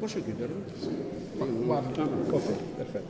Posso chiuderlo? Sì. Guarda. Ok, perfetto.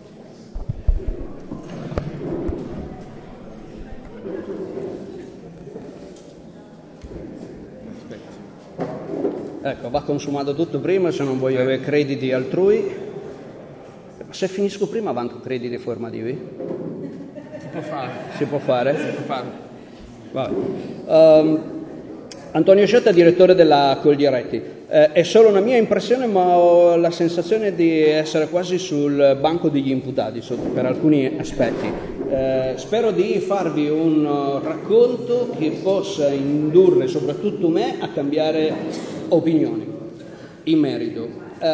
Ecco, va consumato tutto prima se non voglio avere crediti altrui. Se finisco prima avanti crediti formativi? Si può fare. Si può fare? Si può fare. Vabbè. Antonio Scetta, direttore della Coldiretti. È solo una mia impressione, ma ho la sensazione di essere quasi sul banco degli imputati per alcuni aspetti. Spero di farvi un racconto che possa indurre soprattutto me a cambiare opinioni in merito.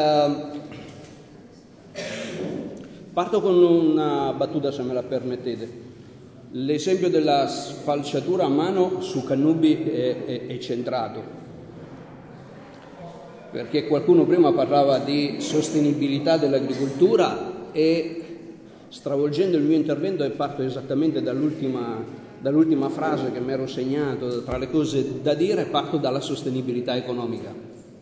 Parto con una battuta, se me la permettete. L'esempio della sfalciatura a mano su Cannubi è centrato, perché qualcuno prima parlava di sostenibilità dell'agricoltura e, stravolgendo il mio intervento, e parto esattamente dall'ultima frase che mi ero segnato tra le cose da dire, parto dalla sostenibilità economica.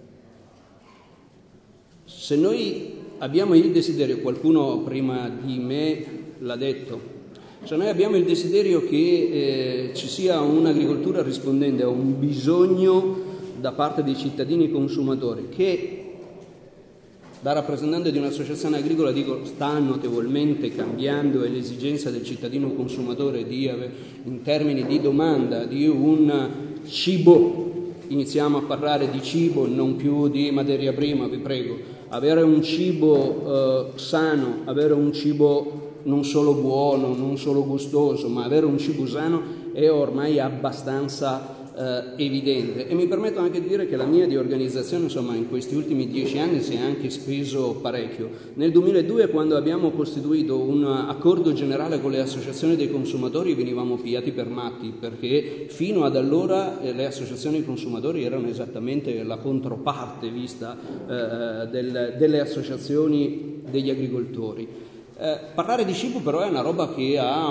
Se noi abbiamo il desiderio, qualcuno prima di me l'ha detto, se noi abbiamo il desiderio che ci sia un'agricoltura rispondente a un bisogno da parte dei cittadini consumatori, che da rappresentante di un'associazione agricola dico sta notevolmente cambiando, e l'esigenza del cittadino consumatore in termini di domanda di un cibo, iniziamo a parlare di cibo, non più di materia prima, vi prego, avere un cibo sano, avere un cibo non solo buono, non solo gustoso, ma avere un cibo sano è ormai abbastanza evidente. E mi permetto anche di dire che la mia di organizzazione, insomma, in questi ultimi 10 anni si è anche speso parecchio. Nel 2002, quando abbiamo costituito un accordo generale con le associazioni dei consumatori, venivamo pigliati per matti, perché fino ad allora le associazioni dei consumatori erano esattamente la controparte vista delle associazioni degli agricoltori. Parlare di cibo però è una roba che ha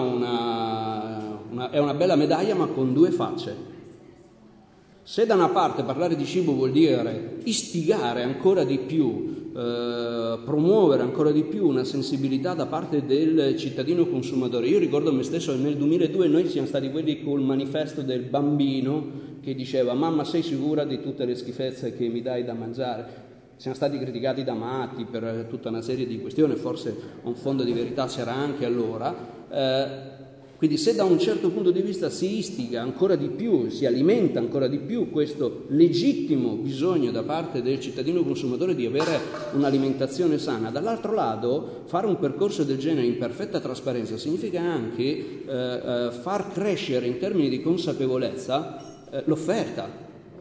è una bella medaglia, ma con due facce. Se da una parte parlare di cibo vuol dire istigare ancora di più, promuovere ancora di più una sensibilità da parte del cittadino consumatore. Io ricordo me stesso che nel 2002 noi siamo stati quelli col manifesto del bambino che diceva: mamma, sei sicura di tutte le schifezze che mi dai da mangiare? Siamo stati criticati da matti per tutta una serie di questioni, forse un fondo di verità c'era anche allora. Quindi se da un certo punto di vista si istiga ancora di più, si alimenta ancora di più questo legittimo bisogno da parte del cittadino consumatore di avere un'alimentazione sana, dall'altro lato fare un percorso del genere in perfetta trasparenza significa anche far crescere in termini di consapevolezza l'offerta.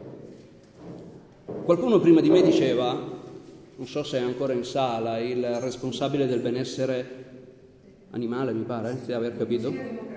Qualcuno prima di me diceva, non so se è ancora in sala, il responsabile del benessere animale, mi pare, di aver capito,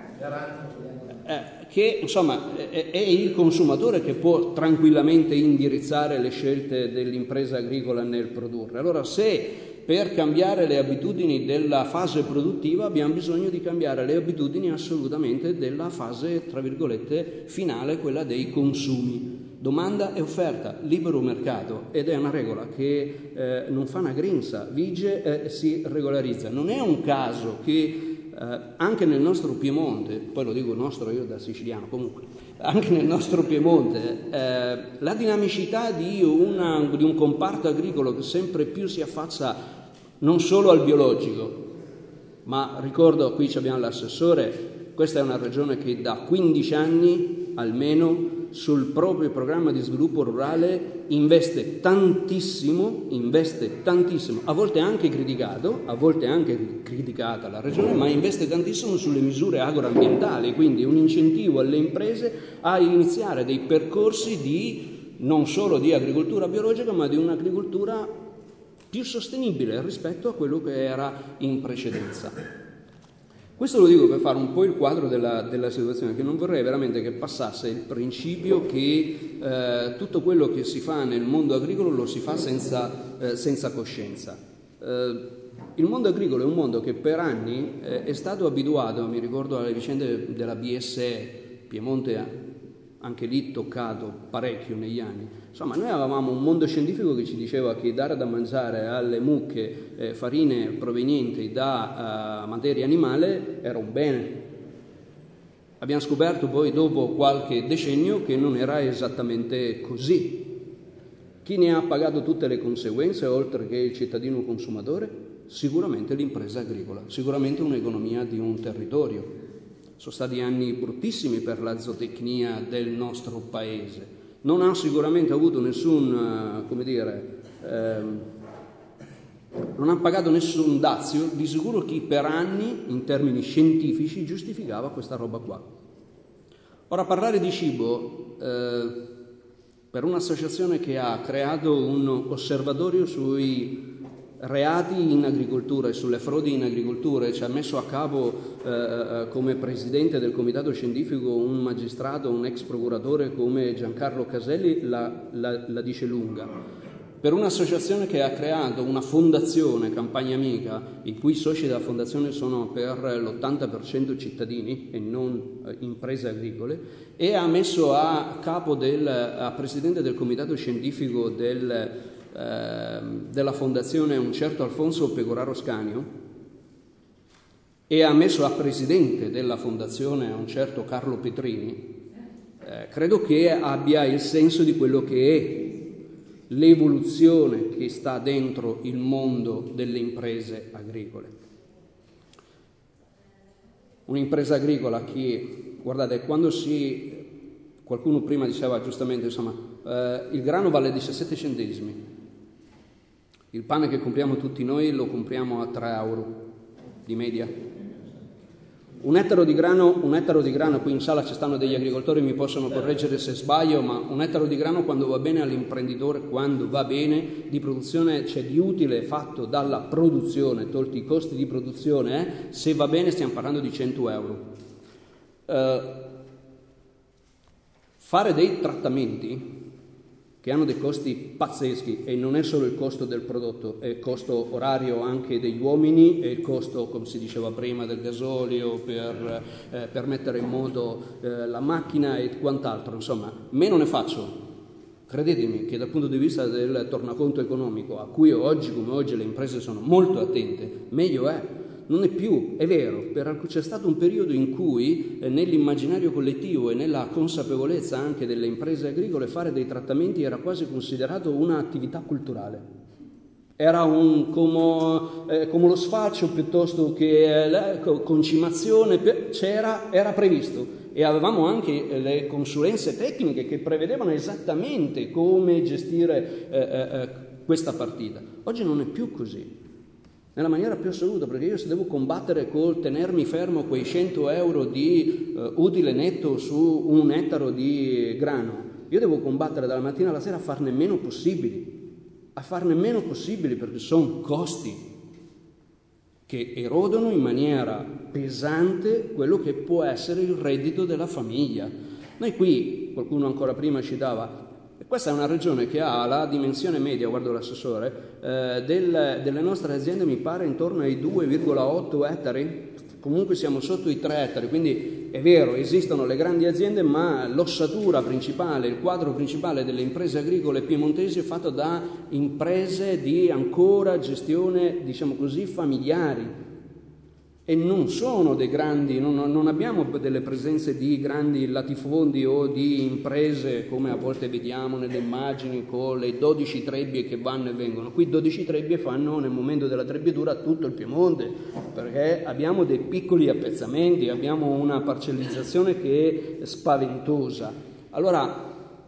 che insomma è il consumatore che può tranquillamente indirizzare le scelte dell'impresa agricola nel produrre. Allora, se per cambiare le abitudini della fase produttiva abbiamo bisogno di cambiare le abitudini assolutamente della fase, tra virgolette, finale, quella dei consumi. Domanda e offerta, libero mercato, ed è una regola che non fa una grinza, vige e si regolarizza. Non è un caso che anche nel nostro Piemonte, poi lo dico nostro io da siciliano comunque, anche nel nostro Piemonte la dinamicità di un comparto agricolo che sempre più si affaccia non solo al biologico, ma ricordo, qui abbiamo l'assessore, questa è una regione che da 15 anni almeno sul proprio programma di sviluppo rurale investe tantissimo, a volte anche criticato, a volte anche criticata la regione, ma investe tantissimo sulle misure agroambientali, quindi un incentivo alle imprese a iniziare dei percorsi non solo di agricoltura biologica, ma di un'agricoltura più sostenibile rispetto a quello che era in precedenza. Questo lo dico per fare un po' il quadro della situazione, che non vorrei veramente che passasse il principio che tutto quello che si fa nel mondo agricolo lo si fa senza coscienza. Il mondo agricolo è un mondo che per anni è stato abituato, mi ricordo alle vicende della BSE, Piemonte anche lì toccato parecchio negli anni. Insomma, noi avevamo un mondo scientifico che ci diceva che dare da mangiare alle mucche farine provenienti da materia animale era un bene. Abbiamo scoperto poi dopo qualche decennio che non era esattamente così. Chi ne ha pagato tutte le conseguenze, oltre che il cittadino consumatore? Sicuramente l'impresa agricola, sicuramente un'economia di un territorio. Sono stati anni bruttissimi per la zootecnia del nostro paese. Non ha sicuramente avuto nessun, non ha pagato nessun dazio, di sicuro chi per anni, in termini scientifici, giustificava questa roba qua. Ora, parlare di cibo per un'associazione che ha creato un osservatorio sui reati in agricoltura e sulle frodi in agricoltura e ci ha messo a capo come presidente del comitato scientifico un magistrato, un ex procuratore come Giancarlo Caselli, la dice lunga. Per un'associazione che ha creato una fondazione, Campagna Amica, i cui soci della fondazione sono per l'80% cittadini e non imprese agricole, e ha messo a capo a presidente del comitato scientifico della fondazione un certo Alfonso Pecoraro Scanio, e ha messo a presidente della fondazione un certo Carlo Petrini, credo che abbia il senso di quello che è l'evoluzione che sta dentro il mondo delle imprese agricole. Un'impresa agricola che, guardate, qualcuno prima diceva giustamente, insomma, il grano vale 17 centesimi, il pane che compriamo tutti noi lo compriamo a 3 euro di media. Un ettaro di grano, qui in sala ci stanno degli agricoltori, mi possono correggere se sbaglio, ma un ettaro di grano quando va bene all'imprenditore, quando va bene, di produzione, cioè di utile fatto dalla produzione, tolti i costi di produzione, se va bene stiamo parlando di 100 euro. Fare dei trattamenti che hanno dei costi pazzeschi, e non è solo il costo del prodotto, è il costo orario anche degli uomini, e il costo, come si diceva prima, del gasolio per mettere in moto la macchina e quant'altro. Insomma, meno ne faccio. Credetemi che dal punto di vista del tornaconto economico, a cui oggi come oggi le imprese sono molto attente, meglio è. Non è più, è vero, c'è stato un periodo in cui nell'immaginario collettivo e nella consapevolezza anche delle imprese agricole fare dei trattamenti era quasi considerato un'attività culturale. Era come lo sfaccio piuttosto che la concimazione, era previsto, e avevamo anche le consulenze tecniche che prevedevano esattamente come gestire questa partita. Oggi non è più così. Nella maniera più assoluta, perché io se devo combattere col tenermi fermo quei 100 euro di utile netto su un ettaro di grano, io devo combattere dalla mattina alla sera a farne meno possibili, perché sono costi che erodono in maniera pesante quello che può essere il reddito della famiglia. Noi qui, qualcuno ancora prima citava, questa è una regione che ha la dimensione media, guardo l'assessore, delle nostre aziende mi pare intorno ai 2,8 ettari, comunque siamo sotto i 3 ettari, quindi è vero, esistono le grandi aziende, ma l'ossatura principale, il quadro principale delle imprese agricole piemontesi è fatto da imprese di ancora gestione, diciamo così, familiari. E non sono dei grandi, non abbiamo delle presenze di grandi latifondi o di imprese come a volte vediamo nelle immagini con le 12 trebbie che vanno e vengono. Qui 12 trebbie fanno nel momento della trebbietura tutto il Piemonte, perché abbiamo dei piccoli appezzamenti, abbiamo una parcellizzazione che è spaventosa. Allora,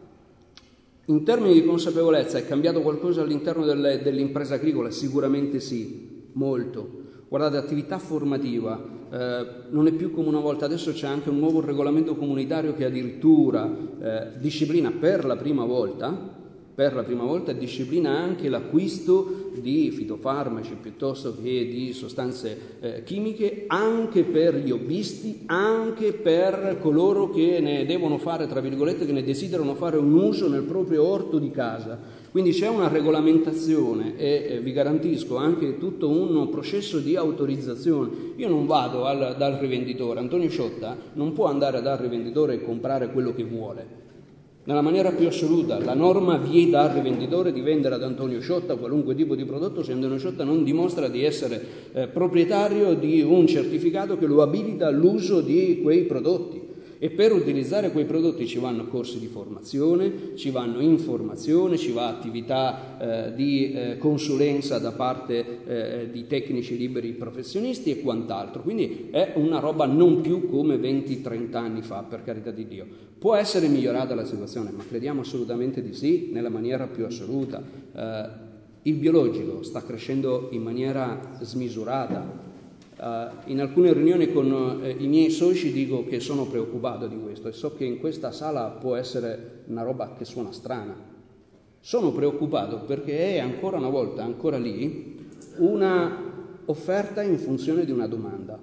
in termini di consapevolezza è cambiato qualcosa all'interno dell'impresa agricola? Sicuramente sì, molto. Guardate, attività formativa non è più come una volta, adesso c'è anche un nuovo regolamento comunitario che addirittura disciplina per la prima volta per la prima volta disciplina anche l'acquisto di fitofarmaci piuttosto che di sostanze chimiche anche per gli hobbisti, anche per coloro che ne devono fare, tra virgolette, che ne desiderano fare un uso nel proprio orto di casa. Quindi c'è una regolamentazione e vi garantisco anche tutto un processo di autorizzazione. Io non vado dal rivenditore, Antonio Ciotta non può andare dal rivenditore e comprare quello che vuole. Nella maniera più assoluta, la norma vieta al rivenditore di vendere ad Antonio Ciotta qualunque tipo di prodotto se Antonio Ciotta non dimostra di essere proprietario di un certificato che lo abilita all'uso di quei prodotti. E per utilizzare quei prodotti ci vanno corsi di formazione, ci vanno informazioni, ci va attività di consulenza da parte di tecnici liberi professionisti e quant'altro. Quindi è una roba non più come 20-30 anni fa, per carità di Dio. Può essere migliorata la situazione, ma crediamo assolutamente di sì, nella maniera più assoluta. Il biologico sta crescendo in maniera smisurata. In alcune riunioni con i miei soci dico che sono preoccupato di questo e so che in questa sala può essere una roba che suona strana. Sono preoccupato perché è ancora una volta, ancora lì, una offerta in funzione di una domanda,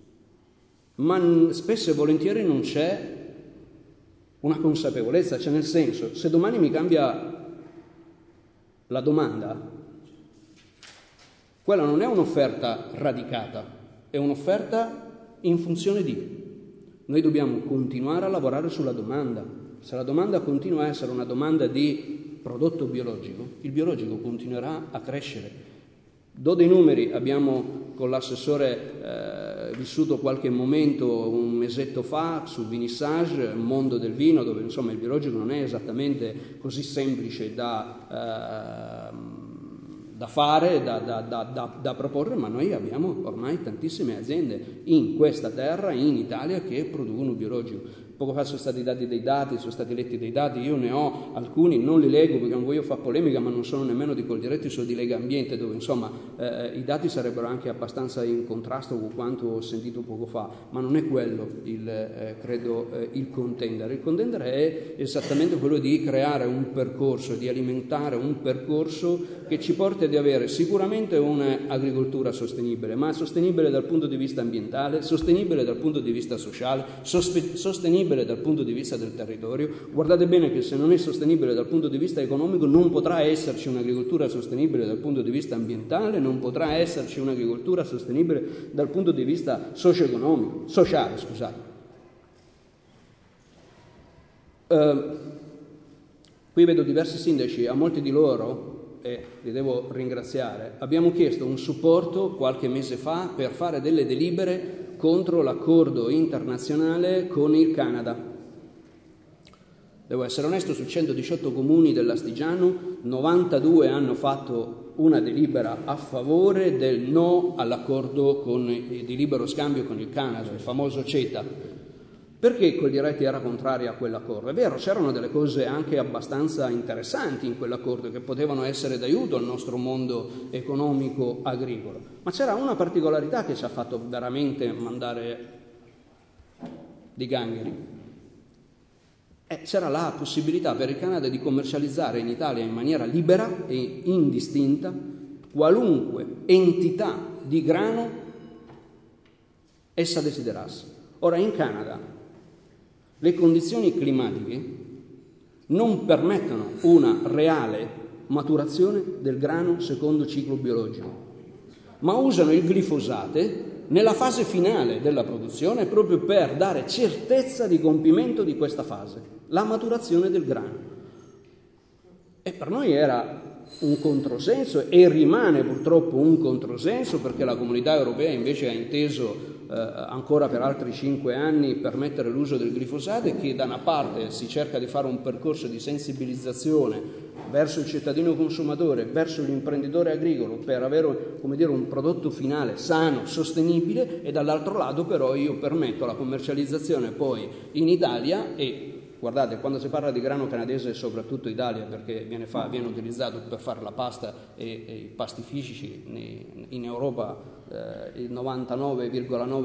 ma spesso e volentieri non c'è una consapevolezza, cioè nel senso, se domani mi cambia la domanda, quella non è un'offerta radicata, è un'offerta in funzione di. Noi dobbiamo continuare a lavorare sulla domanda. Se la domanda continua a essere una domanda di prodotto biologico, il biologico continuerà a crescere. Do dei numeri, abbiamo con l'assessore vissuto qualche momento un mesetto fa sul vinissage, mondo del vino, dove insomma il biologico non è esattamente così semplice da fare, da proporre, ma noi abbiamo ormai tantissime aziende in questa terra, in Italia, che producono biologico. Poco fa sono stati dati dei dati, sono stati letti dei dati, io ne ho alcuni, non li leggo perché non voglio fare polemica, ma non sono nemmeno di Coldiretti, sono di Lega Ambiente, dove insomma i dati sarebbero anche abbastanza in contrasto con quanto ho sentito poco fa, ma non è quello il contendere. Il contendere è esattamente quello di creare un percorso, di alimentare un percorso che ci porti ad avere sicuramente un'agricoltura sostenibile, ma sostenibile dal punto di vista ambientale, sostenibile dal punto di vista sociale, sostenibile dal punto di vista del territorio. Guardate bene che se non è sostenibile dal punto di vista economico non potrà esserci un'agricoltura sostenibile dal punto di vista ambientale, non potrà esserci un'agricoltura sostenibile dal punto di vista sociale, scusate. Qui vedo diversi sindaci, a molti di loro, e li devo ringraziare, abbiamo chiesto un supporto qualche mese fa per fare delle delibere contro l'accordo internazionale con il Canada. Devo essere onesto, su 118 comuni dell'Astigiano, 92 hanno fatto una delibera a favore del no all'accordo di libero scambio con il Canada, il famoso CETA. Perché Coldiretti era contrario a quell'accordo? È vero, c'erano delle cose anche abbastanza interessanti in quell'accordo che potevano essere d'aiuto al nostro mondo economico agricolo, ma c'era una particolarità che ci ha fatto veramente mandare di gangheri. C'era la possibilità per il Canada di commercializzare in Italia in maniera libera e indistinta qualunque entità di grano essa desiderasse. Ora in Canada le condizioni climatiche non permettono una reale maturazione del grano secondo ciclo biologico, ma usano il glifosate nella fase finale della produzione proprio per dare certezza di compimento di questa fase, la maturazione del grano. E per noi era un controsenso e rimane purtroppo un controsenso, perché la Comunità Europea invece ha inteso ancora per altri 5 anni permettere l'uso del glifosato, che da una parte si cerca di fare un percorso di sensibilizzazione verso il cittadino consumatore, verso l'imprenditore agricolo, per avere, come dire, un prodotto finale sano, sostenibile, e dall'altro lato però io permetto la commercializzazione poi in Italia. E guardate, quando si parla di grano canadese, soprattutto Italia, perché viene utilizzato per fare la pasta e i pastifici in Europa, il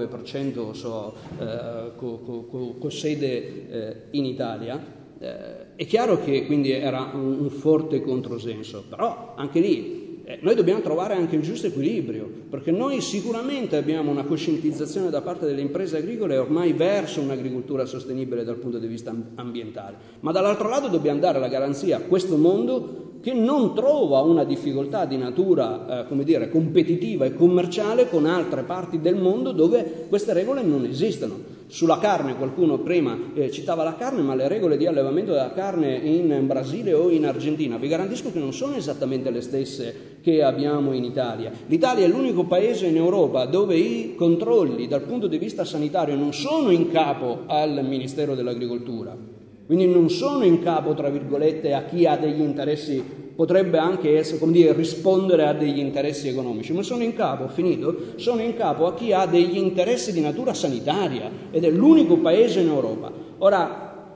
99,9% con sede in Italia, È chiaro che quindi era un forte controsenso, però anche lì noi dobbiamo trovare anche il giusto equilibrio, perché noi sicuramente abbiamo una coscientizzazione da parte delle imprese agricole ormai verso un'agricoltura sostenibile dal punto di vista ambientale, ma dall'altro lato dobbiamo dare la garanzia a questo mondo che non trova una difficoltà di natura competitiva e commerciale con altre parti del mondo dove queste regole non esistono. Sulla carne, qualcuno prima citava la carne, ma le regole di allevamento della carne in Brasile o in Argentina vi garantisco che non sono esattamente le stesse che abbiamo in Italia. L'Italia è l'unico paese in Europa dove i controlli dal punto di vista sanitario non sono in capo al Ministero dell'Agricoltura, quindi non sono in capo, tra virgolette, a chi ha degli interessi, potrebbe anche essere, rispondere a degli interessi economici, ma sono in capo a chi ha degli interessi di natura sanitaria, ed è l'unico paese in Europa. Ora,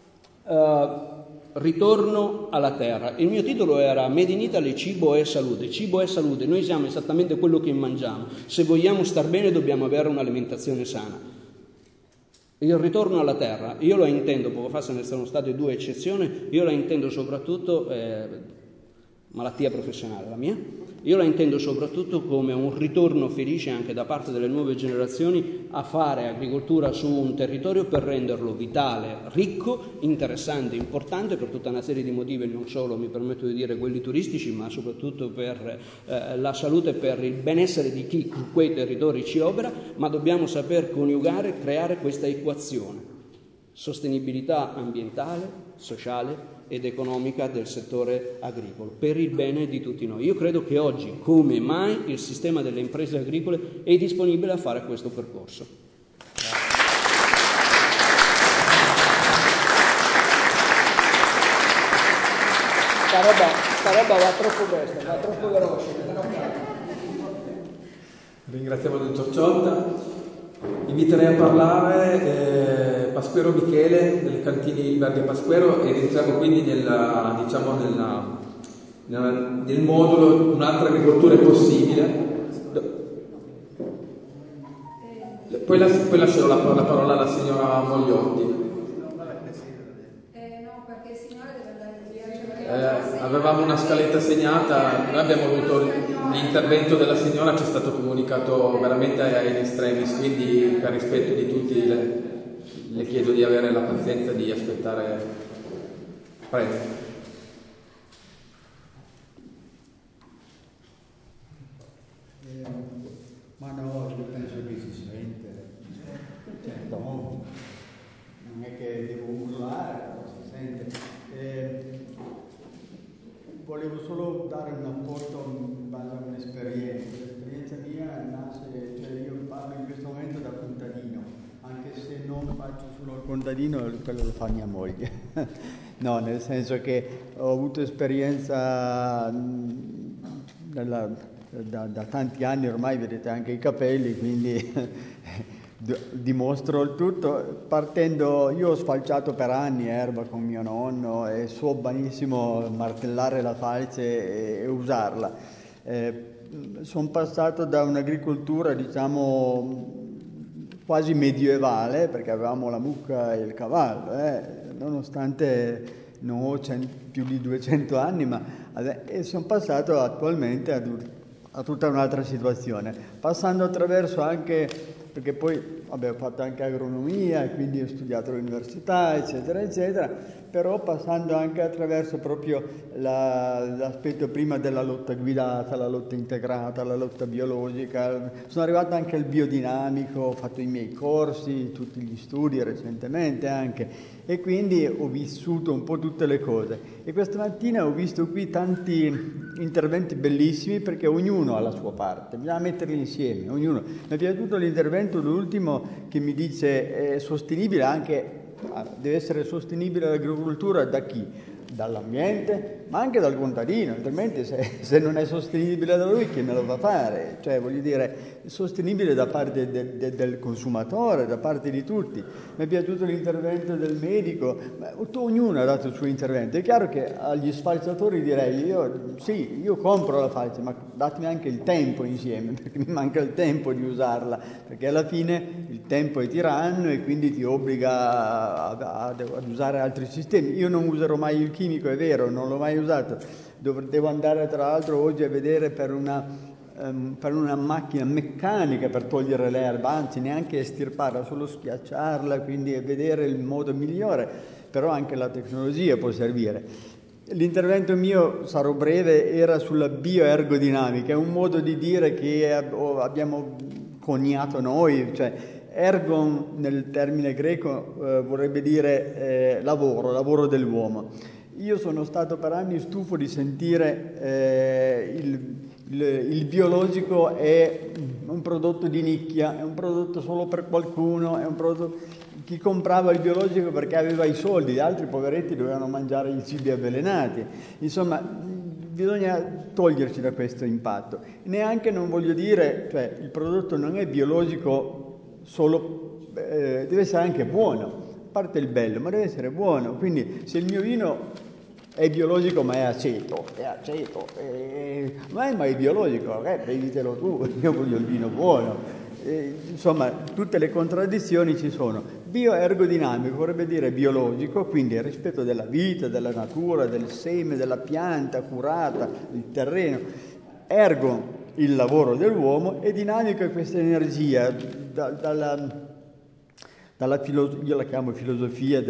ritorno alla terra. Il mio titolo era Made in Italy, cibo e salute. Cibo e salute, noi siamo esattamente quello che mangiamo. Se vogliamo star bene dobbiamo avere un'alimentazione sana. Il ritorno alla terra, io lo intendo, poco fa se ne sono state 2 eccezioni, io la intendo soprattutto, malattia professionale la mia, io la intendo soprattutto come un ritorno felice anche da parte delle nuove generazioni a fare agricoltura su un territorio per renderlo vitale, ricco, interessante, importante per tutta una serie di motivi, non solo, mi permetto di dire, quelli turistici, ma soprattutto per la salute e per il benessere di chi in quei territori ci opera, ma dobbiamo saper coniugare, creare questa equazione: sostenibilità ambientale, sociale ed economica del settore agricolo, per il bene di tutti noi. Io credo che oggi, come mai, il sistema delle imprese agricole è disponibile a fare questo percorso. Sta roba va troppo presto, va troppo veloce. Ringraziamo il dottor Ciotta. Inviterei a parlare Pasquero Michele delle cantine Verdi Pasquero, ed entriamo quindi nel modulo un'altra agricoltura è possibile. Poi lascerò la parola alla signora Mogliotti. No, perché il signore deve andare via. Avevamo una scaletta segnata, noi abbiamo avuto l'intervento della signora, ci è stato comunicato veramente in extremis, quindi per rispetto di tutti le chiedo di avere la pazienza di aspettare. Prego. Ma no, io penso che si sente, certo, non è che devo urlare, però si sente. Volevo solo dare un apporto in base a un'esperienza. L'esperienza mia nasce, io parlo in questo momento da contadino, anche se non faccio solo il contadino, quello lo fa mia moglie. No, nel senso che ho avuto esperienza da tanti anni ormai, vedete anche i capelli, quindi dimostro il tutto. Partendo, io ho sfalciato per anni erba con mio nonno e so benissimo martellare la falce e usarla. Sono passato da un'agricoltura, diciamo, quasi medievale, perché avevamo la mucca e il cavallo, nonostante non ho più di 200 anni, e sono passato attualmente a tutta un'altra situazione, passando attraverso anche, perché poi ho fatto anche agronomia e quindi ho studiato all'università, eccetera, eccetera, però passando anche attraverso proprio l'aspetto prima della lotta guidata, la lotta integrata, la lotta biologica. Sono arrivato anche al biodinamico, ho fatto i miei corsi, tutti gli studi recentemente anche, e quindi ho vissuto un po' tutte le cose. E questa mattina ho visto qui tanti interventi bellissimi, perché ognuno ha la sua parte, bisogna metterli insieme, ognuno. Mi è piaciuto l'intervento, l'ultimo, che mi dice è sostenibile anche, deve essere sostenibile l'agricoltura da chi? Dall'ambiente, ma anche dal contadino, altrimenti se non è sostenibile da lui chi me lo fa fare? Cioè, voglio dire, sostenibile da parte del consumatore, da parte di tutti. Mi è piaciuto l'intervento del medico, ognuno ha dato il suo intervento. È chiaro che agli sfalciatori direi, io compro la falce, ma datemi anche il tempo insieme, perché mi manca il tempo di usarla, perché alla fine il tempo è tiranno e quindi ti obbliga ad usare altri sistemi. Io non userò mai il chimico, è vero, non l'ho mai usato. Devo andare tra l'altro oggi a vedere per una macchina meccanica per togliere l'erba, anzi neanche estirparla, solo schiacciarla, quindi vedere il modo migliore, però anche la tecnologia può servire. L'intervento mio, sarò breve, era sulla bioergodinamica, è un modo di dire che abbiamo coniato noi, cioè ergon nel termine greco vorrebbe dire lavoro dell'uomo. Io sono stato per anni stufo di sentire il biologico è un prodotto di nicchia, è un prodotto solo per qualcuno, è un prodotto... Chi comprava il biologico perché aveva i soldi, gli altri poveretti dovevano mangiare i cibi avvelenati. Insomma, bisogna toglierci da questo impatto. Neanche, non voglio dire, cioè il prodotto non è biologico solo, deve essere anche buono, a parte il bello, ma deve essere buono. Quindi se il mio vino è biologico ma è aceto, ma è biologico, bevitelo tu, io voglio il vino buono. Insomma, tutte le contraddizioni ci sono. Bioergodinamico vorrebbe dire biologico, quindi il rispetto della vita, della natura, del seme, della pianta curata, il terreno. Ergo, il lavoro dell'uomo, e dinamico è questa energia, io la chiamo filosofia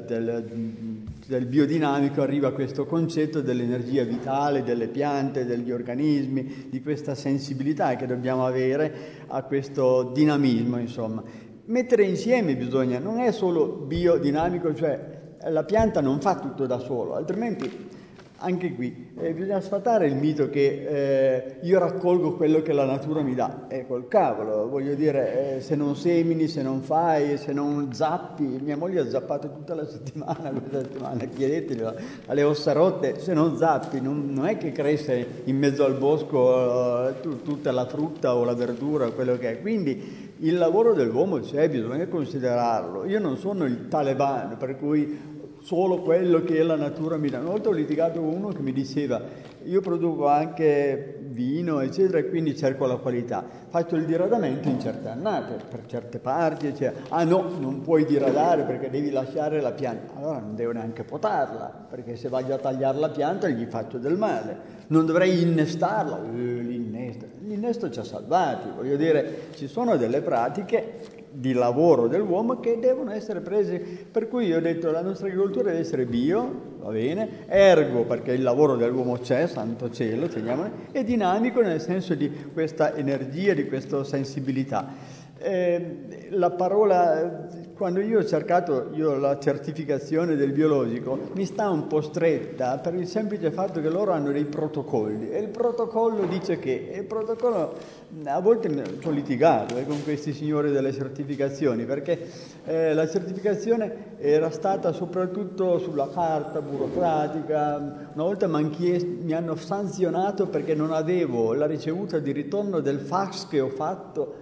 del biodinamico, arriva a questo concetto dell'energia vitale delle piante, degli organismi, di questa sensibilità che dobbiamo avere a questo dinamismo, insomma. Mettere insieme bisogna, non è solo biodinamico, cioè la pianta non fa tutto da solo, altrimenti anche qui bisogna sfatare il mito che io raccolgo quello che la natura mi dà. Col cavolo, voglio dire, se non semini, se non fai, se non zappi, mia moglie ha zappato tutta la settimana, questa settimana, chiedeteglielo, alle ossa rotte, se non zappi non è che cresce in mezzo al bosco tutta la frutta o la verdura o quello che è. Quindi il lavoro dell'uomo c'è, bisogna considerarlo. Io non sono il talebano, per cui solo quello che la natura mi dà. Una volta ho litigato con uno che mi diceva: io produco anche vino, eccetera, e quindi cerco la qualità. Faccio il diradamento in certe annate, per certe parti, eccetera. Ah no, non puoi diradare perché devi lasciare la pianta. Allora non devo neanche potarla, perché se voglio a tagliare la pianta gli faccio del male. Non dovrei innestarla. L'innesto ci ha salvati. Voglio dire, ci sono delle pratiche di lavoro dell'uomo che devono essere prese, per cui io ho detto la nostra agricoltura deve essere bio, va bene, ergo perché il lavoro dell'uomo c'è, santo cielo, teniamone, e dinamico nel senso di questa energia, di questa sensibilità. La parola, quando io ho cercato la certificazione del biologico, mi sta un po' stretta per il semplice fatto che loro hanno dei protocolli e il protocollo dice che il protocollo, a volte ho litigato con questi signori delle certificazioni, perché la certificazione era stata soprattutto sulla carta burocratica. Una volta mi hanno sanzionato perché non avevo la ricevuta di ritorno del fax che ho fatto.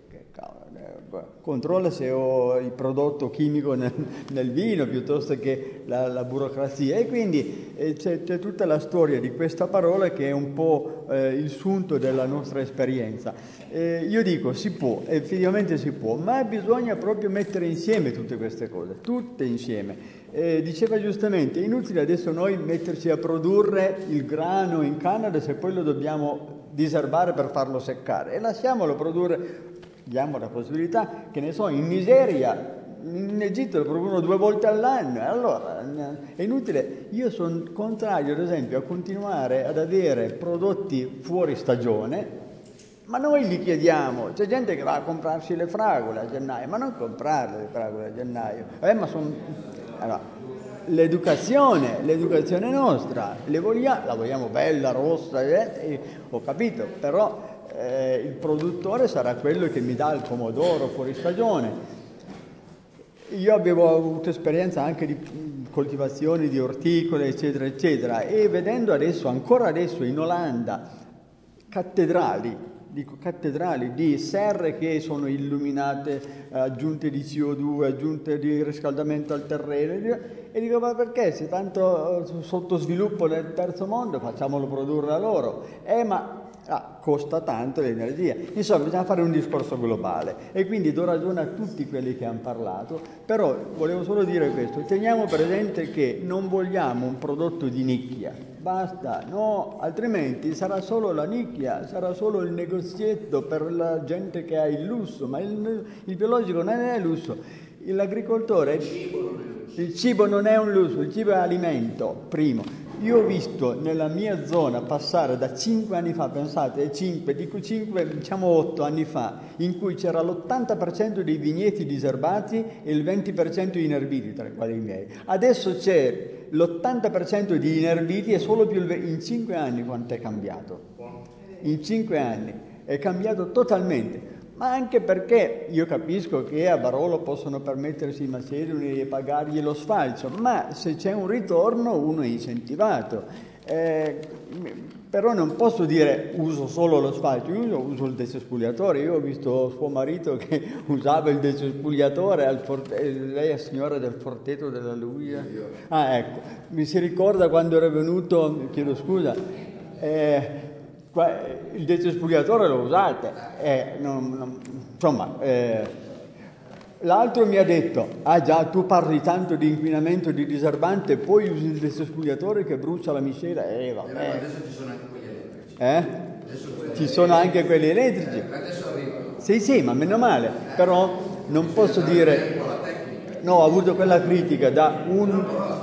Controlla se ho il prodotto chimico nel vino piuttosto che la burocrazia, e quindi c'è tutta la storia di questa parola che è un po' il sunto della nostra esperienza. Io dico si può, effettivamente si può, ma bisogna proprio mettere insieme tutte queste cose, tutte insieme. Diceva giustamente, è inutile adesso noi metterci a produrre il grano in Canada se poi lo dobbiamo diserbare per farlo seccare, e lasciamolo produrre. Diamo la possibilità, che ne so, in Nigeria, in Egitto lo producono 2 volte all'anno, allora è inutile. Io sono contrario, ad esempio, a continuare ad avere prodotti fuori stagione, ma noi li chiediamo. C'è gente che va a comprarsi le fragole a gennaio, ma non comprarle le fragole a gennaio. Allora, l'educazione nostra, la vogliamo bella, rossa, ho capito, però il produttore sarà quello che mi dà il pomodoro fuori stagione. Io avevo avuto esperienza anche di coltivazioni di orticole, eccetera, eccetera, e vedendo ancora adesso in Olanda, cattedrali dico cattedrali, di serre che sono illuminate, aggiunte di CO2, aggiunte di riscaldamento al terreno, e dico, ma perché se tanto sottosviluppo nel terzo mondo facciamolo produrre a loro? Ma costa tanto l'energia. Insomma, bisogna fare un discorso globale, e quindi do ragione a tutti quelli che hanno parlato, però volevo solo dire questo: teniamo presente che non vogliamo un prodotto di nicchia, basta, no, altrimenti sarà solo la nicchia, sarà solo il negozietto per la gente che ha il lusso, ma il biologico non è lusso. L'agricoltore, il cibo non è un lusso, il cibo è alimento, primo. Io ho visto nella mia zona passare da 5 anni fa, pensate, 8 anni fa, in cui c'era l'80% dei vigneti diserbati e il 20% inerbiti, tra i quali i miei. Adesso c'è l'80% di inerbiti e solo più in 5 anni quanto è cambiato. In 5 anni è cambiato totalmente. Ma anche perché io capisco che a Barolo possono permettersi i macedoni e pagargli lo sfalcio, ma se c'è un ritorno uno è incentivato. Però non posso dire uso solo lo sfalcio, io uso il desespugliatore. Io ho visto suo marito che usava il desespugliatore, lei è signora del Forteto della Luia. Ecco, mi si ricorda quando era venuto, chiedo scusa, il desespugliatore lo usate, l'altro mi ha detto, già, tu parli tanto di inquinamento, di diserbante, poi usi il desespugliatore che brucia la miscela, vabbè. Adesso ci sono anche quelli elettrici. Ci sono anche quelli elettrici. Adesso arrivano. Sì, ma meno male, però non posso dire, no, ho avuto quella critica da un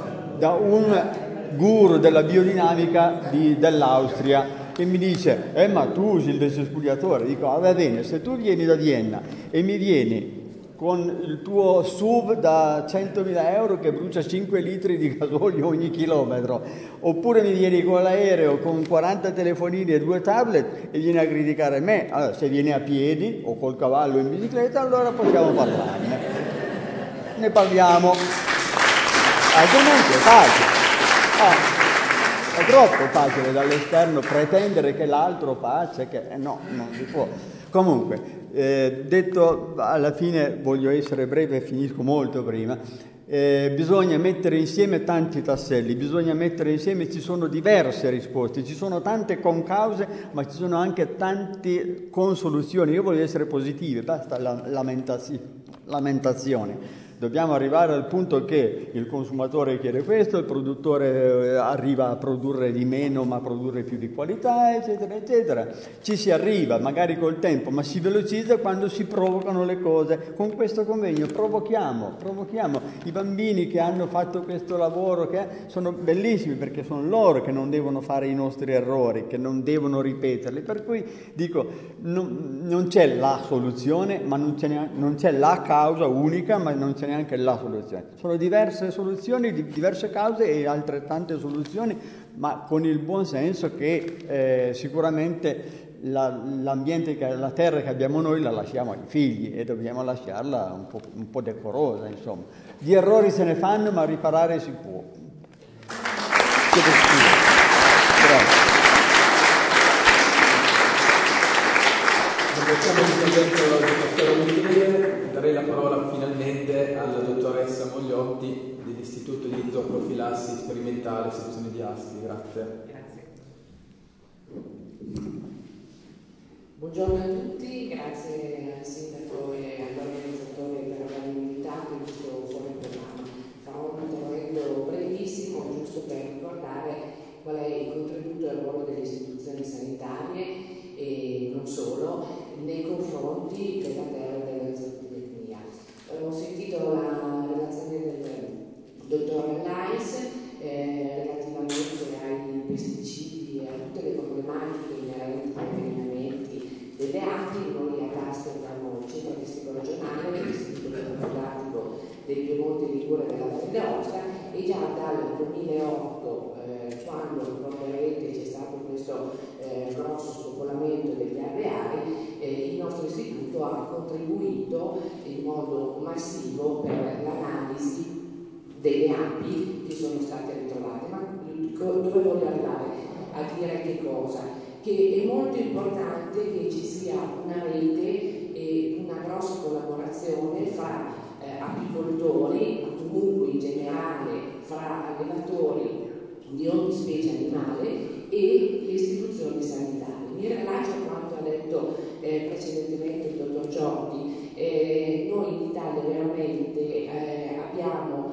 guru della biodinamica dell'Austria, che mi dice, ma tu usi il desespugliatore. Dico, va bene, se tu vieni da Vienna e mi vieni con il tuo SUV da 100.000 euro che brucia 5 litri di gasolio ogni chilometro, oppure mi vieni con l'aereo con 40 telefonini e 2 tablet e vieni a criticare me, allora se vieni a piedi o col cavallo in bicicletta, allora possiamo parlarne. Ne parliamo. Altrimenti è facile. È troppo facile dall'esterno pretendere che l'altro faccia, no, non si può. Comunque, detto alla fine, voglio essere breve e finisco molto prima, bisogna mettere insieme tanti tasselli, bisogna mettere insieme, ci sono diverse risposte, ci sono tante concause, ma ci sono anche tante consoluzioni. Io voglio essere positivo, basta lamentazione. Dobbiamo arrivare al punto che il consumatore chiede questo, il produttore arriva a produrre di meno ma a produrre più di qualità, eccetera, eccetera. Ci si arriva magari col tempo, ma si velocizza quando si provocano le cose. Con questo convegno provochiamo i bambini che hanno fatto questo lavoro, che sono bellissimi perché sono loro che non devono fare i nostri errori, che non devono ripeterli. Per cui dico, non c'è la soluzione, ma non c'è la causa unica, ma non c'è neanche la soluzione. Sono diverse soluzioni, diverse cause e altrettante soluzioni, ma con il buon senso che sicuramente l'ambiente, la terra che abbiamo noi la lasciamo ai figli e dobbiamo lasciarla un po' decorosa, insomma. Di errori se ne fanno, ma riparare si può. Grazie. Darei la parola finalmente alla dottoressa Mogliotti dell'Istituto di Idroprofilassi Sperimentale, sezione di Asti. Grazie. Buongiorno a tutti, grazie al Sindaco e all'organizzatore per avermi invitato in questo fuori programma. Farò un intervento brevissimo, giusto per ricordare qual è il contributo e il ruolo delle istituzioni sanitarie e non solo nei confronti della terra e della zootecnia. Ho sentito la relazione del dottor Lais relativamente ai pesticidi e a tutte le problematiche inerenti ai inquinamenti delle api. Noi a Castel abbiamo il centro tecnico regionale, l'Istituto Tecnopratico del Piemonte Ligure della Valle d'Aosta, e già dal 2008, quando ricorderete c'è stato questo grosso spopolamento degli alveari, il nostro istituto ha contribuito in modo massivo per l'analisi delle api che sono state ritrovate. Ma dove voglio arrivare? A dire che cosa? che è molto importante che ci sia una rete e una grossa collaborazione fra apicoltori, ma comunque in generale fra allevatori di ogni specie animale e le istituzioni sanitarie. Mi rilascio a quanto ha detto precedentemente il dottor Giordi. Noi in Italia veramente abbiamo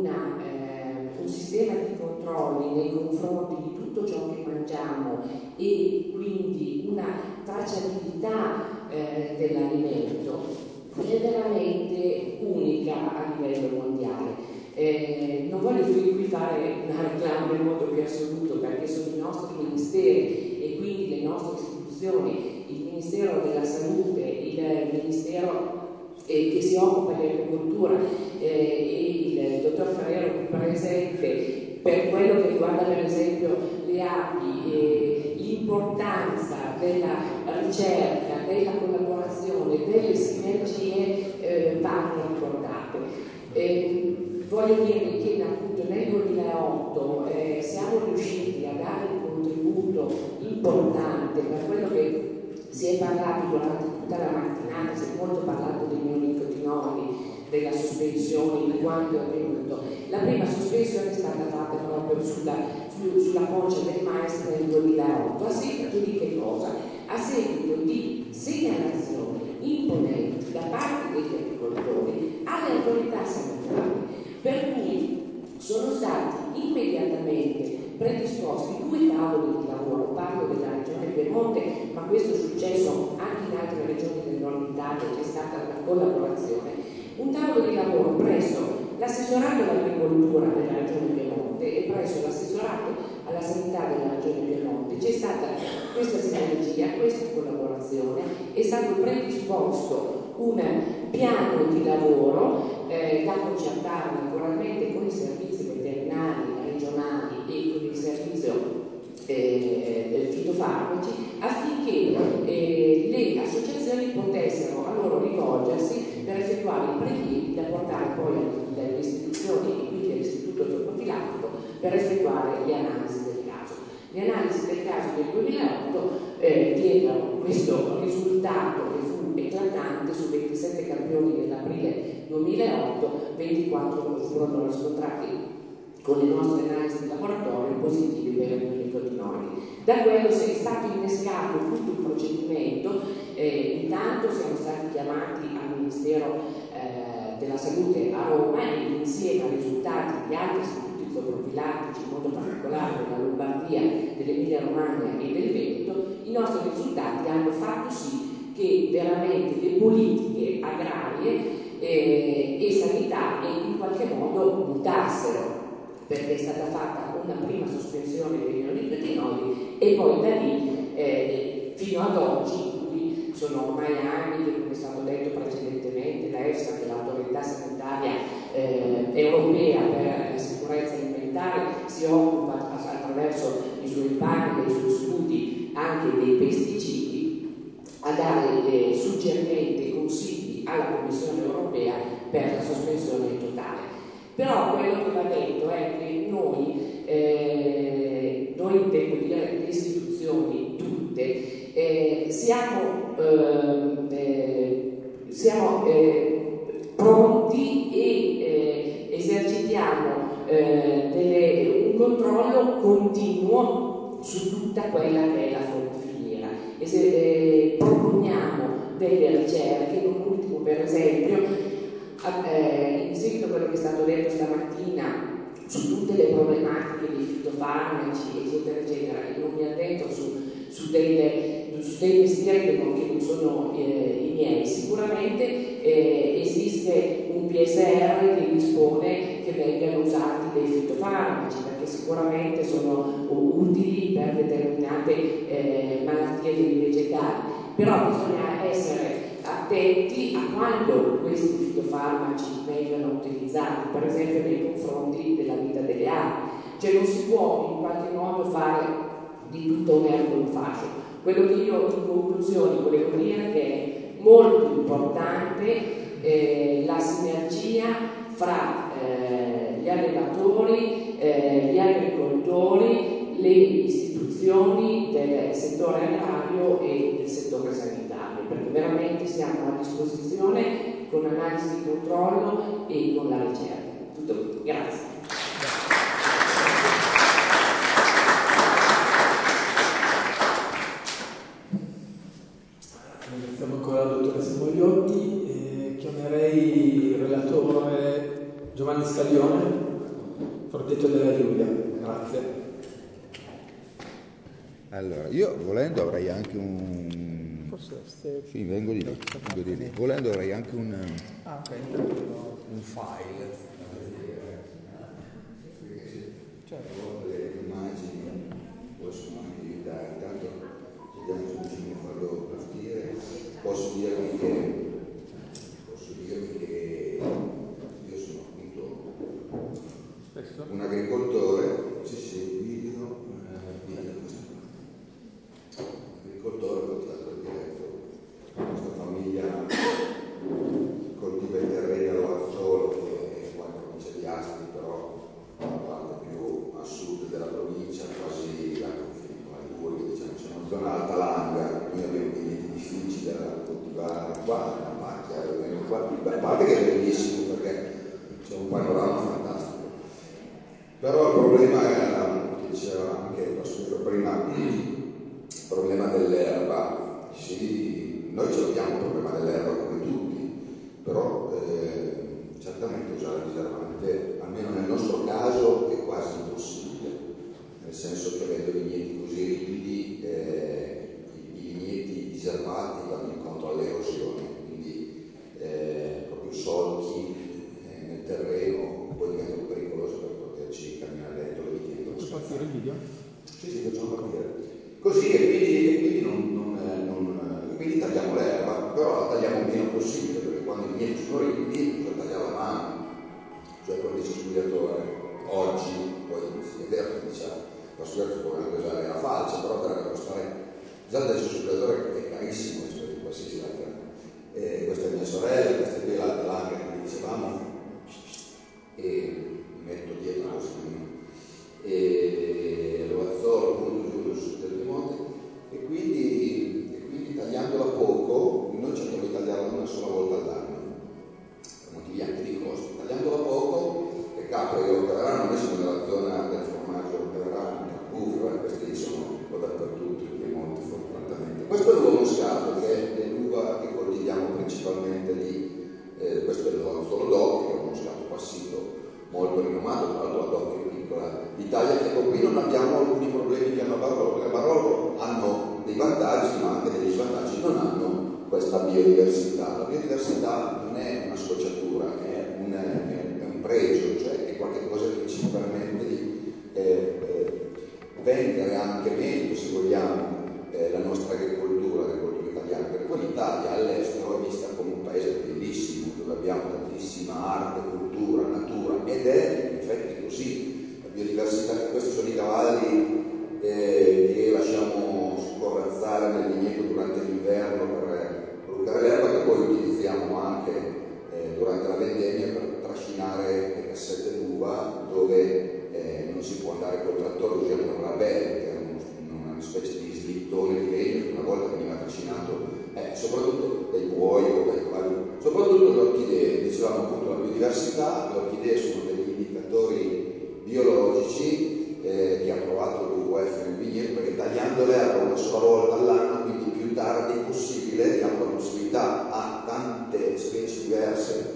un sistema di controlli nei confronti di tutto ciò che mangiamo e quindi una tracciabilità dell'alimento è veramente unica a livello mondiale. Non voglio qui fare una reclama in modo più assoluto, perché sono i nostri ministeri e quindi le nostre istituzioni, il Ministero della Salute, il Ministero che si occupa di agricoltura e il dottor Ferrero qui presente, per quello che riguarda per esempio le api, l'importanza della ricerca, della collaborazione, delle sinergie vanno ricordate. Voglio dirvi che appunto nel 2008 siamo riusciti a dare un contributo importante per quello che si è parlato durante tutta la mattinata, si è molto parlato dei neonicotinoli, della sospensione, di quanto è avvenuto. La prima sospensione è stata fatta proprio sulla concia del mais nel 2008. A seguito di che cosa? A seguito di segnalazioni imponenti da parte degli agricoltori alle autorità sanitarie, per cui sono stati immediatamente predisposti 2 tavoli di lavoro. Parlo della regione Piemonte, ma questo è successo anche in altre regioni del nord Italia, c'è stata una collaborazione. Un tavolo di lavoro presso l'assessorato all'agricoltura della regione Piemonte e presso l'assessorato alla sanità della regione Piemonte. C'è stata questa sinergia, questa collaborazione, è stato predisposto un piano di lavoro da concertare naturalmente con i servizi veterinari regionali e con il servizio del fitofarmaci, affinché le associazioni potessero a loro rivolgersi per effettuare i prelievi da portare poi alle istituzioni e quindi all'istituto zooprofilattico per effettuare le analisi del caso. Le analisi del caso del 2008 diedero questo risultato che fu eclatante: su 27 campioni dell'aprile 2008, 24 furono riscontrati con le nostre analisi di laboratorio positivi per i neonicotinoli. Da quello è stato innescato tutto il procedimento. Intanto siamo stati chiamati al Ministero della Salute a Roma e insieme ai risultati di altri istituti zooprofilattici, in modo particolare della Lombardia, dell'Emilia Romagna e del Veneto, i nostri risultati hanno fatto sì che veramente le politiche agrarie e sanitarie in qualche modo mutassero, perché è stata fatta una prima sospensione dei neonicotinoli e poi da lì fino ad oggi, quindi sono ormai anni che, come è stato detto precedentemente, la EFSA, che è l'autorità sanitaria europea per la sicurezza alimentare, si occupa attraverso i suoi piani e i suoi studi anche dei pesticidi, a dare suggerimenti e consigli alla Commissione europea per la sospensione totale. Però quello che va detto è che noi intendo dire le istituzioni tutte, siamo pronti e esercitiamo un controllo continuo su tutta quella che è la filiera e se proponiamo delle ricerche, non ultimo per esempio in seguito a quello che è stato detto stamattina su tutte le problematiche dei fitofarmaci eccetera eccetera, io non mi addentro su dei mestieri che non sono i miei. Sicuramente esiste un PSR che dispone che vengano usati dei fitofarmaci, perché sicuramente sono utili per determinate malattie dei vegetali, però bisogna essere attenti a quando questi fitofarmaci vengano utilizzati, per esempio nei confronti della vita delle api. Cioè non si può in qualche modo fare di tutto un erbo un fascio. Quello che io in conclusione volevo dire è che è molto importante la sinergia fra gli allevatori, gli agricoltori, le istituzioni del settore agrario e del settore sanitario, perché veramente siamo a disposizione con analisi di controllo e con la ricerca. Tutto qui. Grazie. Ringraziamo ancora la dottoressa Mogliotti e chiamerei il relatore Giovanni Scaglione, Forteto della Giulia. Grazie. Allora, io volendo avrei anche un... Sì, vengo di lì. Volendo avrei anche un file. Le immagini possono anche aiutare, tanto vediamo se riusciamo a farlo partire. Posso dirvi che io sono appunto un agricoltore, video, agricoltore, contratto diretto, questa famiglia coltiva i terreni a Loazzolo, che è qua in provincia di Asti, però la parte più a sud della provincia, quasi a confine con la Liguria, diciamo, c'è una zona alta langa, noi abbiamo dei vieti difficili da coltivare qua, la macchia, a parte che è bellissimo perché c'è un panorama fantastico. Però il problema era, che diceva anche il pastor prima, il problema dell'erba. Sì, noi ce l'abbiamo il problema dell'erba come tutti, però certamente usare il diservante, almeno nel nostro caso, è quasi impossibile, nel senso che avendo vigneti così ripidi, i vigneti diservati vanno incontro alle erosioni, quindi proprio solchi nel terreno poi diventano pericolosi per poterci camminare dentro le viti. Posso partire il video? Sì, facciamo partire. Così e quindi tagliamo l'erba, però la tagliamo il meno possibile, perché quando i vigneti sono ripidi bisogna tagliare a mano, cioè con il cespugliatore. Oggi, poi è vero che diciamo, la sua può anche usare la falce, però dovrebbe costare già del cespugliatore che è carissimo rispetto a qualsiasi altra. Questa è mia sorella, questa è qui l'altra langa che dicevamo, e mi metto dietro così. E lo azzoro appunto giù sul del Piemonte e quindi tagliandola poco, noi cerchiamo di tagliarla una sola volta all'anno per motivi anche di costo. Tagliandola poco, le capre che opereranno, noi siamo nella zona del formaggio opereranno, del bufalo, queste lì sono dappertutto in Piemonte fortunatamente. Questo è l'uva moscato, che è l'uva che coltiviamo principalmente lì, questo è l'Ozzolo DOC, che è un moscato passito molto rinomato, tra l'altro la DOC è piccola d'Italia. Ecco, qui non abbiamo alcuni problemi che hanno a Barolo, perché a Barolo hanno dei vantaggi ma anche degli svantaggi, non hanno questa biodiversità. La biodiversità non è una scocciatura, è un pregio, cioè è qualcosa che ci permette di vendere anche meglio, se vogliamo, la nostra agricoltura italiana, perché poi l'Italia all'estero è vista come un paese bellissimo, dove abbiamo tantissima arte, cultura, natura, ed è in effetti così. La biodiversità, questi sono i cavalli che lasciamo scorrazzare nel vigneto durante l'inverno per producare l'erba, che poi utilizziamo anche durante la vendemmia per trascinare le cassette d'uva, dove non si può andare col trattore, usiamo un rabello, che è una specie di slittone di legno che una volta veniva trascinato, soprattutto dai buoi o dai cavalli, soprattutto le orchidee. Dicevamo appunto la biodiversità, le orchidee sono degli indicatori biologici che ha trovato l'UWF nel vigneto, perché tagliando l'erba una sola volta all'anno, quindi più tardi possibile, diamo la possibilità a tante specie diverse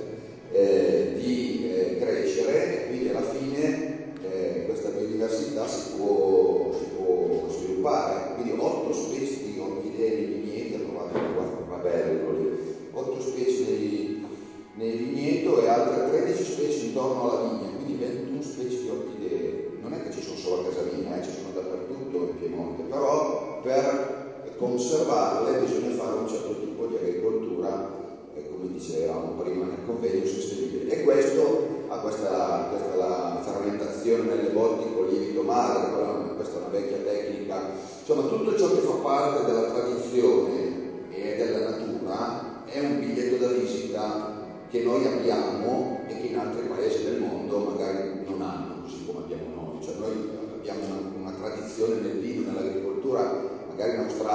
di crescere, e quindi alla fine questa biodiversità si può sviluppare. Quindi 8 specie di orchidee nei vigneti, ha trovato qua bello, 8 specie nel vigneto e altre 13 specie intorno alla vigna, quindi 21 specie di orchidee. Non è che ci sono solo a casa mia, ci sono dappertutto in Piemonte, però per conservarle bisogna fare un certo tipo di agricoltura, come dicevamo prima nel convegno, sostenibile. E questo ha questa la fermentazione nelle botti con lievito madre, questa è una vecchia tecnica. Insomma, tutto ciò che fa parte della tradizione e della natura è un biglietto da visita che noi abbiamo e che in altri paesi del mondo magari non hanno, così come abbiamo noi. Cioè noi abbiamo una tradizione nel vino, nell'agricoltura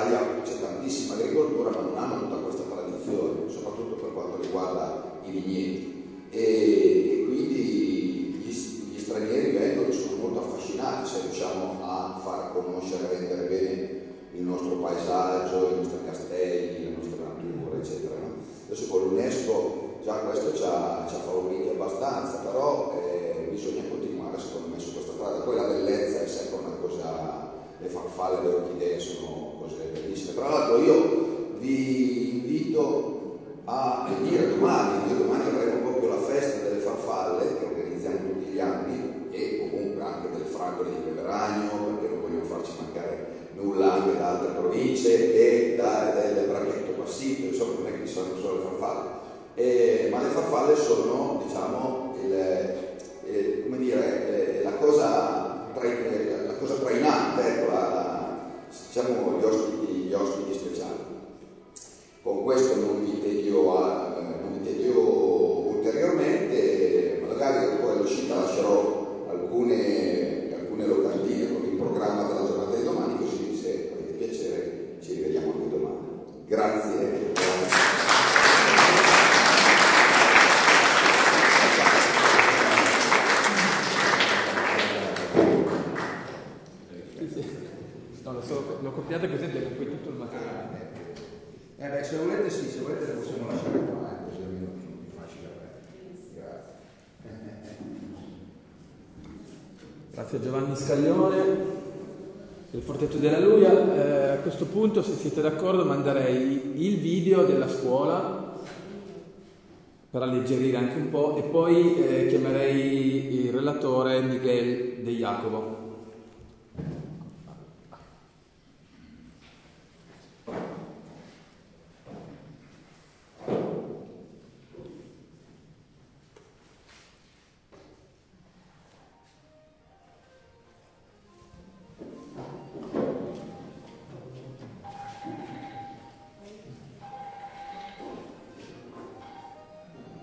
Italia c'è tantissima agricoltura, ma non hanno tutta questa tradizione, soprattutto per quanto riguarda i vigneti. E quindi gli stranieri vengono e sono molto affascinati se riusciamo a far conoscere e rendere bene il nostro paesaggio, i nostri castelli, la nostra natura, eccetera. No? Adesso con l'UNESCO già questo ci ha favoriti abbastanza, però bisogna continuare secondo me su questa strada. Poi la bellezza è sempre una cosa, le farfalle, le orchidee sono cose bellissime. Tra l'altro io vi invito a venire domani. Io domani avremo proprio la festa delle farfalle che organizziamo tutti gli anni, e comunque anche del Fragole di Peveragno, perché non vogliamo farci mancare nulla anche da altre province, e del Brachetto Passito, insomma non è che ci sono solo le farfalle, ma le farfalle sono, diciamo, come dire, la cosa trainante, ecco, diciamo gli ospiti speciali. Con questo non vi tedio ulteriormente, magari poi all'uscita lascerò alcune locandine con il programma della giornata di domani, così se avete piacere ci rivediamo anche domani. Grazie. No, l'ho copiato così abbiamo poi tutto il materiale. Beh, se volete sì, se volete le possiamo lasciare qua, così almeno è più facile per me. Grazie. Grazie a Giovanni Scaglione del Forteto della Luia. A questo punto, se siete d'accordo, manderei il video della scuola per alleggerire anche un po', e poi chiamerei il relatore Miguel De Jacobo.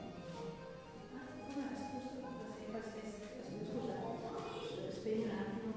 Spegni un attimo.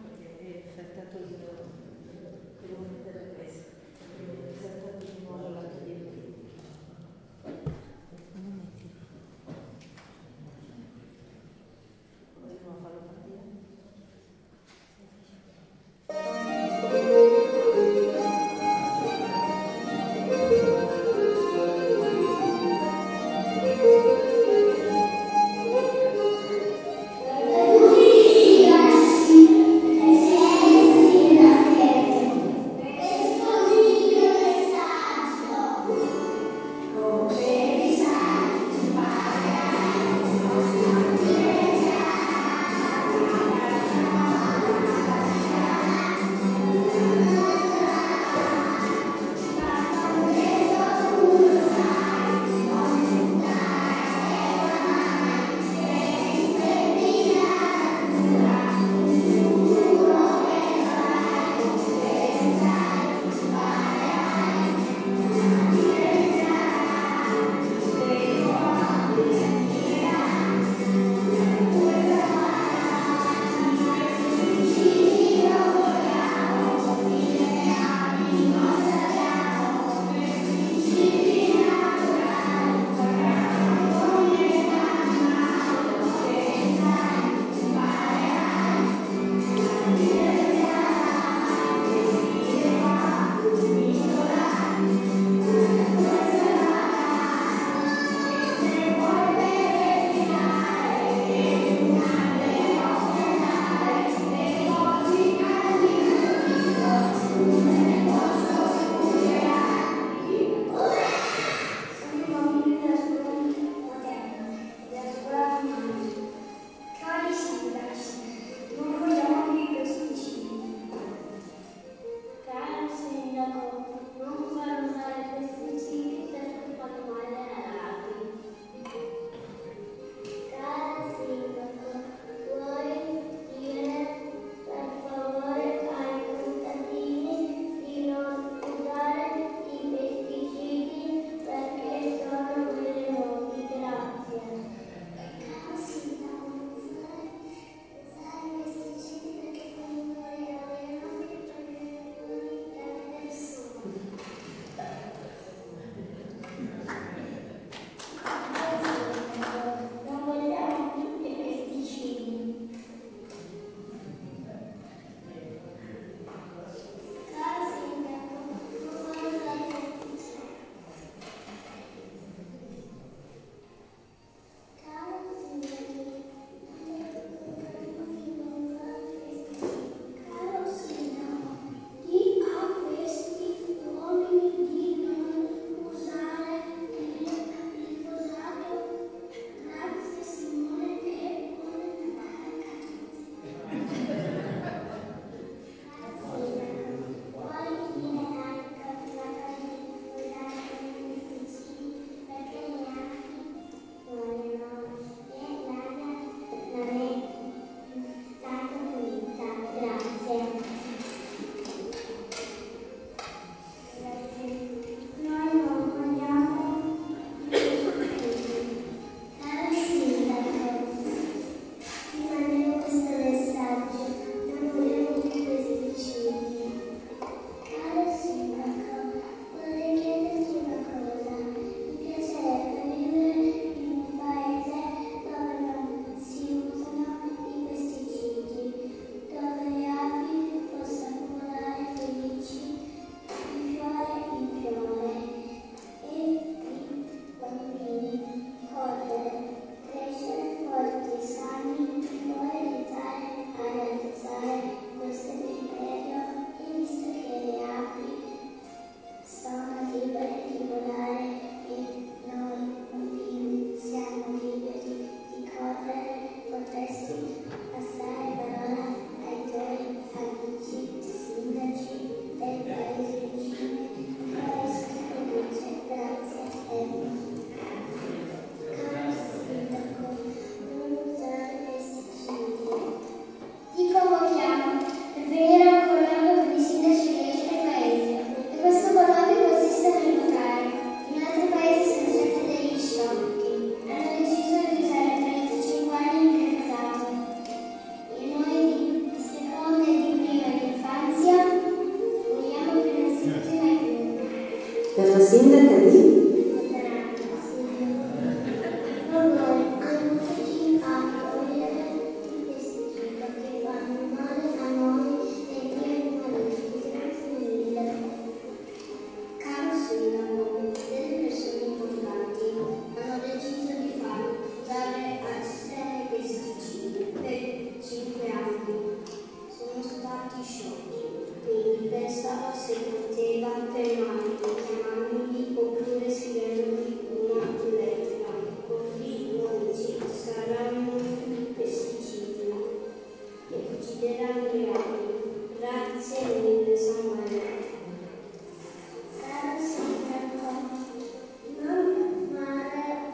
considerando gli altri. Grazie mille, Samuele. Caro sindaco, non male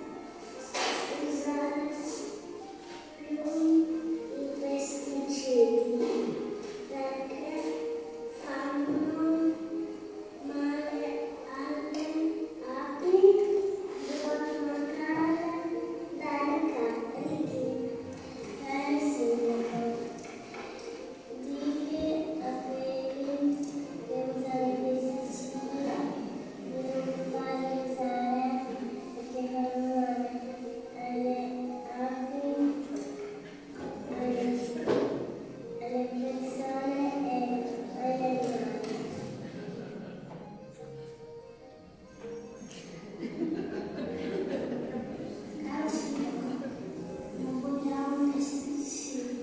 usare più i pesticidi perché fanno male alle api, devono mancare dai capriti. Caro sindaco, digli a quelli che usano i pesticidi di non farli usare perché fanno male alle api, alle persone e agli animali. Caro sindaco, non vogliamo pesticidi.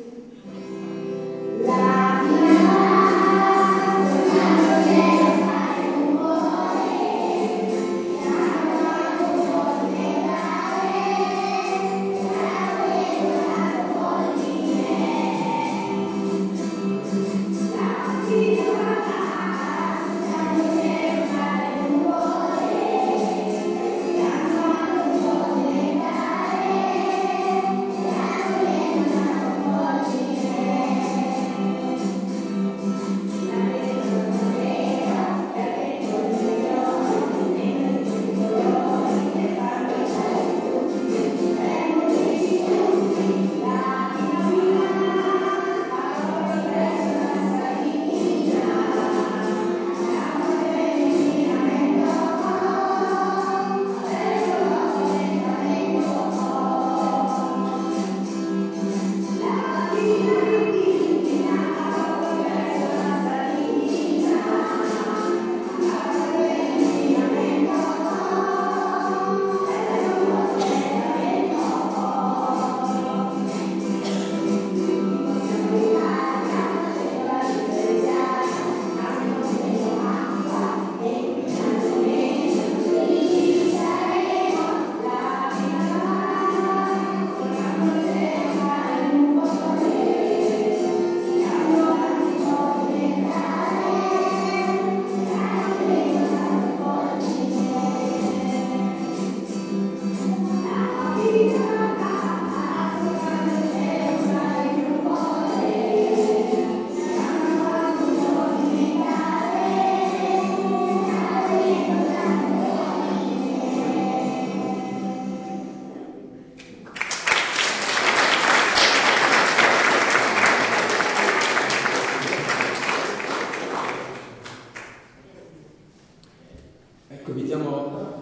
Ecco, invitiamo a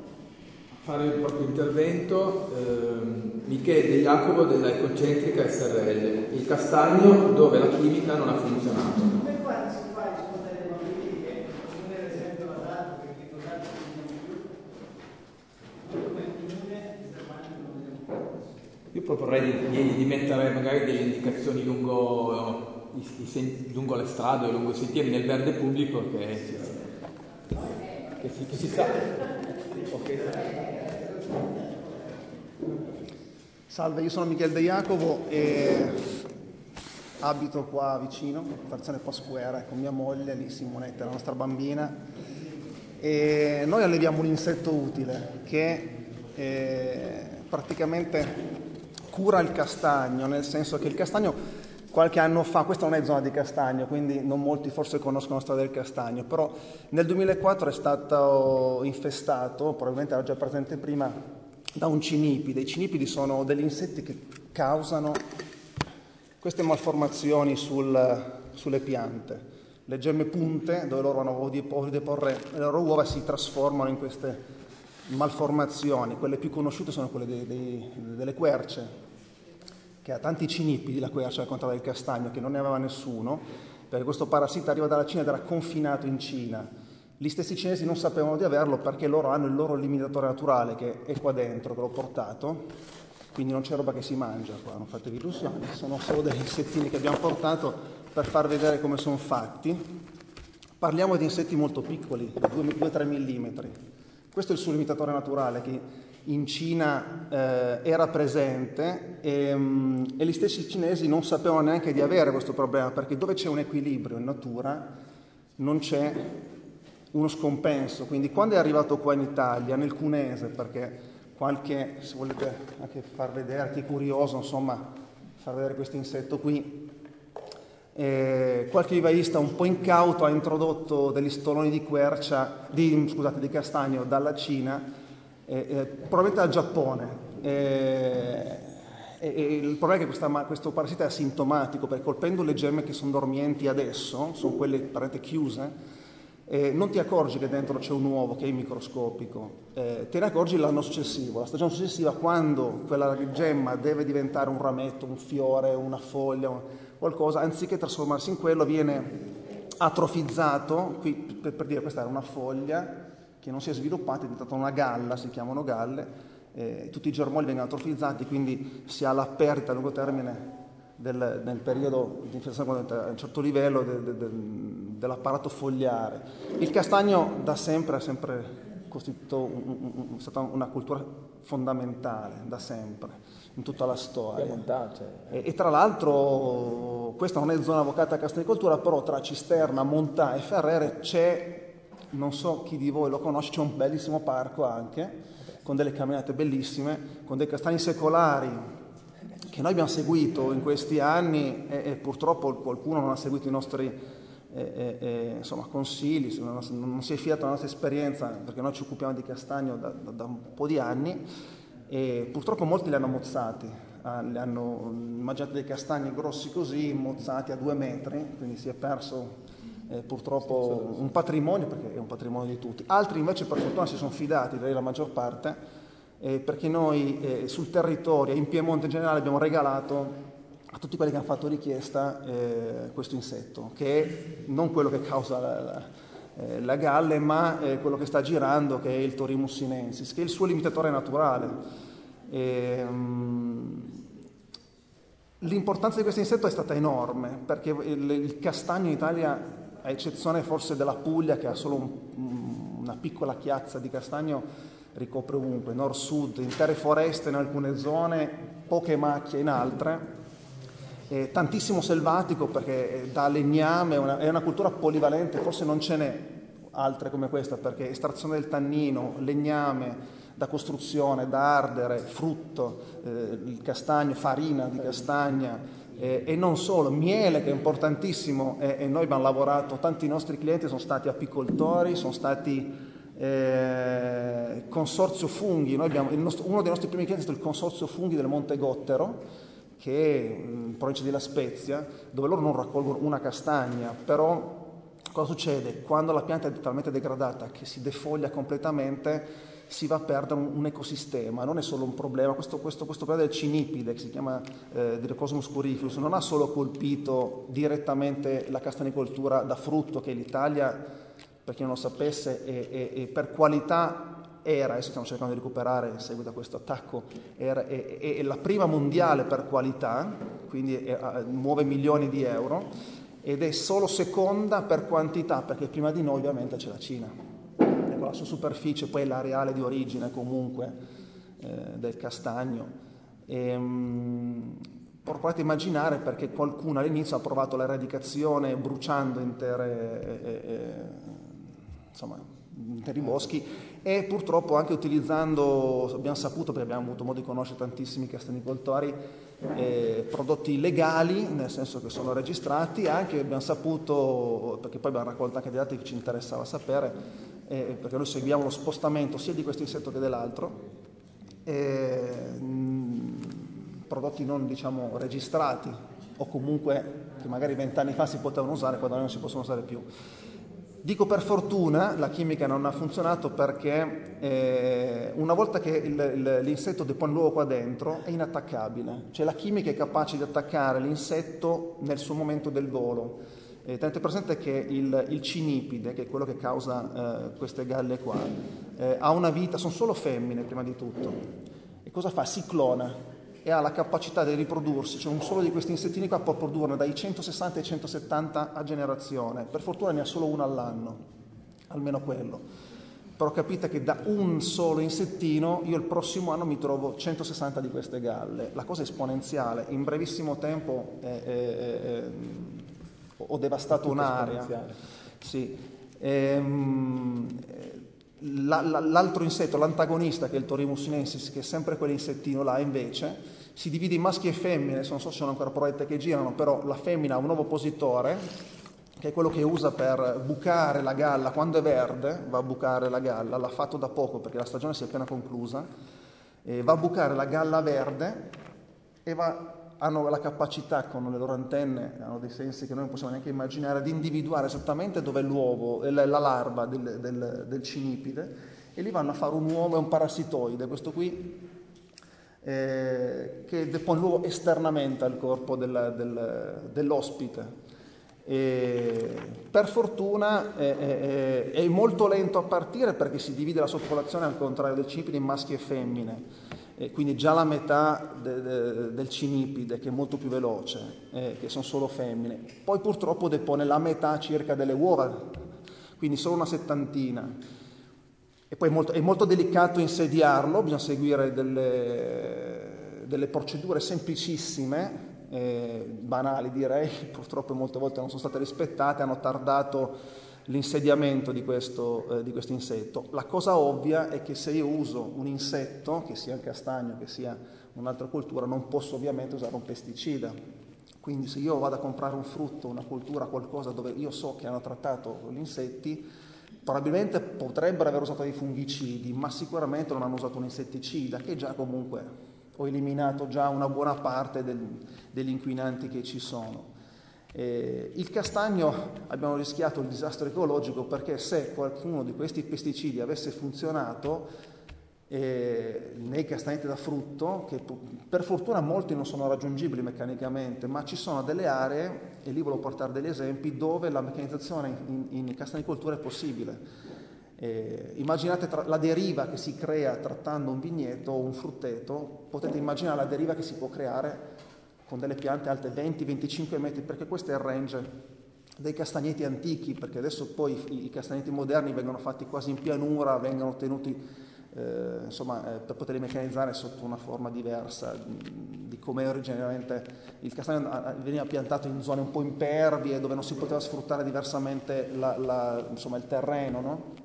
fare il proprio intervento Michele De Jacopo della Ecocentrica SRL, il castagno dove la chimica non ha funzionato. Come qua si fa a rispondere alle bambini che non è l'esempio la data perché i fondati Io proporrei di mettere magari delle indicazioni lungo le strade o lungo i sentieri nel verde pubblico che si sa. Okay. Salve, io sono Michele De Jacopo e abito qua vicino, frazione Pasquera, con mia moglie, lì Simonetta, la nostra bambina, e noi alleviamo un insetto utile che praticamente cura il castagno, nel senso che il castagno qualche anno fa, questa non è zona di castagno, quindi non molti forse conoscono la storia del castagno, però nel 2004 è stato infestato, probabilmente era già presente prima, da un cinipide. I cinipidi sono degli insetti che causano queste malformazioni sulle piante. Le gemme punte, dove loro hanno voglia di porre le loro uova, si trasformano in queste malformazioni. Quelle più conosciute sono quelle delle querce, che ha tanti cinipidi, la quercia al contrario del castagno, che non ne aveva nessuno, perché questo parassita arriva dalla Cina ed era confinato in Cina. Gli stessi cinesi non sapevano di averlo perché loro hanno il loro limitatore naturale, che è qua dentro, che l'ho portato, quindi non c'è roba che si mangia qua, non fatevi illusioni, sono solo degli insettini che abbiamo portato per far vedere come sono fatti. Parliamo di insetti molto piccoli, 2-3 mm. Questo è il suo limitatore naturale, che in Cina era presente e gli stessi cinesi non sapevano neanche di avere questo problema, perché dove c'è un equilibrio in natura non c'è uno scompenso. Quindi quando è arrivato qua in Italia, nel Cunese, perché qualche, se volete anche far vedere, chi è curioso, insomma, far vedere questo insetto qui, qualche vivaista un po' incauto ha introdotto degli stoloni di quercia, di castagno dalla Cina, probabilmente dal Giappone. Il problema è che questo parassita è asintomatico, perché colpendo le gemme che sono dormienti adesso, sono quelle apparentemente chiuse, non ti accorgi che dentro c'è un uovo che è microscopico, te ne accorgi l'anno successivo, la stagione successiva, quando quella gemma deve diventare un rametto, un fiore, una foglia, qualcosa, anziché trasformarsi in quello viene atrofizzato. Qui, per dire, questa era una foglia che non si è sviluppata, è diventata una galla, si chiamano galle, tutti i germogli vengono atrofizzati, quindi si ha la perdita a lungo termine nel periodo di infestazione a un certo livello dell'apparato fogliare. Il castagno da sempre ha sempre costituito è stata una cultura fondamentale, da sempre, in tutta la storia. E tra l'altro questa non è zona vocata a castagnicoltura, però tra Cisterna, Montà e Ferrere c'è, non so chi di voi lo conosce, c'è un bellissimo parco anche, con delle camminate bellissime, con dei castagni secolari che noi abbiamo seguito in questi anni e purtroppo qualcuno non ha seguito i nostri consigli, non si è fidato della nostra esperienza, perché noi ci occupiamo di castagno da un po' di anni e purtroppo molti li hanno mozzati, hanno mangiato dei castagni grossi così, mozzati a 2 metri, quindi si è perso purtroppo un patrimonio, perché è un patrimonio di tutti. Altri invece per fortuna si sono fidati, direi la maggior parte, perché noi sul territorio, in Piemonte in generale, abbiamo regalato a tutti quelli che hanno fatto richiesta questo insetto, che è non quello che causa la galle, ma quello che sta girando, che è il Torimus sinensis, che è il suo limitatore naturale. L'importanza di questo insetto è stata enorme, perché il castagno in Italia, a eccezione forse della Puglia, che ha solo una piccola chiazza di castagno, ricopre ovunque, nord-sud, intere foreste in alcune zone, poche macchie in altre, tantissimo selvatico, perché da legname, è una cultura polivalente, forse non ce n'è altre come questa, perché estrazione del tannino, legname, da costruzione, da ardere, frutto, il castagno, farina di castagna, e non solo, miele, che è importantissimo, e noi abbiamo lavorato, tanti nostri clienti sono stati apicoltori, sono stati consorzio funghi. Noi abbiamo uno dei nostri primi clienti è stato il consorzio funghi del Monte Gottero, che è in provincia di La Spezia, dove loro non raccolgono una castagna, però cosa succede? Quando la pianta è totalmente degradata, che si defoglia completamente, si va a perdere un ecosistema. Non è solo un problema, questo problema del cinipide, che si chiama Dicrocosmus curiflus, non ha solo colpito direttamente la castanicoltura da frutto, che l'Italia, per chi non lo sapesse, e per qualità era, adesso stiamo cercando di recuperare in seguito a questo attacco, è la prima mondiale per qualità, quindi muove milioni di euro, ed è solo seconda per quantità, perché prima di noi ovviamente c'è la Cina, con la sua superficie, poi l'areale di origine comunque del castagno. Provate a immaginare, perché qualcuno all'inizio ha provato l'eradicazione bruciando interi boschi, e purtroppo anche utilizzando, abbiamo saputo, perché abbiamo avuto modo di conoscere tantissimi castanicoltori, prodotti legali, nel senso che sono registrati, anche abbiamo saputo, perché poi abbiamo raccolto anche dei dati che ci interessava sapere, perché noi seguiamo lo spostamento sia di questo insetto che dell'altro, prodotti non registrati, o comunque che magari 20 anni fa si potevano usare, quando non si possono usare più. Dico per fortuna, la chimica non ha funzionato, perché una volta che l'insetto depone l'uovo qua dentro è inattaccabile, cioè la chimica è capace di attaccare l'insetto nel suo momento del volo. Tenete presente che il cinipide, che è quello che causa queste galle qua, ha una vita, sono solo femmine prima di tutto, e cosa fa? Si clona e ha la capacità di riprodursi, cioè un solo di questi insettini qua può produrne dai 160 ai 170 a generazione. Per fortuna ne ha solo una all'anno, almeno quello. però capite che da un solo insettino io il prossimo anno mi trovo 160 di queste galle. La cosa è esponenziale, in brevissimo tempo ho devastato un'area. Sì. L'altro insetto, l'antagonista, che è il Thorium sinensis, che è sempre quell'insettino là, invece si divide in maschi e femmine. Non so se sono ancora proiette che girano, però la femmina ha un ovopositore, che è quello che usa per bucare la galla quando è verde. Va a bucare la galla, l'ha fatto da poco perché la stagione si è appena conclusa, va a bucare la galla verde e hanno la capacità, con le loro antenne, hanno dei sensi che noi non possiamo neanche immaginare, di individuare esattamente dove è l'uovo, la larva del cinipide, e lì vanno a fare un uovo, è un parassitoide, questo qui, che depone l'uovo esternamente al corpo dell'ospite. Per fortuna è molto lento a partire, perché si divide la sua popolazione, al contrario del cinipide, in maschi e femmine, quindi già la metà del cinipide, che è molto più veloce, che sono solo femmine. Poi purtroppo depone la metà circa delle uova, quindi solo una settantina, e poi è molto delicato insediarlo, bisogna seguire delle procedure semplicissime, banali direi, purtroppo molte volte non sono state rispettate, hanno tardato l'insediamento di questo insetto. La cosa ovvia è che se io uso un insetto, che sia il castagno, che sia un'altra coltura, non posso ovviamente usare un pesticida. Quindi se io vado a comprare un frutto, una coltura, qualcosa dove io so che hanno trattato gli insetti, probabilmente potrebbero aver usato dei fungicidi, ma sicuramente non hanno usato un insetticida, che già comunque ho eliminato già una buona parte degli inquinanti che ci sono. Il castagno abbiamo rischiato il disastro ecologico, perché se qualcuno di questi pesticidi avesse funzionato nei castagneti da frutto, che per fortuna molti non sono raggiungibili meccanicamente, ma ci sono delle aree, e lì volevo portare degli esempi, dove la meccanizzazione in castagnicoltura è possibile. Immaginate la deriva che si crea trattando un vigneto o un frutteto, potete immaginare la deriva che si può creare con delle piante alte 20-25 metri, perché questo è il range dei castagneti antichi, perché adesso poi i castagneti moderni vengono fatti quasi in pianura, vengono tenuti per poterli meccanizzare sotto una forma diversa di come originariamente il castagno veniva piantato in zone un po' impervie, dove non si poteva sfruttare diversamente il terreno, no?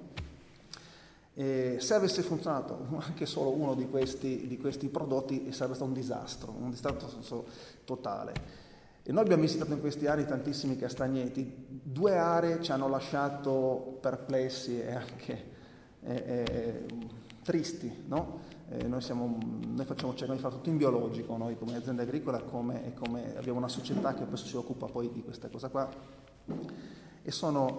E se avesse funzionato anche solo uno di questi prodotti, sarebbe stato un disastro totale. E noi abbiamo visitato in questi anni tantissimi castagneti. 2 aree ci hanno lasciato perplessi e anche tristi, no? Noi facciamo cercare di fare tutto in biologico, noi come azienda agricola, come abbiamo una società che poi si occupa poi di questa cosa qua, e sono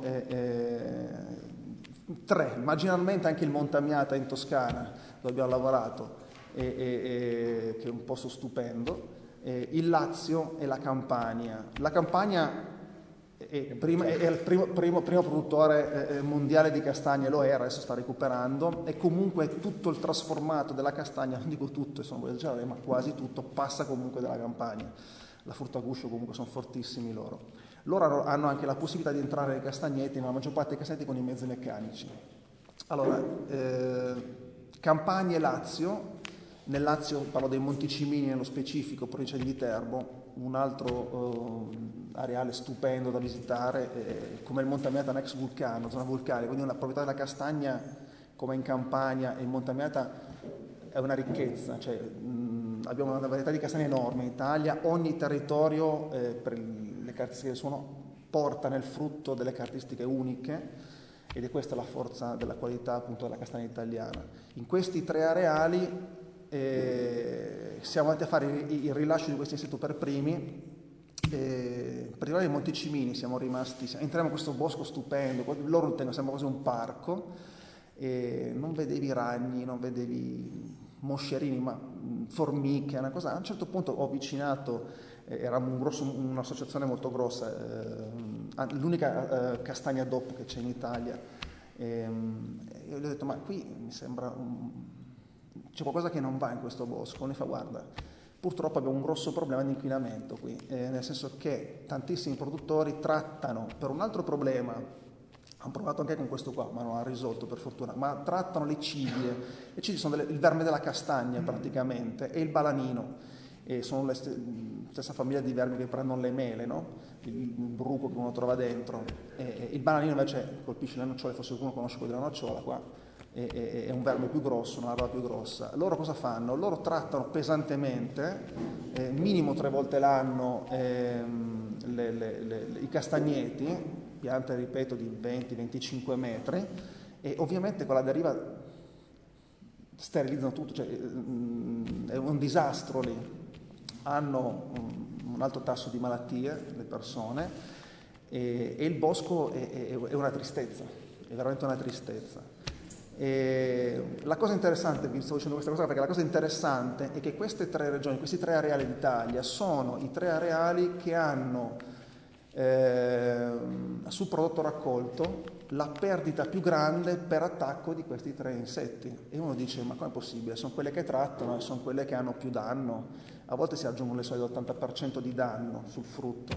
3, marginalmente anche il Montamiata in Toscana, dove abbiamo lavorato, che è un posto stupendo, il Lazio e la Campania. La Campania è il primo produttore mondiale di castagne, lo era, adesso sta recuperando, e comunque tutto il trasformato della castagna, non dico tutto, sono esagerare, ma quasi tutto passa comunque dalla Campania. La frutta a guscio comunque sono fortissimi loro. Loro hanno anche la possibilità di entrare nei castagneti, ma la maggior parte dei castagneti con i mezzi meccanici. Allora, Campania e Lazio. Nel Lazio parlo dei Monticimini nello specifico, provincia di Viterbo, un altro areale stupendo da visitare, come il Montamiata Nex Vulcano, zona vulcanica, quindi una proprietà della castagna come in Campania, e il Montamiata è una ricchezza, cioè, abbiamo una varietà di castagne enorme in Italia, ogni territorio per le caratteristiche del suono porta nel frutto delle caratteristiche uniche, ed è questa la forza della qualità appunto della castagna italiana. In questi 3 areali siamo andati a fare il rilascio di questo insetto per primi, per arrivare ai Monticimini entriamo in questo bosco stupendo, loro lo tengono, sembra quasi un parco, e non vedevi ragni, non vedevi moscerini, ma formiche, una cosa. A un certo punto ho avvicinato, era un'associazione molto grossa, l'unica castagna DOP che c'è in Italia, e io gli ho detto: ma qui mi sembra c'è qualcosa che non va in questo bosco. Ne fa: guarda, purtroppo abbiamo un grosso problema di inquinamento qui, nel senso che tantissimi produttori trattano per un altro problema Hanno provato anche con questo qua, ma non ha risolto per fortuna. Ma trattano le cidie. Le cidie sono il verme della castagna praticamente, e il balanino. E sono la stessa famiglia di vermi che prendono le mele, no? Il bruco che uno trova dentro. Il balanino invece colpisce le nocciole, forse qualcuno conosce quello della nocciola qua, è un verme più grosso, una larva più grossa. Loro cosa fanno? Loro trattano pesantemente, minimo 3 volte l'anno, i castagneti, piante, ripeto, di 20-25 metri, e ovviamente con la deriva sterilizzano tutto, cioè è un disastro lì. Hanno un alto tasso di malattie le persone, e il bosco è una tristezza, è veramente una tristezza. La cosa interessante, vi sto dicendo questa cosa perché la cosa interessante è che queste 3 regioni, questi 3 areali d'Italia sono i 3 areali che hanno sul prodotto raccolto la perdita più grande per attacco di questi 3 insetti. E uno dice: ma com'è possibile? Sono quelle che trattano e sono quelle che hanno più danno. A volte si aggiungono le solite 80% di danno sul frutto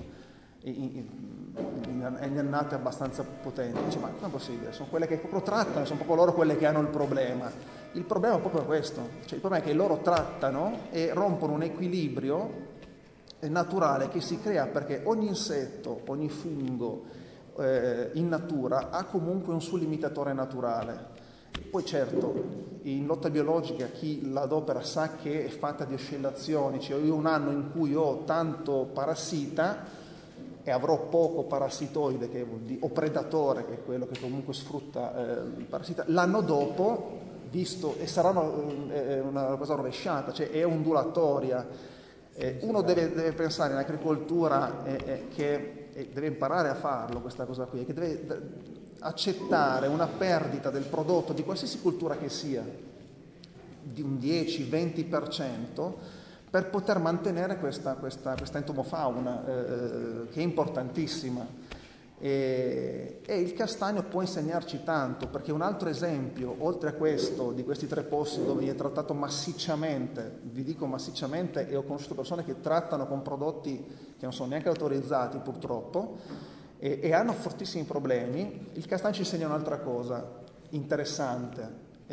in annate abbastanza potenti. Dice: ma com'è possibile? Sono quelle che proprio trattano, sono proprio loro quelle che hanno il problema. Il problema è proprio questo, cioè il problema è che loro trattano e rompono un equilibrio naturale che si crea perché ogni insetto, ogni fungo in natura ha comunque un suo limitatore naturale. Poi certo, in lotta biologica chi la adopera sa che è fatta di oscillazioni, cioè io un anno in cui ho tanto parassita e avrò poco parassitoide o predatore, che è quello che comunque sfrutta il parassita, l'anno dopo, visto, e sarà una cosa rovesciata, cioè è ondulatoria. Uno deve pensare in agricoltura che deve imparare a farlo questa cosa qui, che deve accettare una perdita del prodotto di qualsiasi cultura che sia di un 10-20% per poter mantenere questa entomofauna che è importantissima. E il castagno può insegnarci tanto, perché un altro esempio, oltre a questo, di questi 3 posti dove viene trattato massicciamente, vi dico massicciamente, e ho conosciuto persone che trattano con prodotti che non sono neanche autorizzati purtroppo, e hanno fortissimi problemi. Il castagno ci insegna un'altra cosa interessante,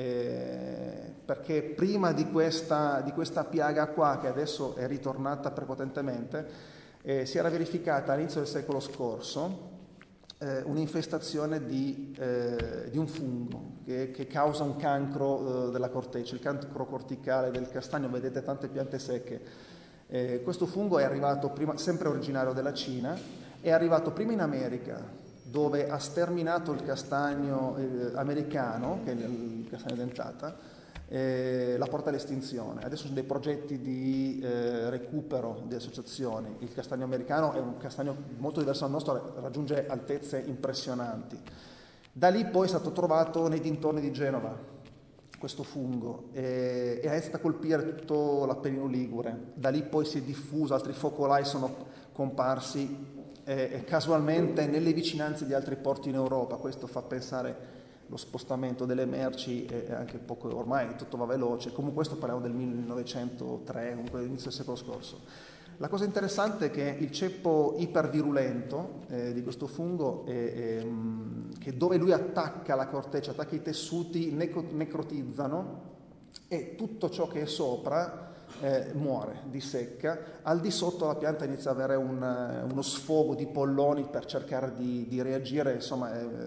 perché prima di questa piaga qua, che adesso è ritornata prepotentemente, si era verificata all'inizio del secolo scorso un'infestazione di un fungo che causa un cancro della corteccia, il cancro corticale del castagno. Vedete tante piante secche. Questo fungo è arrivato prima, sempre originario della Cina, è arrivato prima in America, dove ha sterminato il castagno americano, che è il castagno dentata, la porta all'estinzione. Adesso sono dei progetti di recupero di associazioni. Il castagno americano è un castagno molto diverso dal nostro, raggiunge altezze impressionanti. Da lì poi è stato trovato nei dintorni di Genova questo fungo e ha iniziato a colpire tutto l'Appennino ligure. Da lì poi si è diffuso, altri focolai sono comparsi casualmente nelle vicinanze di altri porti in Europa. Questo fa pensare lo spostamento delle merci e anche poco, ormai tutto va veloce. Comunque questo parliamo del 1903, comunque all'inizio del secolo scorso. La cosa interessante è che il ceppo ipervirulento di questo fungo, che dove lui attacca la corteccia, attacca i tessuti, necrotizzano, e tutto ciò che è sopra muore, dissecca. Al di sotto la pianta inizia ad avere uno sfogo di polloni per cercare di reagire, insomma,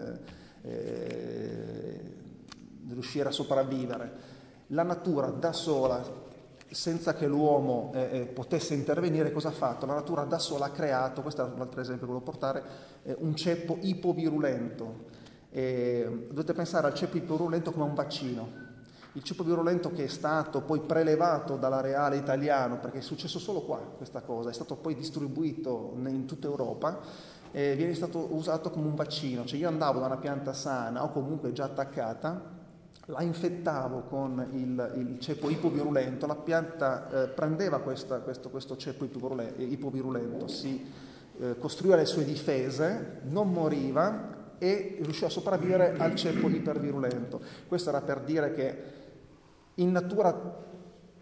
riuscire a sopravvivere. La natura da sola, senza che l'uomo potesse intervenire, cosa ha fatto? La natura da sola ha creato, questo è un altro esempio che volevo portare, un ceppo ipovirulento. Dovete pensare al ceppo ipovirulento come a un vaccino. Il ceppo virulento che è stato poi prelevato dall'areale italiano, perché è successo solo qua questa cosa, è stato poi distribuito in tutta Europa, viene stato usato come un vaccino. Cioè io andavo da una pianta sana o comunque già attaccata, la infettavo con il ceppo ipovirulento, la pianta prendeva questo ceppo ipovirulento, si costruiva le sue difese, non moriva e riusciva a sopravvivere al ceppo ipervirulento. Questo era per dire che in natura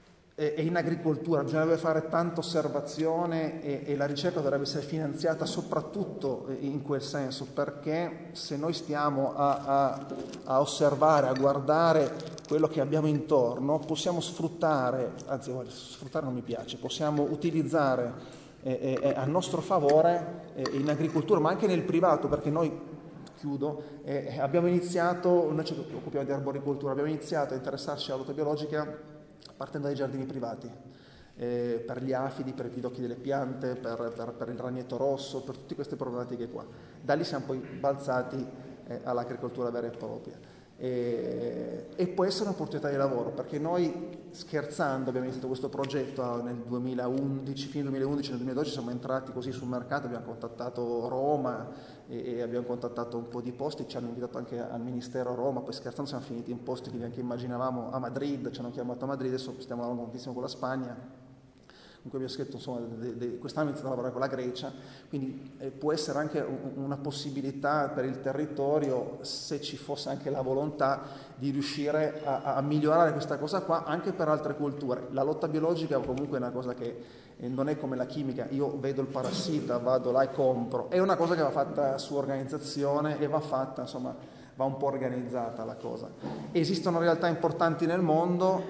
e in agricoltura bisognerebbe fare tanta osservazione e la ricerca dovrebbe essere finanziata soprattutto in quel senso, perché se noi stiamo a osservare, a guardare quello che abbiamo intorno, possiamo sfruttare, anzi sfruttare non mi piace, possiamo utilizzare a nostro favore in agricoltura, ma anche nel privato, perché noi, chiudo, abbiamo iniziato, noi ci occupiamo di arboricoltura, abbiamo iniziato a interessarci alla lotta biologica partendo dai giardini privati, per gli afidi, per i pidocchi delle piante, per il ragnetto rosso, per tutte queste problematiche qua. Da lì siamo poi balzati all'agricoltura vera e propria. E può essere un'opportunità di lavoro, perché noi, scherzando, abbiamo iniziato questo progetto nel 2011, fine 2011, nel 2012 siamo entrati così sul mercato, abbiamo contattato Roma e abbiamo contattato un po' di posti, ci hanno invitato anche al Ministero a Roma, poi scherzando siamo finiti in posti che neanche immaginavamo, a Madrid, ci hanno chiamato a Madrid, adesso stiamo lavorando tantissimo con la Spagna. Comunque abbiamo scritto, insomma, quest'anno iniziato a lavorare con la Grecia, quindi può essere anche una possibilità per il territorio, se ci fosse anche la volontà di riuscire a migliorare questa cosa qua anche per altre culture. La lotta biologica comunque è una cosa che non è come la chimica, io vedo il parassita, vado là e compro, è una cosa che va fatta su organizzazione e va fatta, insomma, va un po' organizzata la cosa. Esistono realtà importanti nel mondo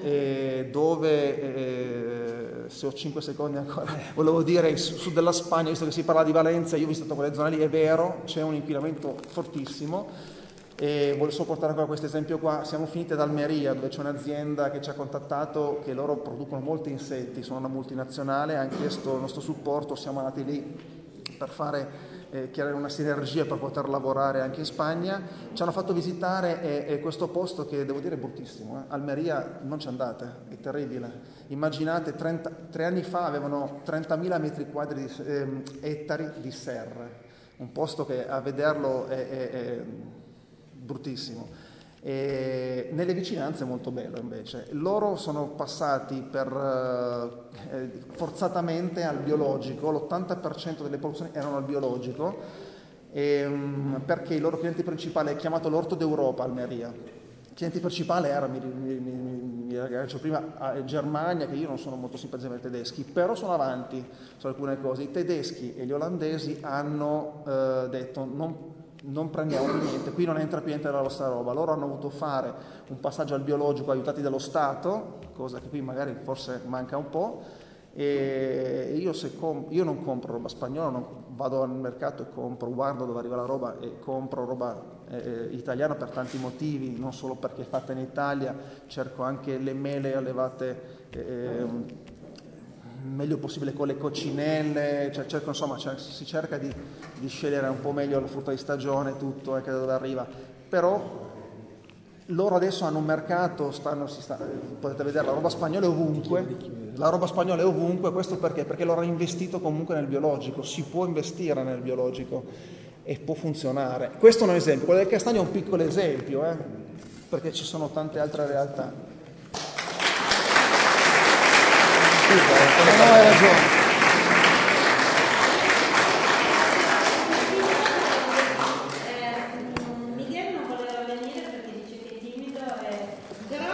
dove, se ho 5 secondi ancora, volevo dire, il sud della Spagna, visto che si parla di Valencia, io ho visitato quelle zone lì, è vero, c'è un inquinamento fortissimo, e voglio solo portare ancora questo esempio qua. Siamo finiti ad Almeria, dove c'è un'azienda che ci ha contattato, che loro producono molti insetti, sono una multinazionale, hanno chiesto il nostro supporto, siamo andati lì per fare creare una sinergia per poter lavorare anche in Spagna. Ci hanno fatto visitare questo posto che devo dire è bruttissimo. Almeria non ci andate, è terribile. Immaginate, 3 anni fa avevano 30.000 metri quadri ettari di serre, un posto che a vederlo è bruttissimo. E nelle vicinanze è molto bello invece. Loro sono passati forzatamente al biologico, l'80% delle produzioni erano al biologico, perché il loro cliente principale è chiamato l'Orto d'Europa, Almeria. Il cliente principale era, mi ragazzo prima, Germania, che io non sono molto simpatizzante ai tedeschi, però sono avanti su alcune cose. I tedeschi e gli olandesi hanno detto non prendiamo più niente, qui non entra più niente della vostra roba. Loro hanno voluto fare un passaggio al biologico aiutati dallo Stato, cosa che qui magari forse manca un po', e io non compro roba spagnola, vado al mercato e guardo dove arriva la roba e compro roba italiana per tanti motivi, non solo perché è fatta in Italia, cerco anche le mele allevate meglio possibile con le coccinelle, si cerca di scegliere un po' meglio la frutta di stagione, tutto, anche da dove arriva. Però loro adesso hanno un mercato, potete vedere, la roba spagnola è ovunque, questo perché? Perché loro hanno investito comunque nel biologico, si può investire nel biologico e può funzionare. Questo è un esempio, quello del castagno è un piccolo esempio, perché ci sono tante altre realtà. No, hai ragione. Miguel non voleva venire perché dice che è timido, però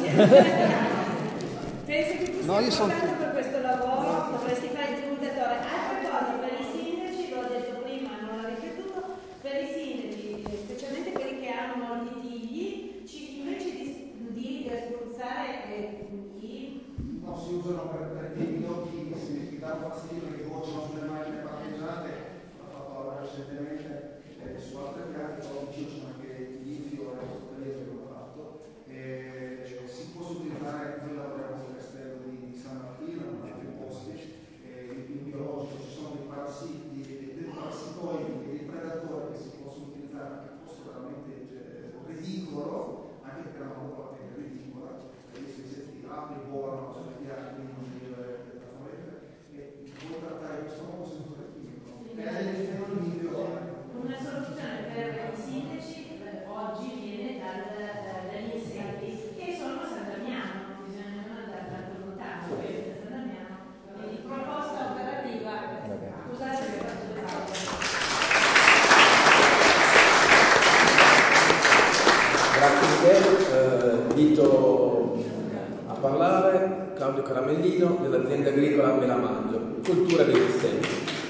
penso che tu sia portato per questo lavoro, dovresti fare il divulgatore. Altra cosa, per i sindaci, l'ho detto prima, non l'ho ripetuto, per i sindaci, specialmente quelli che hanno molti figli, invece di spruzzare no, si usano per i pidocchi, si dà fastidio che cuociono sulle macchine parcheggiate, l'ho fatto lavorare recentemente su altre piante, però vicino sono anche gli infiori, che l'ho fatto, si può utilizzare, noi lavoriamo sul castello di San Martino, in altri posti, in biologico ci sono dei parassiti, dei parassitoidi e dei predatori che si possono utilizzare anche in posto veramente ridicolo, anche perché la roba è ridicola, si apre, volano sulle piante, quindi non si deve e può trattare questo nuovo sensore chimico. Una soluzione per i sindaci oggi viene dagli insetti che sono a San Damiano, bisogna non andare tanto lontano, qui a San Damiano, quindi proposta operativa. Scusate se faccio le parole. Grazie Miguel, invito a parlare Claudio Caramellino dell'azienda agricola Me la Mangio, cultura dei desselli.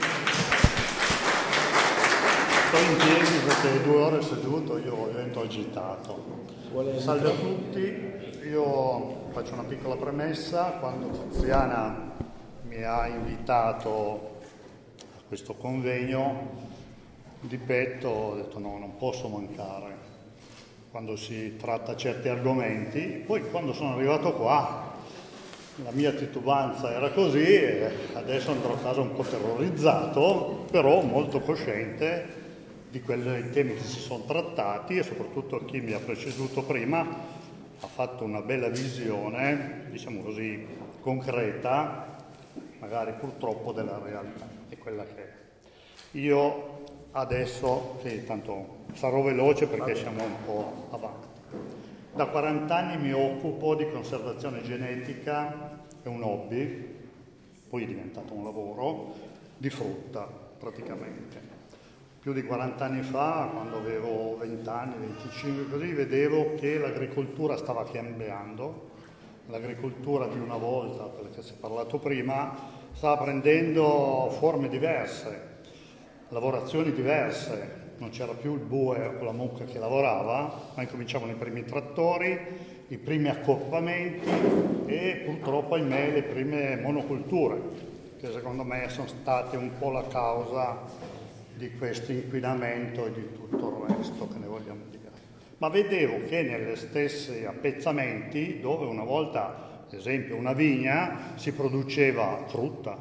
Sto in piedi perché 2 ore seduto io divento agitato. Salve a tutti, io faccio una piccola premessa. Quando Tiziana mi ha invitato a questo convegno, di petto ho detto no, non posso mancare quando si tratta certi argomenti. Poi quando sono arrivato qua la mia titubanza era così e adesso andrò a casa un po' terrorizzato, però molto cosciente di quei temi che si sono trattati, e soprattutto chi mi ha preceduto prima ha fatto una bella visione, diciamo così, concreta, magari purtroppo della realtà, è quella che è. Io adesso, sì, tanto sarò veloce perché siamo un po' avanti. Da 40 anni mi occupo di conservazione genetica, è un hobby, poi è diventato un lavoro, di frutta praticamente. Più di 40 anni fa, quando avevo 20 anni, 25 così, vedevo che l'agricoltura stava cambiando. L'agricoltura di una volta, perché si è parlato prima, stava prendendo forme diverse, lavorazioni diverse. Non c'era più il bue o la mucca che lavorava, ma incominciavano i primi trattori, i primi accorpamenti e purtroppo, ahimè, le prime monoculture, che secondo me sono state un po' la causa di questo inquinamento e di tutto il resto che ne vogliamo dire. Ma vedevo che nelle stesse appezzamenti, dove una volta, ad esempio, una vigna, si produceva frutta,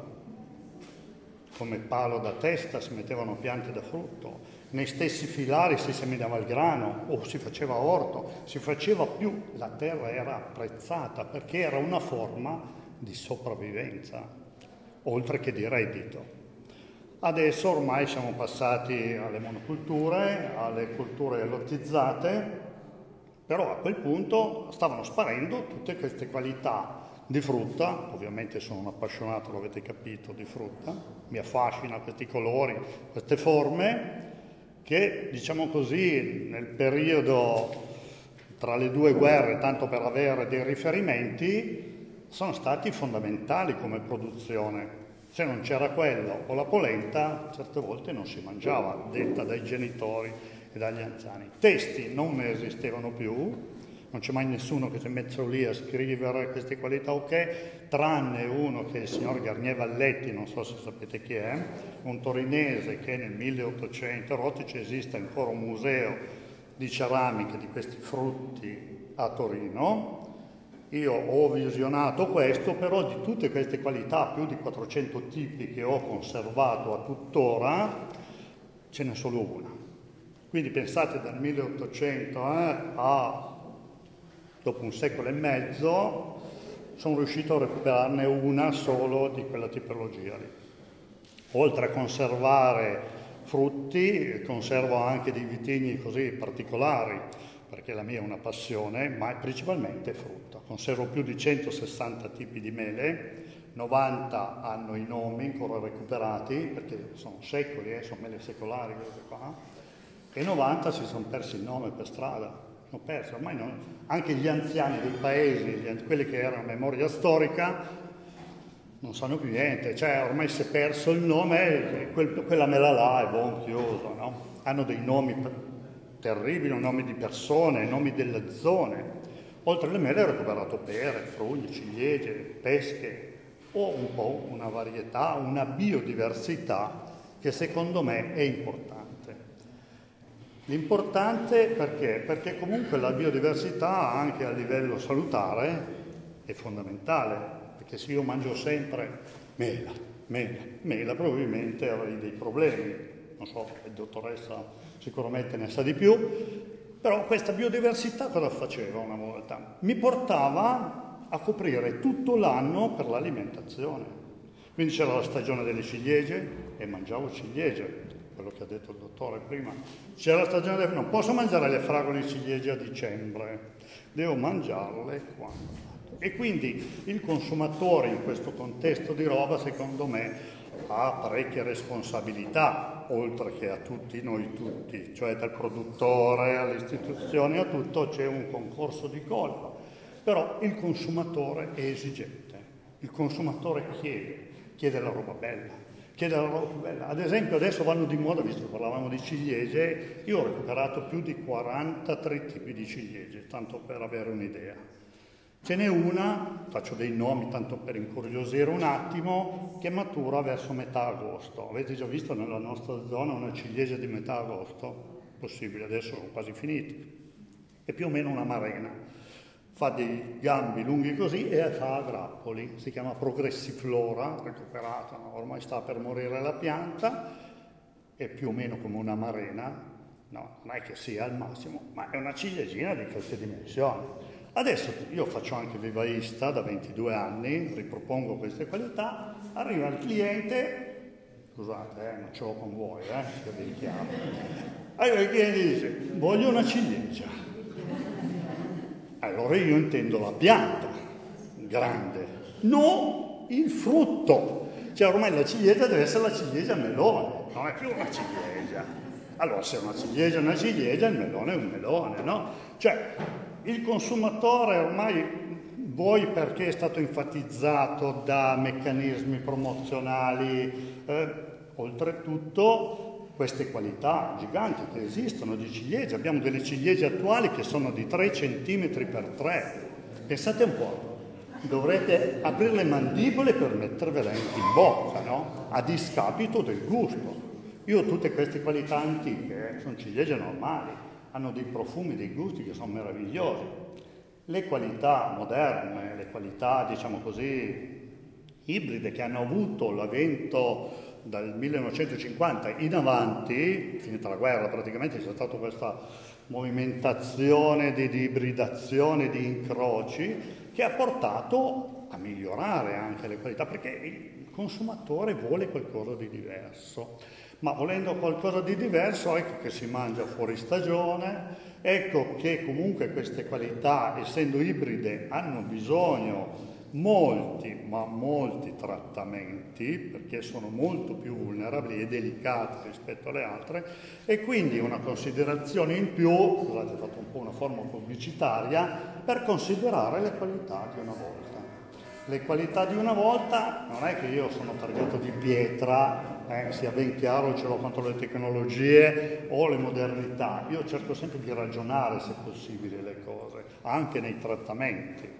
come palo da testa si mettevano piante da frutto, nei stessi filari si seminava il grano o si faceva orto, si faceva più, la terra era apprezzata perché era una forma di sopravvivenza, oltre che di reddito. Adesso ormai siamo passati alle monoculture, alle culture lottizzate, però a quel punto stavano sparendo tutte queste qualità di frutta. Ovviamente sono un appassionato, lo avete capito, di frutta, mi affascina questi colori, queste forme che, diciamo così, nel periodo tra le 2 guerre, tanto per avere dei riferimenti, sono stati fondamentali come produzione. Se non c'era quello o la polenta, certe volte non si mangiava, detta dai genitori e dagli anziani. Testi non ne esistevano più, non c'è mai nessuno che si è messo lì a scrivere queste qualità, ok, tranne uno che è il signor Garnier Valletti, non so se sapete chi è, un torinese che nel 1800 Rotici esiste ancora un museo di ceramica di questi frutti a Torino. Io ho visionato questo, però di tutte queste qualità, più di 400 tipi che ho conservato a tuttora, ce n'è solo una. Quindi pensate dal 1800 a dopo un secolo e mezzo, sono riuscito a recuperarne una solo di quella tipologia lì. Oltre a conservare frutti, conservo anche dei vitigni così particolari, perché la mia è una passione, ma principalmente frutta. Conservo più di 160 tipi di mele, 90 hanno i nomi ancora recuperati, perché sono secoli, sono mele secolari queste qua, e 90 si sono persi il nome per strada. Sono persi, ormai anche gli anziani dei paesi, quelli che erano a memoria storica, non sanno più niente, cioè ormai si è perso il nome, quella mela là è buon chiuso, no? Hanno dei nomi terribili, nomi di persone, nomi delle zone. Oltre alle mele ho recuperato pere, prugni, ciliegie, pesche, o un po' una varietà, una biodiversità che secondo me è importante. L'importante perché? Perché comunque la biodiversità anche a livello salutare è fondamentale, perché se io mangio sempre mela, probabilmente avrei dei problemi. Non so, la dottoressa sicuramente ne sa di più, però questa biodiversità cosa faceva una volta? Mi portava a coprire tutto l'anno per l'alimentazione. Quindi c'era la stagione delle ciliegie e mangiavo ciliegie, quello che ha detto il dottore prima. C'era la stagione non posso mangiare le fragole di ciliegie a dicembre, devo mangiarle quando. E quindi il consumatore in questo contesto di roba, secondo me, ha parecchie responsabilità, oltre che a tutti noi tutti, cioè dal produttore alle istituzioni a tutto c'è un concorso di colpa. Però il consumatore è esigente. Il consumatore chiede la roba bella. Chiede la roba più bella. Ad esempio adesso vanno di moda, visto che parlavamo di ciliegie, io ho recuperato più di 43 tipi di ciliegie, tanto per avere un'idea. Ce n'è una, faccio dei nomi tanto per incuriosire un attimo, che matura verso metà agosto. Avete già visto nella nostra zona una ciliegia di metà agosto? Possibile, adesso sono quasi finiti. È più o meno una marena. Fa dei gambi lunghi così e fa a grappoli, si chiama progressiflora, recuperata, no? Ormai sta per morire la pianta, è più o meno come una marena, no, non è che sia al massimo, ma è una ciliegina di queste dimensioni. Adesso io faccio anche vivaista da 22 anni, ripropongo queste qualità, arriva il cliente, scusate, non ce l'ho con voi, sia ben chiaro, arriva il cliente e dice, voglio una ciliegia. Allora io intendo la pianta grande, non il frutto. Cioè ormai la ciliegia deve essere la ciliegia melone, non è più una ciliegia. Allora se è una ciliegia, il melone è un melone, no? Cioè il consumatore ormai, voi perché è stato enfatizzato da meccanismi promozionali, oltretutto queste qualità giganti che esistono di ciliegie, abbiamo delle ciliegie attuali che sono di 3 cm per 3, pensate un po', dovrete aprire le mandibole per mettervela in bocca, no? A discapito del gusto. Io ho tutte queste qualità antiche, sono ciliegie normali, hanno dei profumi, dei gusti che sono meravigliosi. Le qualità moderne, le qualità diciamo così ibride che hanno avuto l'avvento dal 1950 in avanti, finita la guerra praticamente, c'è stata questa movimentazione di ibridazione, di incroci, che ha portato a migliorare anche le qualità, perché il consumatore vuole qualcosa di diverso. Ma volendo qualcosa di diverso, ecco che si mangia fuori stagione, ecco che comunque queste qualità, essendo ibride, hanno bisogno molti trattamenti, perché sono molto più vulnerabili e delicate rispetto alle altre, e quindi una considerazione in più, scusate, ho fatto un po' una forma pubblicitaria, per considerare le qualità di una volta. Le qualità di una volta non è che io sono targato di pietra, sia ben chiaro, ce l'ho contro le tecnologie o le modernità, io cerco sempre di ragionare se possibile le cose, anche nei trattamenti.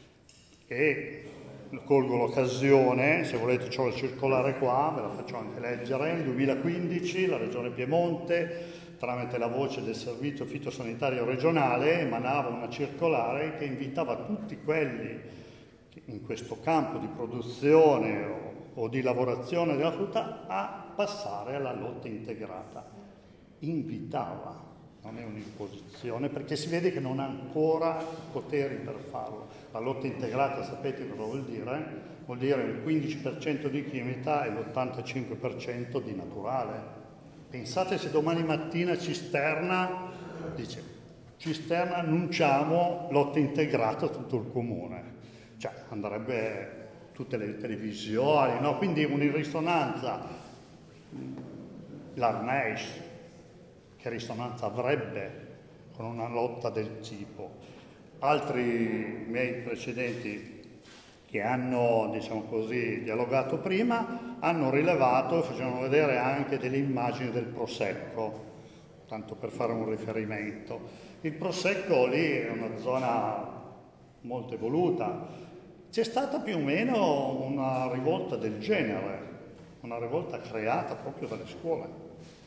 E colgo l'occasione, se volete c'ho la circolare qua, ve la faccio anche leggere. Nel 2015 la Regione Piemonte, tramite la voce del Servizio Fitosanitario Regionale, emanava una circolare che invitava tutti quelli che in questo campo di produzione o di lavorazione della frutta a passare alla lotta integrata. Invitava, non è un'imposizione, perché si vede che non ha ancora i poteri per farlo. La lotta integrata, sapete cosa vuol dire? Vuol dire il 15% di chimica e l'85% di naturale. Pensate se domani mattina Cisterna dice, Cisterna annunciamo lotta integrata a tutto il comune. Cioè andrebbe tutte le televisioni, no? Quindi in risonanza l'ARNEIS, che risonanza avrebbe con una lotta del tipo? Altri miei precedenti che hanno, diciamo così, dialogato prima, hanno rilevato, facevano vedere anche delle immagini del Prosecco, tanto per fare un riferimento. Il Prosecco lì è una zona molto evoluta. C'è stata più o meno una rivolta del genere, una rivolta creata proprio dalle scuole.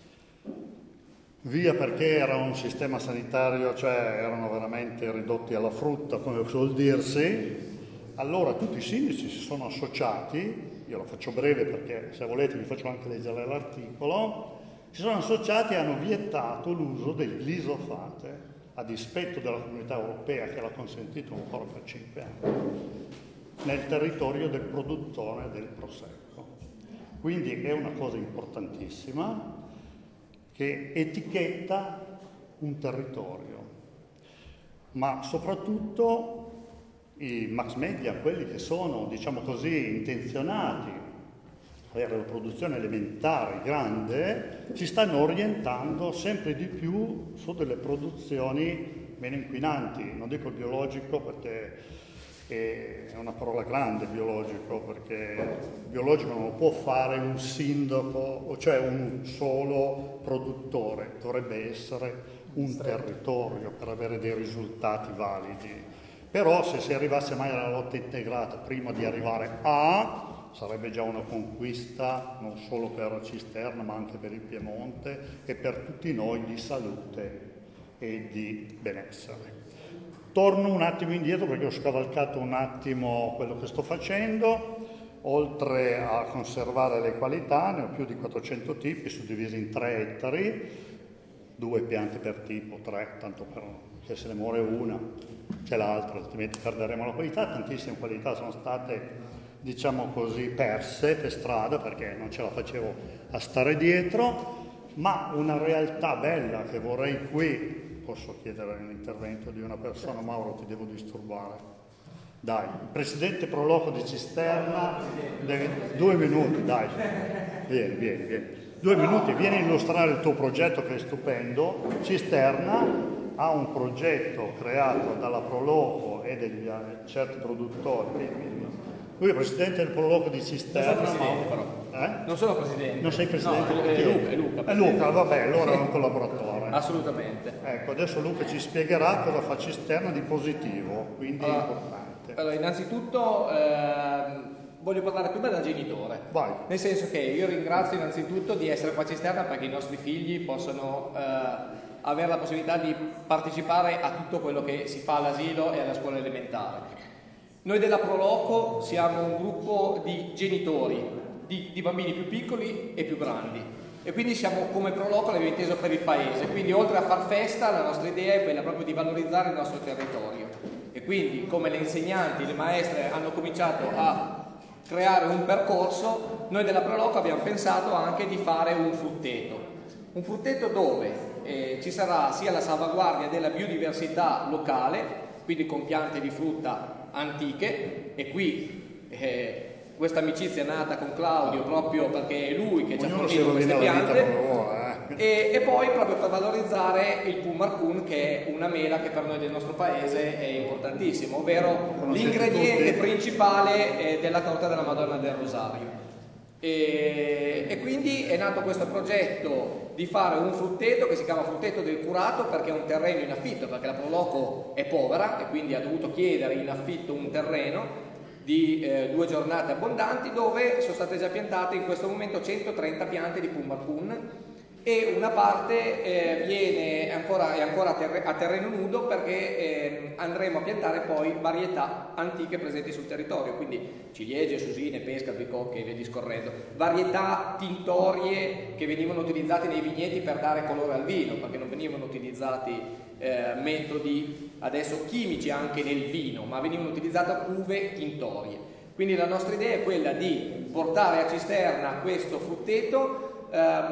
Via perché era un sistema sanitario, cioè erano veramente ridotti alla frutta, come suol dirsi. Allora tutti i sindaci si sono associati, io lo faccio breve perché se volete vi faccio anche leggere l'articolo, si sono associati e hanno vietato l'uso del glisofate, a dispetto della Comunità Europea che l'ha consentito ancora per 5 anni, nel territorio del produttore del Prosecco. Quindi è una cosa importantissima, che etichetta un territorio, ma soprattutto i mass media, quelli che sono, diciamo così, intenzionati per la produzione alimentare grande, si stanno orientando sempre di più su delle produzioni meno inquinanti. Non dico il biologico perché e è una parola grande biologico, perché biologico non lo può fare un sindaco, cioè un solo produttore, dovrebbe essere un territorio per avere dei risultati validi. Però se si arrivasse mai alla lotta integrata prima di arrivare a, sarebbe già una conquista non solo per la Cisterna ma anche per il Piemonte e per tutti noi di salute e di benessere. Torno un attimo indietro perché ho scavalcato un attimo quello che sto facendo. Oltre a conservare le qualità, ne ho più di 400 tipi suddivisi in 3 ettari, 2 piante per tipo, 3, tanto perché se ne muore una c'è l'altra, altrimenti perderemo la qualità. Tantissime qualità sono state, diciamo così, perse per strada perché non ce la facevo a stare dietro, ma una realtà bella che vorrei qui. Posso chiedere l'intervento di una persona? Mauro, ti devo disturbare. Dai, il presidente pro loco di Cisterna, 2 minuti, dai. Vieni. 2 minuti, vieni a illustrare il tuo progetto che è stupendo. Cisterna ha un progetto creato dalla Proloco e degli certi produttori. Lui è presidente del Proloco di Cisterna. Non sono presidente, però. Non sono presidente. Non sei presidente? No, è Luca. È Luca, vabbè, allora è un collaboratore. Assolutamente. Ecco, adesso Luca ci spiegherà cosa fa Cisterna di positivo, quindi è importante. Allora, innanzitutto voglio parlare prima da genitore. Vai. Nel senso che io ringrazio innanzitutto di essere qua a Cisterna perché i nostri figli possono avere la possibilità di partecipare a tutto quello che si fa all'asilo e alla scuola elementare. Noi della Proloco siamo un gruppo di genitori di bambini più piccoli e più grandi e quindi siamo come Proloco, l'abbiamo inteso per il paese, quindi oltre a far festa la nostra idea è quella proprio di valorizzare il nostro territorio e quindi come le insegnanti, le maestre hanno cominciato a creare un percorso, noi della Proloco abbiamo pensato anche di fare un frutteto dove ci sarà sia la salvaguardia della biodiversità locale, quindi con piante di frutta antiche, e qui questa amicizia è nata con Claudio proprio perché è lui che ci ha fornito queste piante e poi proprio per valorizzare il Pummarcun, che è una mela che per noi del nostro paese è importantissima, ovvero l'ingrediente principale della torta della Madonna del Rosario. E quindi è nato questo progetto di fare un frutteto che si chiama Frutteto del Curato perché è un terreno in affitto, perché la Proloco è povera e quindi ha dovuto chiedere in affitto un terreno di 2 giornate abbondanti dove sono state già piantate in questo momento 130 piante di Pummarcun e una parte è ancora a terreno nudo perché andremo a piantare poi varietà antiche presenti sul territorio, quindi ciliegie, susine, pesca, albicocche e via discorrendo, varietà tintorie che venivano utilizzate nei vigneti per dare colore al vino, perché non venivano utilizzati metodi adesso chimici anche nel vino, ma venivano utilizzate uve tintorie. Quindi la nostra idea è quella di portare a Cisterna questo frutteto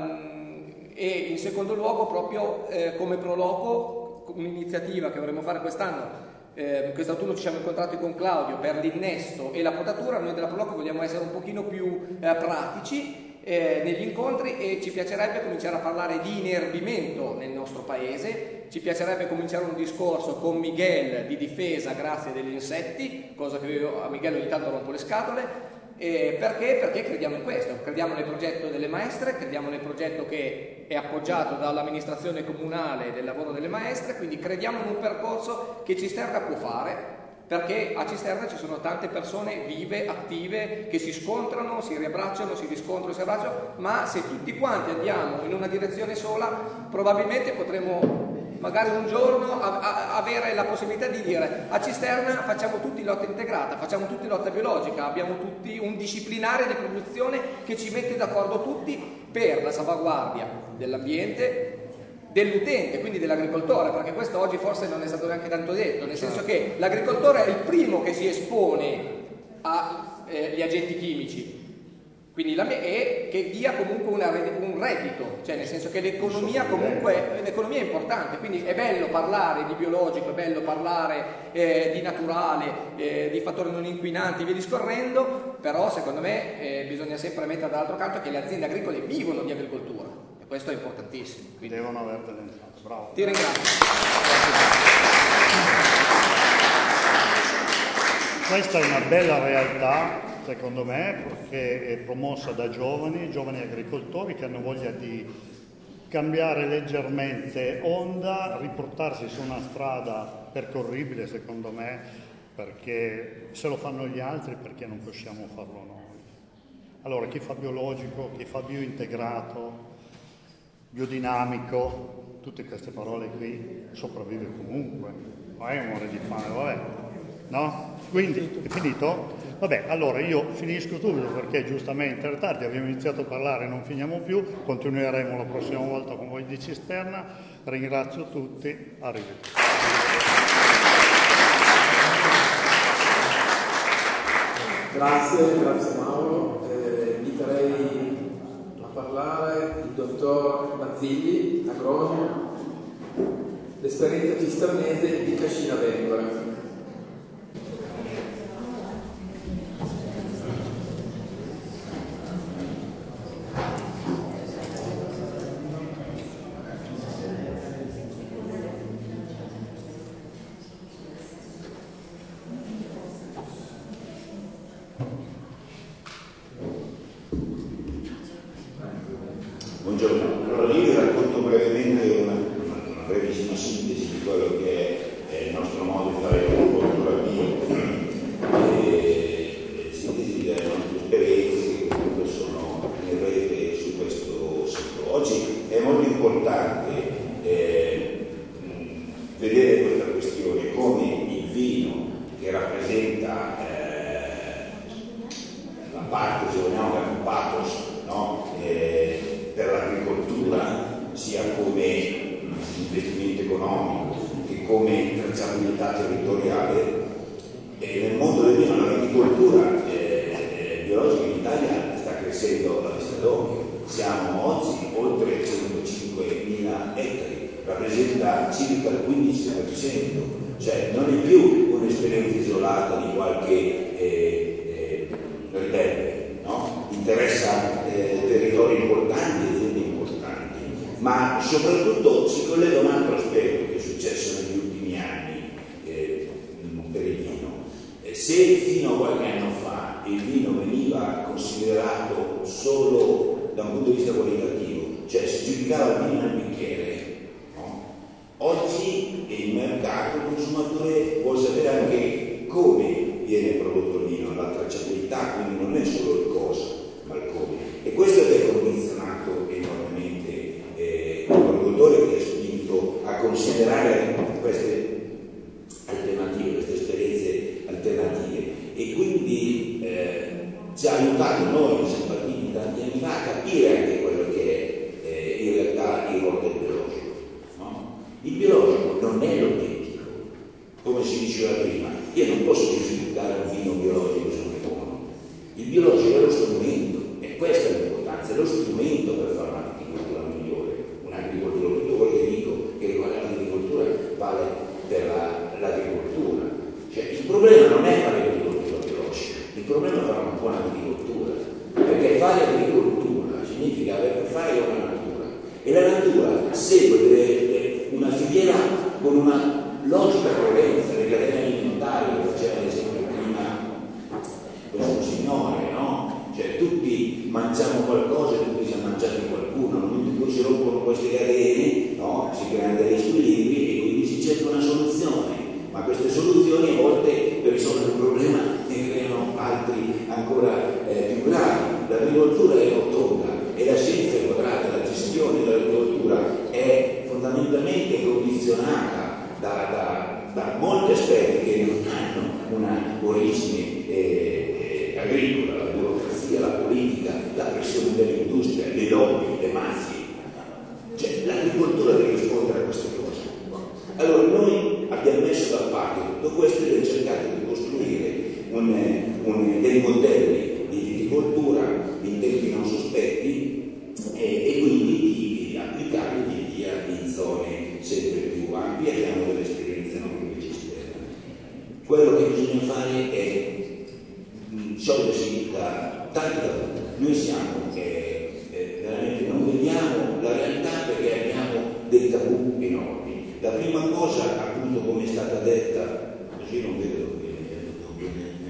e in secondo luogo proprio come Proloco, un'iniziativa che vorremmo fare quest'anno. Quest'autunno ci siamo incontrati con Claudio per l'innesto e la potatura. Noi della Proloco vogliamo essere un pochino più pratici negli incontri e ci piacerebbe cominciare a parlare di inerbimento nel nostro paese, ci piacerebbe cominciare un discorso con Miguel di difesa grazie degli insetti, cosa che io a Miguel ogni tanto rompo le scatole. Perché? Perché crediamo in questo, crediamo nel progetto delle maestre, crediamo nel progetto che è appoggiato dall'amministrazione comunale del lavoro delle maestre, quindi crediamo in un percorso che Cisterna può fare, perché a Cisterna ci sono tante persone vive, attive, che si scontrano, si riabbracciano, si riscontrano, si abbracciano, ma se tutti quanti andiamo in una direzione sola, probabilmente potremo magari un giorno avere la possibilità di dire a Cisterna facciamo tutti lotta integrata, facciamo tutti lotta biologica, abbiamo tutti un disciplinare di produzione che ci mette d'accordo tutti per la salvaguardia dell'ambiente, dell'utente, quindi dell'agricoltore, perché questo oggi forse non è stato neanche tanto detto, nel senso che l'agricoltore è il primo che si espone agli agenti chimici, quindi e che dia comunque un reddito, cioè nel senso che l'economia comunque l'economia è importante, quindi è bello parlare di biologico, è bello parlare di naturale, di fattori non inquinanti, via discorrendo, però secondo me bisogna sempre mettere dall'altro canto che le aziende agricole vivono di agricoltura e questo è importantissimo. Quindi devono avere delle entrate. Bravo. Ti ringrazio. questa è una bella realtà, secondo me, perché è promossa da giovani agricoltori che hanno voglia di cambiare leggermente onda, riportarsi su una strada percorribile, secondo me, perché se lo fanno gli altri, perché non possiamo farlo noi? Allora, chi fa biologico, chi fa biointegrato, biodinamico, tutte queste parole qui, sopravvive comunque, non è muore di fame, vabbè, no? Quindi, è finito? Vabbè, allora io finisco subito perché giustamente è tardi, abbiamo iniziato a parlare e non finiamo più, continueremo la prossima volta con voi di Cisterna, ringrazio tutti, arrivederci. Grazie Mauro. Inviterei a parlare il dottor Mazzilli, agronomo, l'esperienza cisternese di Cascina Vengola. Buongiorno, allora io vi racconto brevemente una brevissima sintesi di quello che è il nostro modo di fare agricoltura bio, sintesi delle nostre esperienze che comunque sono in rete su questo settore. Oggi è molto importante vedere questa questione come il vino che rappresenta la parte, se vogliamo, che è un pathos, no? Per l'agricoltura, sia come investimento economico che come tracciabilità territoriale. Nel mondo del vino, l'agricoltura biologica in Italia sta crescendo a vista d'occhio. Siamo oggi oltre 105.000 ettari, rappresenta circa il 15%, cioè non è più un'esperienza isolata di qualche ribelle, no? Interessa territori importanti, aziende importanti, ma soprattutto si collega un altro aspetto che è successo negli ultimi anni per il vino. Se fino a qualche anno fa il vino veniva considerato solo da un punto di vista qualitativo, cioè si giudicava il vino nel bicchiere, no? Oggi il mercato, il consumatore vuole sapere anche come viene prodotto il vino, la tracciabilità, quindi non è solo il cosa, ma il come. E questo è condizionato enormemente il produttore, che è spinto a considerare queste alternative, queste esperienze alternative, e quindi ci ha aiutato noi, siamo partiti tanti anni fa, a capire anche quello che è in realtà il ruolo del biologico, no? Il biologico non è l'obiettivo, come si diceva prima. Io non posso giustificare un vino biologico se non è buono. Il biologico è lo strumento, e questa è l'importanza, è lo strumento per fare un'agricoltura migliore, un'agricoltura. Tutto quello che dico che riguarda l'agricoltura vale per l'agricoltura. Cioè, il problema non è fare agricoltura biologica, il problema è fare una buona agricoltura, perché fare agricoltura significa avere a che fare con la natura, e la natura segue una filiera con una logica coerenza. Le catene alimentari, lo faceva ad esempio prima questo signore, no? Cioè tutti mangiamo qualcosa e tutti siamo mangiati qualcuno, nel momento in cui si rompono queste catene, no? Si creano degli squilibri e quindi si cerca una soluzione, ma queste soluzioni a volte per risolvere un problema ne creano altri ancora più gravi. L'agricoltura è rotonda e la scienza è quadrata, la gestione dell'agricoltura è fondamentalmente condizionata da molti aspetti che non hanno una origine agricola, la burocrazia, la politica, la pressione dell'industria, le lobby, le mafie. Cioè, l'agricoltura deve rispondere a queste cose. Allora noi abbiamo messo da parte tutto questo e abbiamo cercato di costruire dei modelli di viticoltura in tempi non sospetti e quindi di applicarli via in zone sempre più ampie. Abbiamo delle esperienze non di Cisterna. Quello che bisogna fare è sciogliersi da tanti tabù. Noi siamo veramente non vediamo la realtà perché abbiamo dei tabù enormi. La prima cosa, appunto, come è stata detta, così non vedo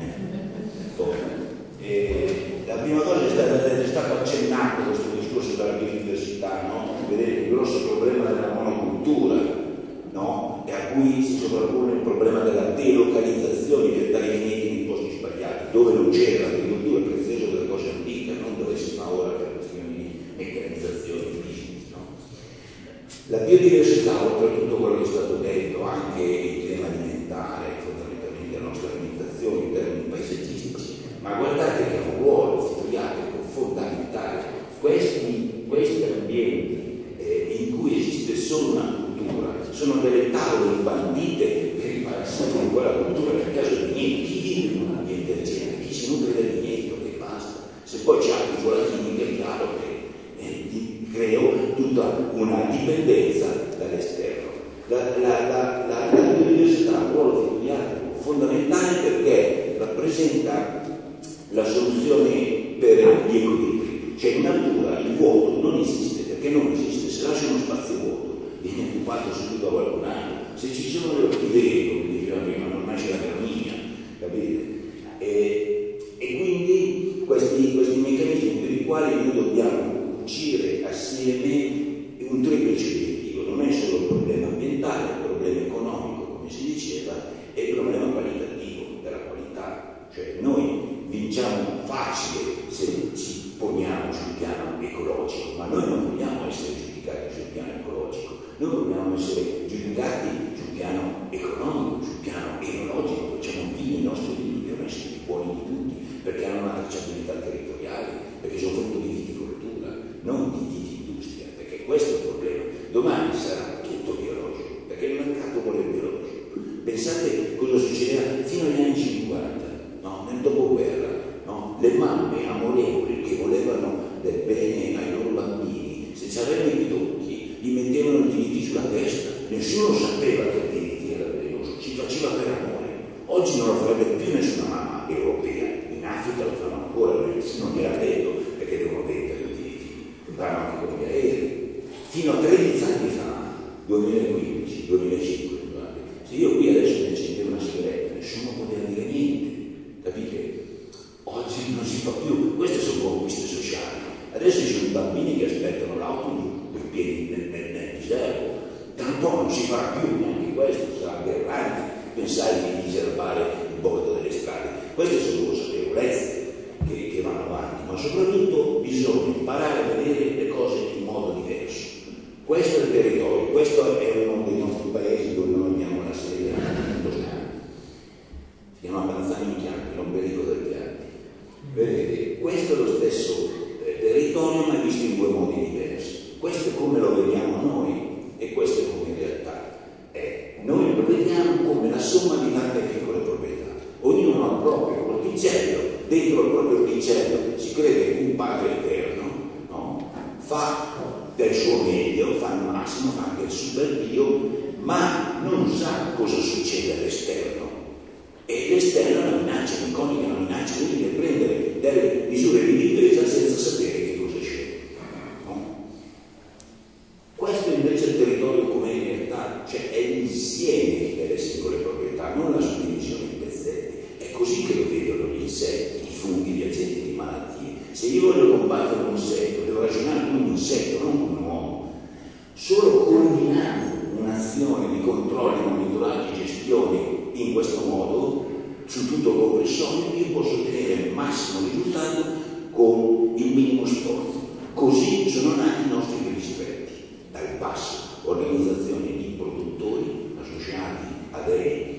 cui si sovrappone il problema della delocalizzazione, di dare i vigneti nei posti sbagliati, dove non c'era l'agricoltura preziosa delle cose antiche, non dove si fa ora per questioni di meccanizzazione di business. No? La biodiversità, oltre a tutto quello che è stato detto, anche il tema alimentare, fondamentalmente la nostra alimentazione in termini paesaggistici, ma guardate che ha un ruolo fitriatico fondamentale. Questi ambienti in cui esiste solo una cultura sono delle tavole bandite per i parassiti di quella cultura, nel caso di niente. Chi vive in un ambiente del genere? Chi si nutre del vigneto e basta. Se poi c'è anche quella chimica, è chiaro che creo tutta una dipendenza dall'esterno. La biodiversità ha un ruolo fitriatico fondamentale perché rappresenta la soluzione per gli equilibri. Cioè in natura il vuoto non esiste, perché non esiste. Se lascia uno spazio vuoto viene occupato subito da qualcun altro. Se ci sono le orchidee, come diceva prima, non nasce la gramigna, capite? E quindi questi meccanismi per i quali noi dobbiamo uscire assieme un triplice obiettivo. Non è solo il problema ambientale, il problema economico, come si diceva, è il problema qualitativo della qualità. Cioè noi vinciamo facile se ci poniamo sul piano ecologico, ma noi non vogliamo essere giudicati sul piano ecologico, noi vogliamo essere giudicati sul piano economico, sul piano enologico. Facciamo vini, i nostri vini devono essere più buoni di tutti, perché hanno una tracciabilità territoriale, perché sono frutto di viticoltura, non di vitiindustria, perché questo è il problema. Domani sarà tutto biologico, perché il mercato vuole il biologico. Pensate cosa succederà fino agli anni 50, no? Nel dopoguerra, no? Le mamme amorevoli che volevano del bene ai loro bambini, se c'erano i ridotti, gli mettevano il DDT sulla testa, nessuno sapeva che il DDT era velenoso, si faceva per amore. Oggi non lo farebbe più nessuna mamma europea, in Africa lo fanno ancora, non gliel'ha detto perché devono vendere il DDT, vanno anche con gli aerei. Fino a 13 anni fa, 2015, 2005, se io qui adesso mi accendevo una sigaretta, nessuno poteva dire niente, capite? Oggi non si fa più, queste sono conquiste sociali. Adesso ci sono i bambini che aspettano l'auto con i piedi nel diserto. Tra un po' non si farà più neanche questo, sarà aberrante pensare di diserbare il bordo delle strade. Queste sono consapevolezze che vanno avanti, ma soprattutto bisogna imparare a vedere le cose in modo diverso. Questo è il territorio, questo è uno dei nostri paesi dove noi abbiamo una sede in Toscana. Si chiama Panzani in Chianti, l'ombelico del Chianti. Vedete, questo è lo stesso territorio, ma visto in due modi diversi. Questo è come lo vediamo noi e questo è come in realtà è. Noi lo vediamo come la somma di tante piccole proprietà. Ognuno ha il proprio orticello, dentro il proprio orticello si crede un padre eterno, no? Fa del suo meglio, fa il massimo, fa anche il super Dio, ma non sa cosa succede all'esterno. E l'esterno è una minaccia, l'iconica è una minaccia, quindi deve prendere delle misure di difesa senza sapere che cosa c'è. No? Questo invece è il territorio come in realtà, cioè è l'insieme delle singole proprietà, non la suddivisione in pezzetti. È così che lo vedono gli insetti, i funghi, gli agenti di malattie. Se io voglio combattere un insetto, devo ragionare come un insetto, non come un uomo. Solo coordinando un'azione di controlli, monitoraggi, gestione in questo modo, su tutto il comprensorio, io posso ottenere il massimo risultato con il minimo sforzo. Così sono nati i nostri rispetti, dal basso, organizzazioni di produttori, associati a dei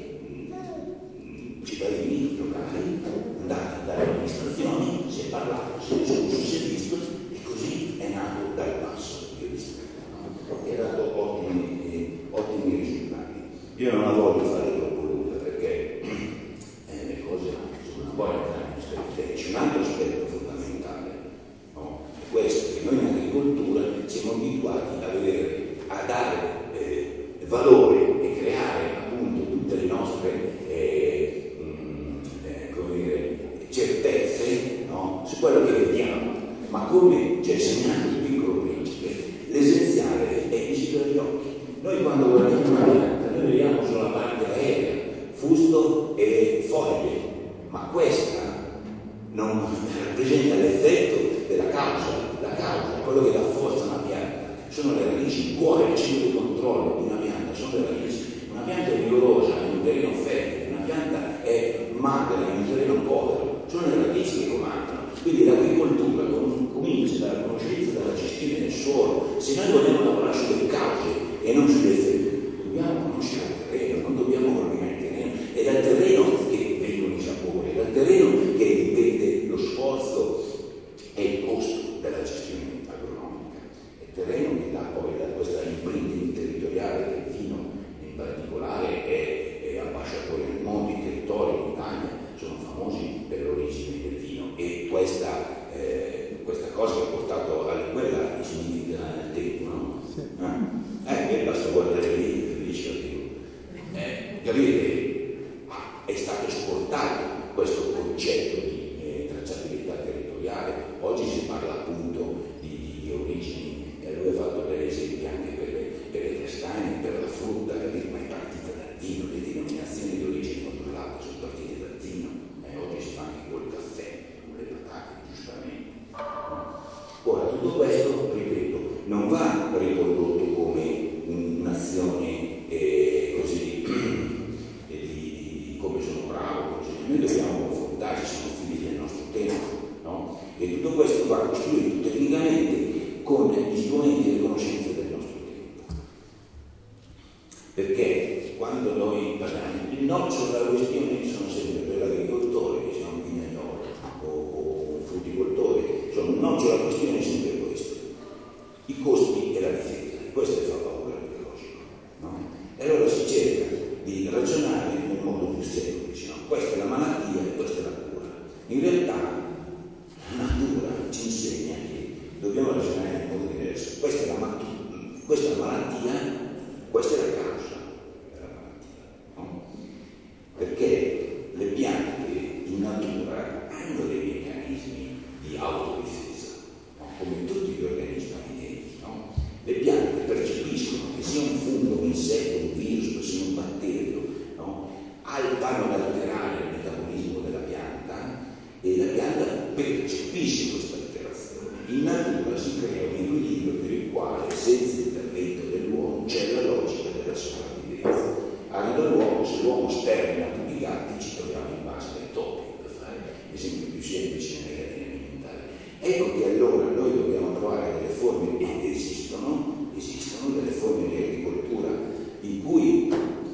cittadini locali, andati dalle amministrazioni, si è parlato, si è discusso, si è visto, e così è nato dal basso il rispetto. E ha dato ottimi risultati. Io non la voglio fare troppo lunga perché le cose sono un po' c'è un altro aspetto fondamentale, no? È questo, che noi in agricoltura siamo abituati a dare valore e creare appunto tutte le nostre certezze, no? Su quello che vediamo, ma come ci ha insegnato il Piccolo Principe, l'essenziale è visibile agli occhi. Noi quando guardiamo una pianta, noi vediamo solo la parte aerea, fusto e foglie, ma questa non rappresenta l'effetto della causa. La causa, quello che dà forza a una pianta, sono le radici, il cuore, il centro di controllo di una pianta, sono le radici. Una pianta è è stato esportato questo concetto di tracciabilità territoriale. Oggi si parla appunto di origini, e lui ha fatto per esempi anche per le castagne, per la frutta, capite? Ma è partita dal vino, le denominazioni di origine controllate sono partite dal vino, e oggi si fa anche col caffè, con le patate, giustamente. Ora, tutto questo, ripeto, non va ricondotto come un'azione così come sono bravo, così. Noi dobbiamo confrontarci, siamo figli del nostro tempo, no? E tutto questo va costruito tecnicamente con gli strumenti e le conoscenze del nostro tempo. Perché quando noi parliamo, il nocciolo della questione sono sempre per l'agricoltore, che sia un vignaiolo o un frutticoltore, insomma, il nocciolo della questione è sempre questo: i costi e la difesa. Questo fa paura al biologico, no? E allora si cerca di ragionare nel modo più semplice, no? Questa è la malattia e questa è la cura. In realtà la natura ci insegna che dobbiamo ragionare in modo diverso. Questa è la malattia, questa è la causa della malattia, no? Perché le piante in natura hanno dei meccanismi di autodifesa, no? Come tutti gli organismi viventi, no? Le piante percepiscono che sia un fungo, un insetto, un virus, che sia un batterio, no? Vanno ad alterare il metabolismo della pianta, e la pianta percepisce questa alterazione. In natura si crea un equilibrio per il quale, senza l'intervento dell'uomo, c'è la logica della sopravvivenza. Arriva l'uomo, se l'uomo stermina tutti i gatti, ci troviamo in base ai topi, per fare l'esempio più semplice nelle catene alimentari. Ecco che allora noi dobbiamo trovare delle forme, ed esistono delle forme di agricoltura in cui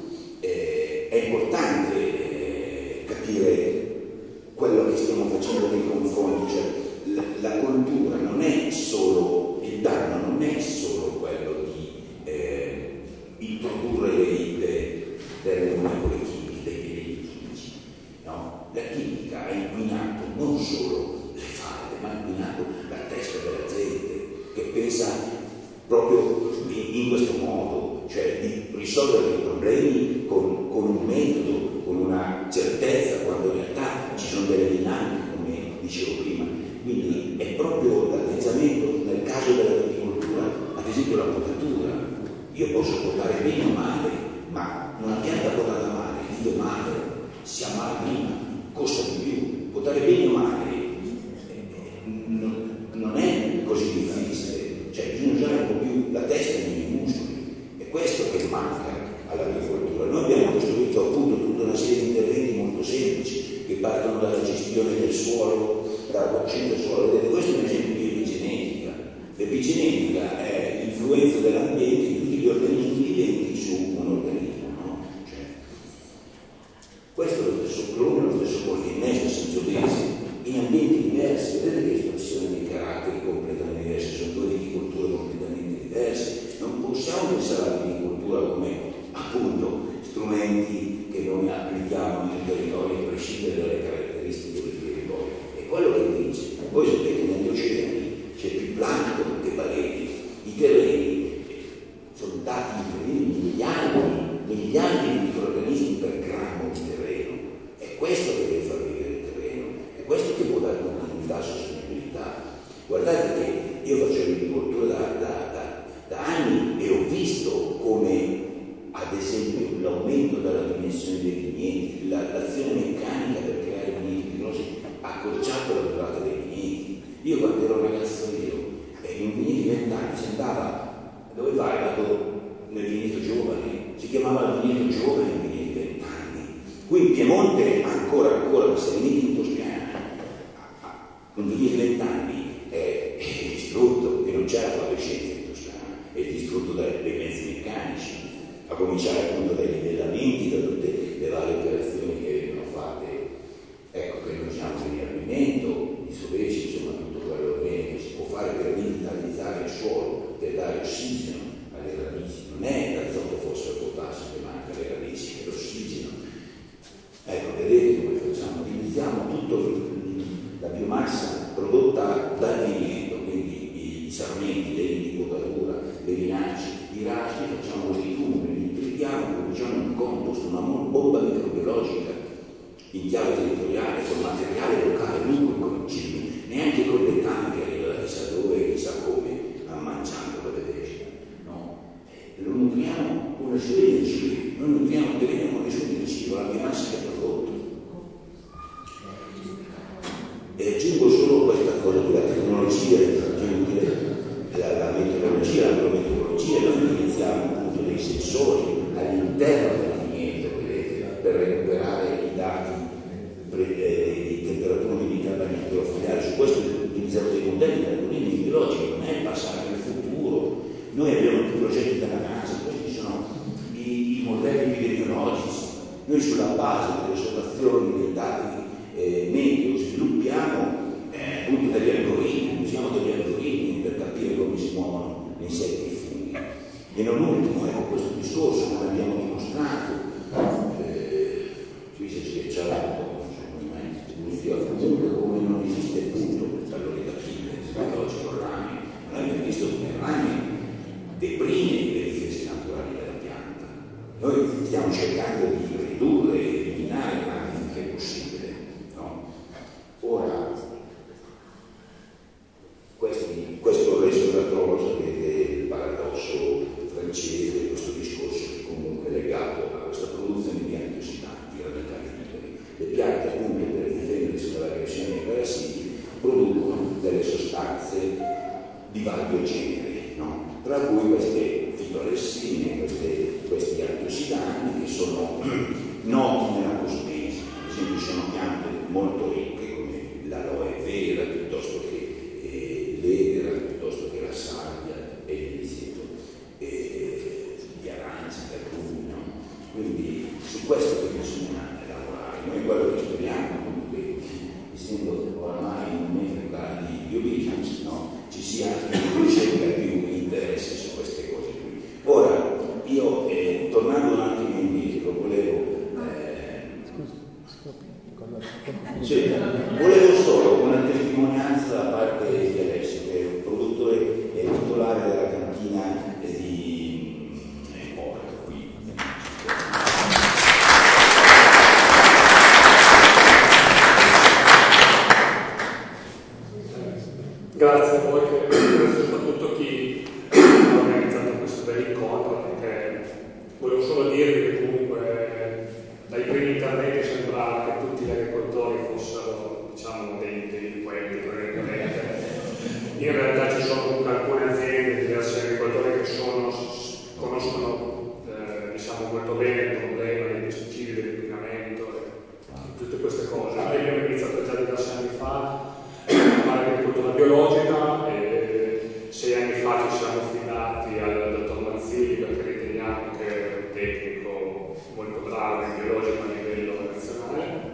è importante capire quello che stiamo facendo nei confronti, cioè la coltura non è solo, il danno non è solo quello di introdurre delle molecole chimiche, dei veleni chimici, no? La chimica ha inquinato non solo le falde, ma ha inquinato la testa della gente, che pensa proprio in questo modo, cioè di risolvere i problemi con un metodo, con una certezza, quando in realtà ci sono delle dinamiche, come dicevo prima. Quindi è proprio l'atteggiamento, nel caso dell'agricoltura, ad esempio la potatura. Io posso potare bene o male, ma una pianta potata male vive male, si ammala prima, costa di più. Potare bene o male non è così difficile. Cioè bisogna usare un po' più la testa e i muscoli, è questo che manca all'agricoltura. Noi abbiamo costruito appunto tutta una serie di interventi molto semplici che partono dalla gestione del suolo, dalla conoscenza del suolo. Vedete, questo è un esempio di epigenetica. L'epigenetica è l'influenza dell'ambiente di tutti gli organismi viventi su un organismo, no? Cioè, questo è lo stesso clone, lo stesso porcinese, sangiovese, in ambienti diversi. Vedete che espressione dei caratteri completamente diversi, sono due viticolture completamente diverse. Non possiamo pensare alla viticoltura come appunto strumenti che noi applichiamo nel territorio a prescindere dalle caratteristiche del territorio. È quello che dice. Voi sapete che negli oceani c'è più plancton che baleni. I terreni sono dati incredibili, miliardi di microrganismi per grammo di terreno. È questo che deve far vivere il terreno, è questo che può dare continuità e sostenibilità. Guardate che io faccio agricoltura da anni e ho visto come, ad esempio, l'aumento della dimensione dei vigneti, l'azione meccanica per creare vigneti più grossi ha accorciato la durata dei vigneti. Io quando ero ragazzo in un vigneto di 20 anni si andava, dove vai? Vado nel vigneto giovane, si chiamava il vigneto giovane, il vigneto di 20 anni. Qui in Piemonte ancora, ma se venite in Toscana, un vigneto di 20 anni è distrutto, e non c'è la flavescenza in Toscana, è distrutto dai mezzi meccanici, a cominciare appunto dai livellamenti, da tutte le varie operazioni che vengono fatte. Ecco che noi usiamo il riarrimento, i soveci, insomma tutto quello bene che si può fare per rivitalizzare il suolo, per dare ossigeno alle radici. Non è l'azoto, fosforo, potassio che manca alle radici, è l'ossigeno. Ecco, vedete come facciamo? Utilizziamo tutta la biomassa prodotta dal vigneto, quindi i sarmenti, le linee di potatura, le vinacce, i rasti, facciamo questi tumuli, li impieghiamo, produciamo un compost proposto una bomba microbiologica in chiave territoriale, con materiale locale, non con concimi, neanche con le tante che arriva da chissà dove, chissà come, ammanciando quelle pesci. No? Lo nutriamo con le sue energie, noi nutriamo il terreno con le sue energie, con la biomassa che ha prodotto. E aggiungo solo questa cosa, che la tecnologia è utile, la meteorologia, l'agrometeorologia, noi utilizziamo appunto dei sensori all'interno della vigneto, vedete, per recuperare i dati di temperatura, umidità, bagnatura foliare. Su questo utilizziamo dei modelli di algoritmi biologici, non è il passato, è il futuro. Noi abbiamo più progetti dalla NASA, questi sono i modelli epidemiologici. Noi sulla base delle osservazioni dei dati meteo sviluppiamo appunto degli algoritmi, usiamo degli algoritmi per capire come si muovono gli insetti e i funghi. E non ultimo, ecco, questo discorso, come abbiamo dimostrato, qui si è schiacciato, comunque come non esiste punto per valore da chile, biologico rami, noi abbiamo visto come il rami deprime le difese naturali della pianta. Noi stiamo cercando di ridurre e eliminare il rami finché è possibile. No? Ora, questo resolatore, sapete, il paradosso francese, questo discorso che comunque è legato a questa produzione di antiossidanti radicali liberi. Le piante, appunto, per difendersi dall'aggressione dei parassiti, producono delle sostanze di vario genere, no? Tra cui queste fitoalessine, questi antiossidanti che sono noti nella cosmesi. Ad esempio sono piante molto ricche come l'aloe vera, piuttosto che l'edera, piuttosto che la salvia e l'iniziato di arancia, di alcuni. Quindi su questo bisogna lavorare. Noi quello che speriamo comunque, essendo oramai in un'epoca di biobusiness, no? Ci sia sempre più interesse su queste cose qui. Ora, io tornando un attimo indietro, volevo solo una testimonianza da parte di Alessio, che è un produttore e titolare della cantina di Porto qui. Grazie a voi, soprattutto chi ha organizzato questo bel incontro, perché volevo solo dirvi che comunque dai primi interventi sembrava che tutti gli agricoltori fossero, diciamo, dei delinquenti, in realtà ci sono comunque alcune aziende, diversi agricoltori che conoscono diciamo molto bene il problema dei pesticidi, dell'inquinamento e tutte queste cose. Noi abbiamo iniziato già diversi anni fa a fare agricoltura biologica e 6 anni fa ci siamo affidati al dottor Mazzilli perché riteniamo che è un tecnico molto bravo in biologico a livello nazionale.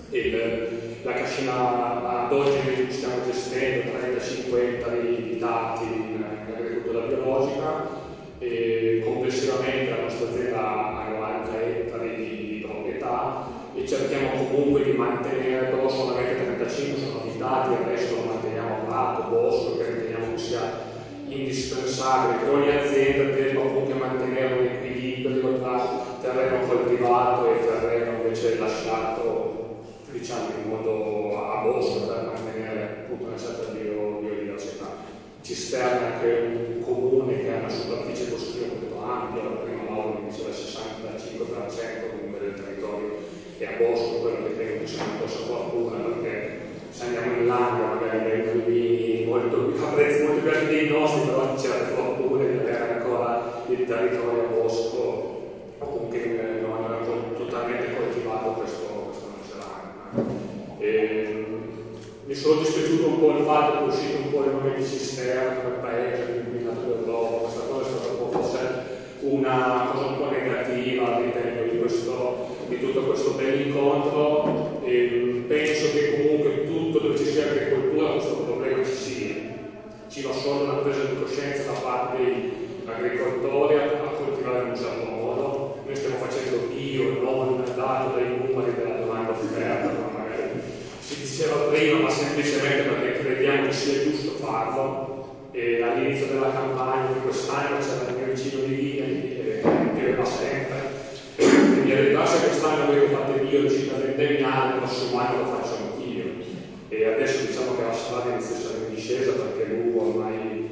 La cascina ad oggi stiamo gestendo 35 ettari di dati in agricoltura biologica e complessivamente la nostra azienda ha 90 ettari di proprietà e cerchiamo comunque di mantenere, però solamente 35 sono di dati, il resto lo manteniamo a prato, bosco, che riteniamo che sia indispensabile che ogni azienda debba comunque mantenere un equilibrio tra terreno coltivato e terreno invece lasciato, diciamo, in modo a bosco per mantenere appunto una certa biodiversità. Cisterna, che è un comune che ha una superficie costruttiva molto ampia, la prima Laura mi diceva il 65% comunque del territorio è a bosco, quello che credo che sia una grossa fortuna, perché se andiamo in Landia magari dai vini molto a prezzi molto più alti dei nostri, però c'è la fortuna di avere ancora il territorio a bosco o comunque non era totalmente coltivato, questo non ce l'ha. Mi sono dispiaciuto un po' il fatto che è uscito un po' il nome di Cisterna come paese inquinato d'Europa, questa cosa è stata un po' forse una cosa un po' negativa all'interno di tutto questo bel incontro e penso che comunque tutto dove ci sia agricoltura questo problema ci sia. Ci va solo una presa di coscienza da parte degli agricoltori a coltivare in un certo modo. Noi stiamo facendo bio, non dato dai numeri della domanda offerta, ma magari si diceva prima, ma semplicemente perché crediamo che sia giusto farlo. E all'inizio della campagna di quest'anno c'era il mio vicino di Vigna che chiedeva sempre, e mi ha detto fosse umano lo faccio anch'io. E adesso diciamo che la strada inizia a essere in discesa, perché l'uomo ormai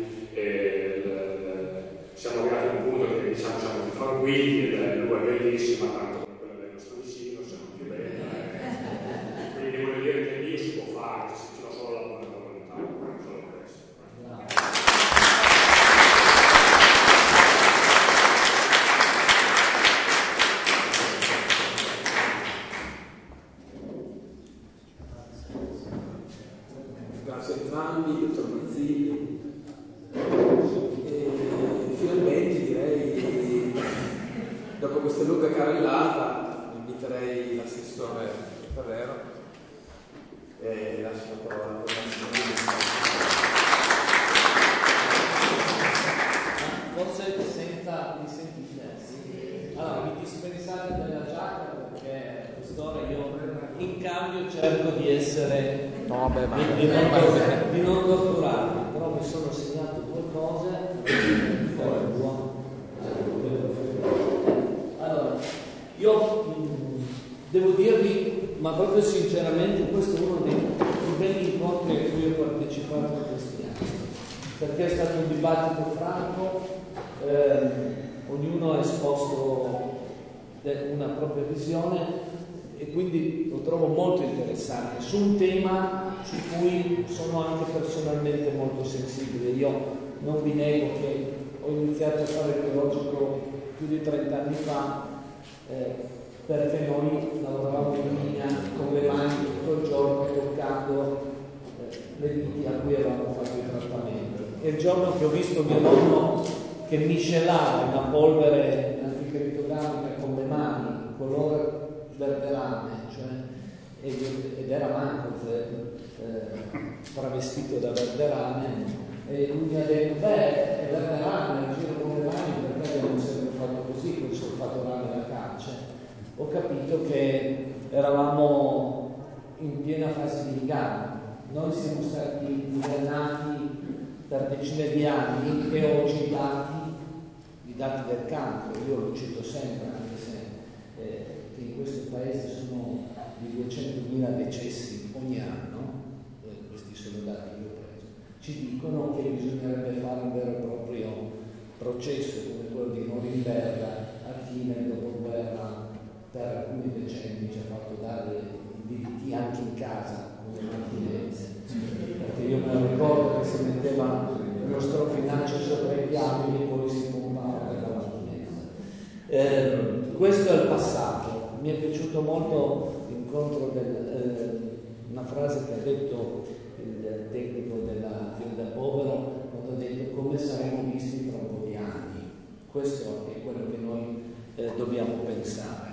siamo arrivati a un punto che diciamo siamo più tranquilli, e l'uomo è bellissima, tanto come quella del nostro vicino, siamo più belli. Quindi voglio dire che lì si può fare, se ci va solo la buona volontà, solo questo. Grazie a entrambi, dottor Mazzilli. Finalmente direi, dopo questa lunga carrellata, inviterei l'assessore Ferrero e lascio la parola a forse senza mi sentite. Allora, mi dispensate della giacca perché quest'ora io in cambio cerco di essere di non torturarmi, però mi sono segnato due cose. Allora, io devo dirvi, ma proprio sinceramente, questo è uno dei più belli incontri a cui ho partecipato in questi anni, perché è stato un dibattito franco, ognuno ha esposto una propria visione e quindi lo trovo molto interessante su un tema su cui sono anche personalmente molto sensibile. Io non vi nego che ho iniziato a fare il teologico più di 30 anni fa perché noi lavoravamo in linea con le mani tutto il giorno toccando le viti a cui avevamo fatto il trattamento. E il giorno che ho visto mio nonno che miscelava una polvere anticrittogamica con le mani, colore verderame, cioè, ed era manco travestito da verderame, e lui mi ha detto: beh, è verderame, in giro con le mani, perché abbiamo sempre fatto così, col solfato rame da calce. Ho capito che eravamo in piena fase di inganno. Noi siamo stati ingannati per decine di anni e oggi i dati del cancro, io lo cito sempre, anche se che in questo paese sono di 200.000 decessi ogni anno, questi sono i dati che io ho preso, ci dicono che bisognerebbe fare un vero e proprio processo come quello di Norimberga a chi nel dopoguerra per alcuni decenni ci ha fatto dare i diritti anche in casa come mantinenze, perché io me lo ricordo che si metteva lo strofinaccio sopra i piani e poi si pompava per la mantinenza. Questo è il passato. Mi è piaciuto molto l'incontro una frase che ha detto il tecnico della Fielda Povero quando ha detto: come saremo visti fra un po' di anni. Questo è quello che noi dobbiamo pensare.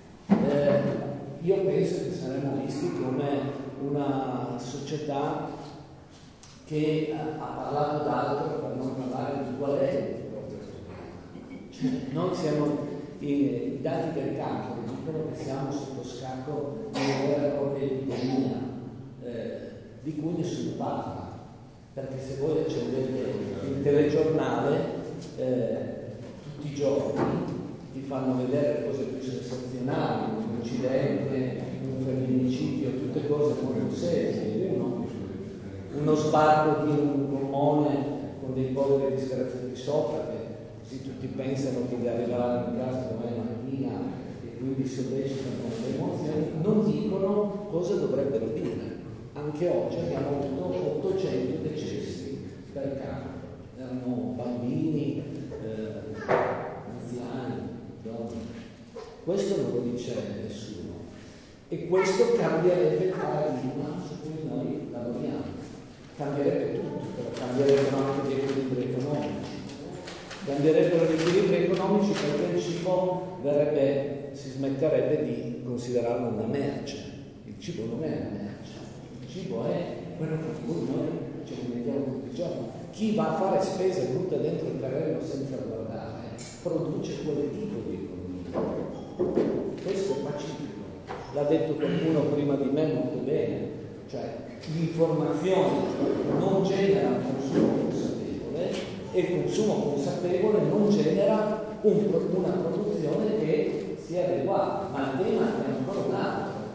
Io penso che saremo visti come una società che ha parlato d'altro per non parlare di qual è il proprio problema. Cioè, noi siamo i dati del cancro dicono che siamo sotto scacco di una vera e propria epidemia di cui nessuno parla, perché se voi accendete il telegiornale tutti i giorni ti fanno vedere cose più sensazionali, un incidente, un femminicidio, tutte cose molto serie, uno sbarco di un gommone con dei poveri disgraziati sopra che sì, tutti pensano che gli arriveranno in casa domani mattina e quindi sollecitano le emozioni, non dicono cosa dovrebbero dire. Anche oggi abbiamo avuto 800 decessi per cancro, erano bambini, anziani, donne. Questo non lo dice nessuno e questo cambierebbe il paradigma su cui noi lavoriamo. Cambierebbe tutto, però cambierebbero anche gli equilibri economici. Cambierebbero gli equilibri economici perché il cibo si smetterebbe di considerarlo una merce. Il cibo non è una merce, il cibo è quello con cui noi ci alimentiamo tutti i giorni. Chi va a fare spese e butta dentro il terreno senza guardare produce quel tipo di economia. Questo è pacifico. L'ha detto qualcuno prima di me molto bene. Cioè, l'informazione non genera un consumo consapevole e il consumo consapevole non genera una produzione che sia adeguata. Ma il tema è ancora un altro.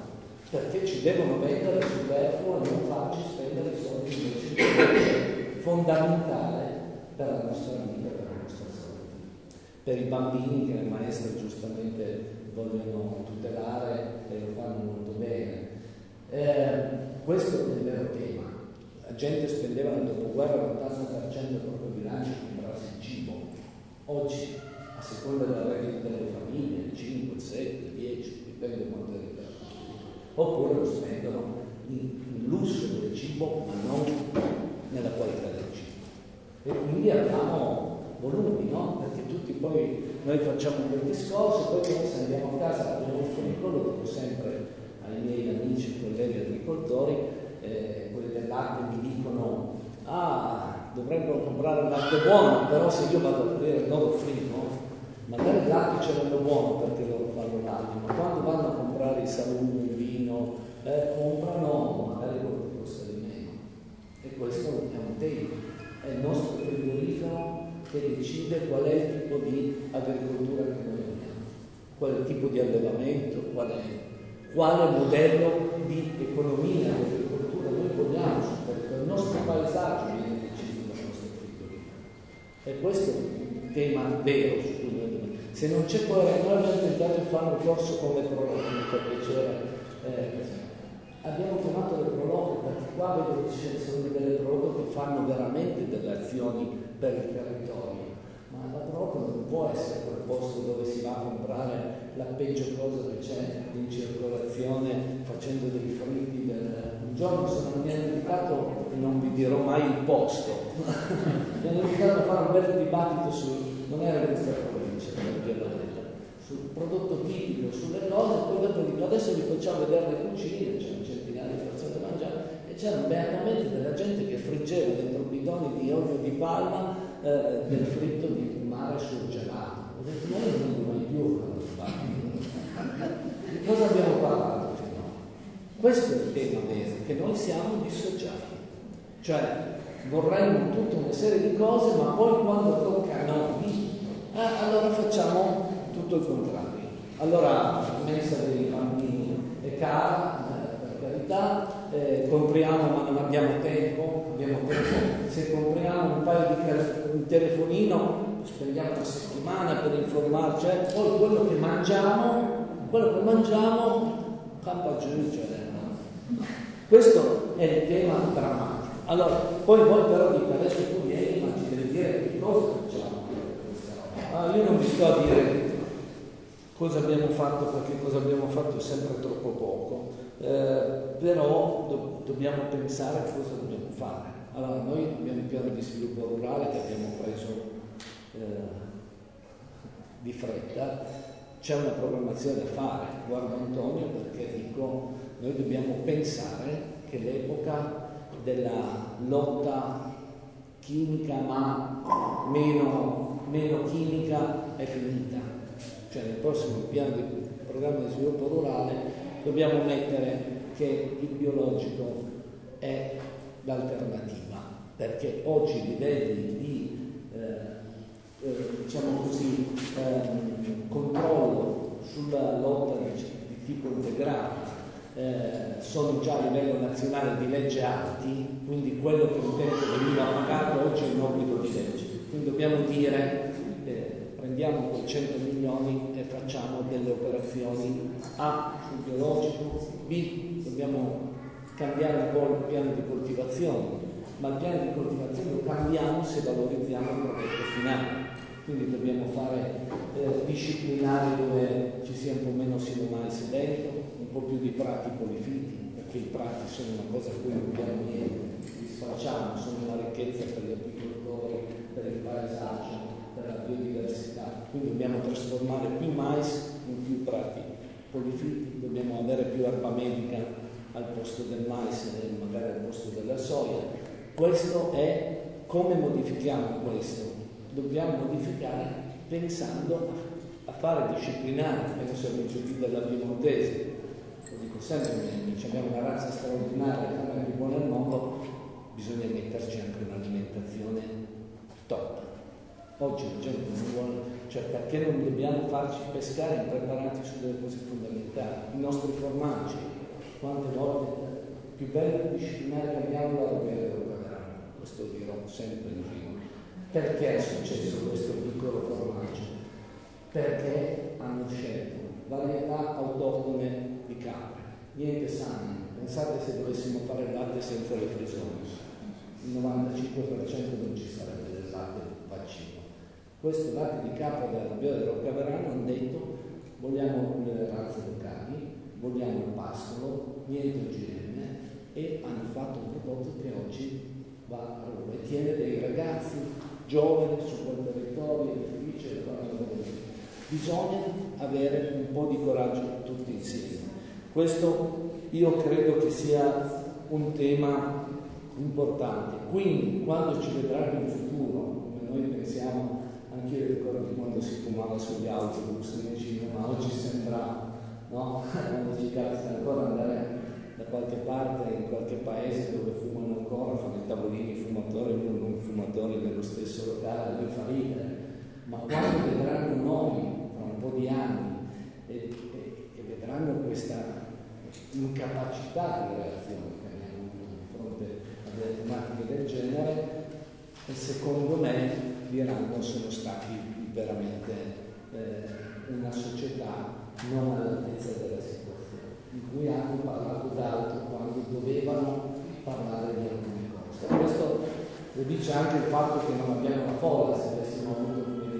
perché ci devono vendere superfluo e non farci spendere i soldi invece che è fondamentale per la nostra vita, per la nostra salute. Per i bambini che le maestre giustamente vogliono tutelare e lo fanno molto bene. Questo è il vero tema. La gente spendeva nel dopoguerra l'80% del proprio bilancio per comprarsi il cibo. Oggi, a seconda della reddito delle famiglie, 5, 7, 10, dipende quanto è la famiglia. Oppure lo spendono in lusso del cibo, ma non nella qualità del cibo. E quindi abbiamo volumi, no? Perché tutti poi noi facciamo quel discorso, poi se andiamo a casa abbiamo il frigo, lo dico sempre ai miei amici, colleghi agricoltori, quelli del latte mi dicono dovrebbero comprare il latte buono, però se io vado a aprire il loro frigo, magari il latte ce l'hanno buono perché loro fanno latte, ma quando vanno a comprare i salumi, il vino, comprano magari quello che costa di meno. E questo è un tema. È il nostro frigorifero che decide qual è il tipo di agricoltura che noi abbiamo, qual è il tipo di allevamento, quale modello di economia, di agricoltura noi vogliamo, perché il nostro paesaggio viene deciso dal nostro frigorifero. E questo è un tema vero su cui noi dobbiamo. Se non c'è coerenza, noi abbiamo tentato di fare un corso con le prologhe, mi fa piacere. Abbiamo chiamato le prologhe perché qua vedo che ci sono delle prologhe che fanno veramente delle azioni per il territorio, ma la prologhe non può essere quel posto dove si va a comprare la peggio cosa che c'è in circolazione facendo dei fritti. Un giorno mi hanno invitato, e non vi dirò mai il posto, mi hanno invitato a fare un bel dibattito non era in questa provincia, sul prodotto tipico, sulle cose, poi dopo dico adesso vi facciamo vedere le cucine, c'erano centinaia di persone da mangiare e c'era beatamente della gente che friggeva dentro bidoni di olio di palma del fritto di mare surgelato. Ho detto ma io non vedo mai più di cosa abbiamo parlato finora? Questo è il tema vero, che noi siamo dissociati, cioè vorremmo tutta una serie di cose ma poi quando tocca a noi allora facciamo tutto il contrario. Allora la mensa dei bambini è cara, per carità, compriamo ma non abbiamo tempo, se compriamo un paio di un telefonino spendiamo una settimana per informarci, poi quello che mangiamo campa giù, questo è il tema drammatico. Allora, poi voi però dite adesso tu vieni ma ci devi dire che cosa facciamo. Io non vi sto a dire cosa abbiamo fatto perché cosa abbiamo fatto è sempre troppo poco, però dobbiamo pensare a cosa dobbiamo fare. Allora noi abbiamo un piano di sviluppo rurale che abbiamo preso di fretta, c'è una programmazione da fare, guardo Antonio perché dico noi dobbiamo pensare che l'epoca della lotta chimica ma meno chimica è finita, cioè nel prossimo piano di programma di sviluppo rurale dobbiamo mettere che il biologico è l'alternativa, perché oggi i livelli di controllo sulla lotta di tipo integrato sono già a livello nazionale di legge alti, quindi quello che un tempo veniva pagato oggi è un obbligo di legge. Quindi dobbiamo dire prendiamo quei 100 milioni e facciamo delle operazioni A sul biologico, B dobbiamo cambiare un po' il piano di coltivazione, ma il piano di coltivazione lo cambiamo se valorizziamo il prodotto finale. Quindi dobbiamo fare disciplinari dove ci sia un po' meno sinomais dentro, un po' più di prati polifiti, perché i prati sono una cosa a cui non abbiamo niente, li sfacciamo, sono una ricchezza per gli apicoltori, per il paesaggio, per la biodiversità. Quindi dobbiamo trasformare più mais in più prati polifiti, dobbiamo avere più erba medica al posto del mais e magari al posto della soia. Questo è come modifichiamo questo. Dobbiamo modificare pensando a fare disciplinare, penso all'IGP della Piemontese, lo dico sempre ai miei amici, abbiamo una razza straordinaria, la più buona al mondo, bisogna metterci anche un'alimentazione top. Oggi la gente non vuole, cioè perché non dobbiamo farci pescare impreparati su delle cose fondamentali, i nostri formaggi, quante volte più bello disciplinare che abbiamo la Rovere Roccaverano, questo dirò sempre in giro. Perché è successo questo piccolo formaggio? Perché hanno scelto varietà autoctone di capre, niente sani. Pensate se dovessimo fare il latte senza le frisone, il 95% non ci sarebbe del latte vaccino. Questo latte di capra della Rovere Roccaverano hanno detto: vogliamo le razze locali, vogliamo il pascolo, niente OGM, e hanno fatto un prodotto che oggi va a Roma e tiene dei ragazzi giovani su quel territorio, è difficile fare una cosa così. Bisogna avere un po' di coraggio tutti insieme. Questo io credo che sia un tema importante. Quindi quando ci vedranno in futuro, come noi pensiamo, anche io ricordo quando si fumava sugli autobus nei cinema, oggi sembra, no? Quando ci capita ancora andare da qualche parte, in qualche paese dove fumano ancora, fanno i tavolini fumatori e non fumatori nello stesso locale, noi fa ridere. Ma quando vedranno noi, tra un po' di anni, e vedranno questa incapacità di reazione che abbiamo di fronte a delle tematiche del genere, e secondo me diranno sono stati veramente una società non all'altezza della situazione, in cui hanno parlato d'altro quando dovevano parlare di alcune cose. Questo lo dice anche il fatto che non abbiamo la folla, se avessimo avuto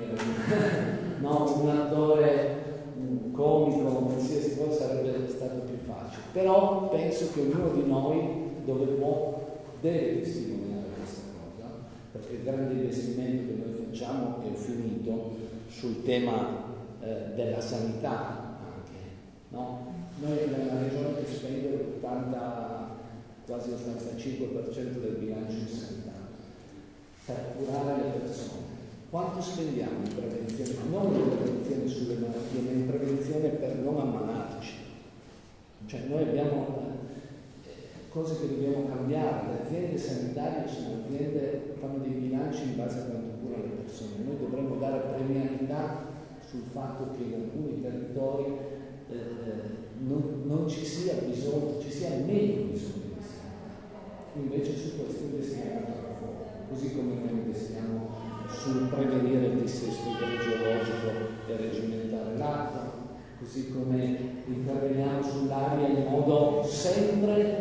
no, un attore comico, qualsiasi cosa sarebbe stato più facile. Però penso che ognuno di noi, dove può, deve testimoniare questa cosa, perché il grande investimento che noi facciamo, e ho finito, sul tema della sanità anche, no? Noi abbiamo una regione che spende quasi l'85% del bilancio in sanità per curare le persone. Quanto spendiamo in prevenzione? Non in prevenzione sulle malattie, ma in prevenzione per non ammalarci. Cioè noi abbiamo cose che dobbiamo cambiare. Le aziende sanitarie sono aziende che fanno dei bilanci in base a quanto curano le persone. Noi dovremmo dare premialità sul fatto che in alcuni territori non ci sia bisogno, ci sia meno bisogno di sanità. Invece su questo investiamo troppo, così come noi investiamo sul prevenire il dissesto idrogeologico e reggimentare l'acqua, così come interveniamo sull'aria in modo sempre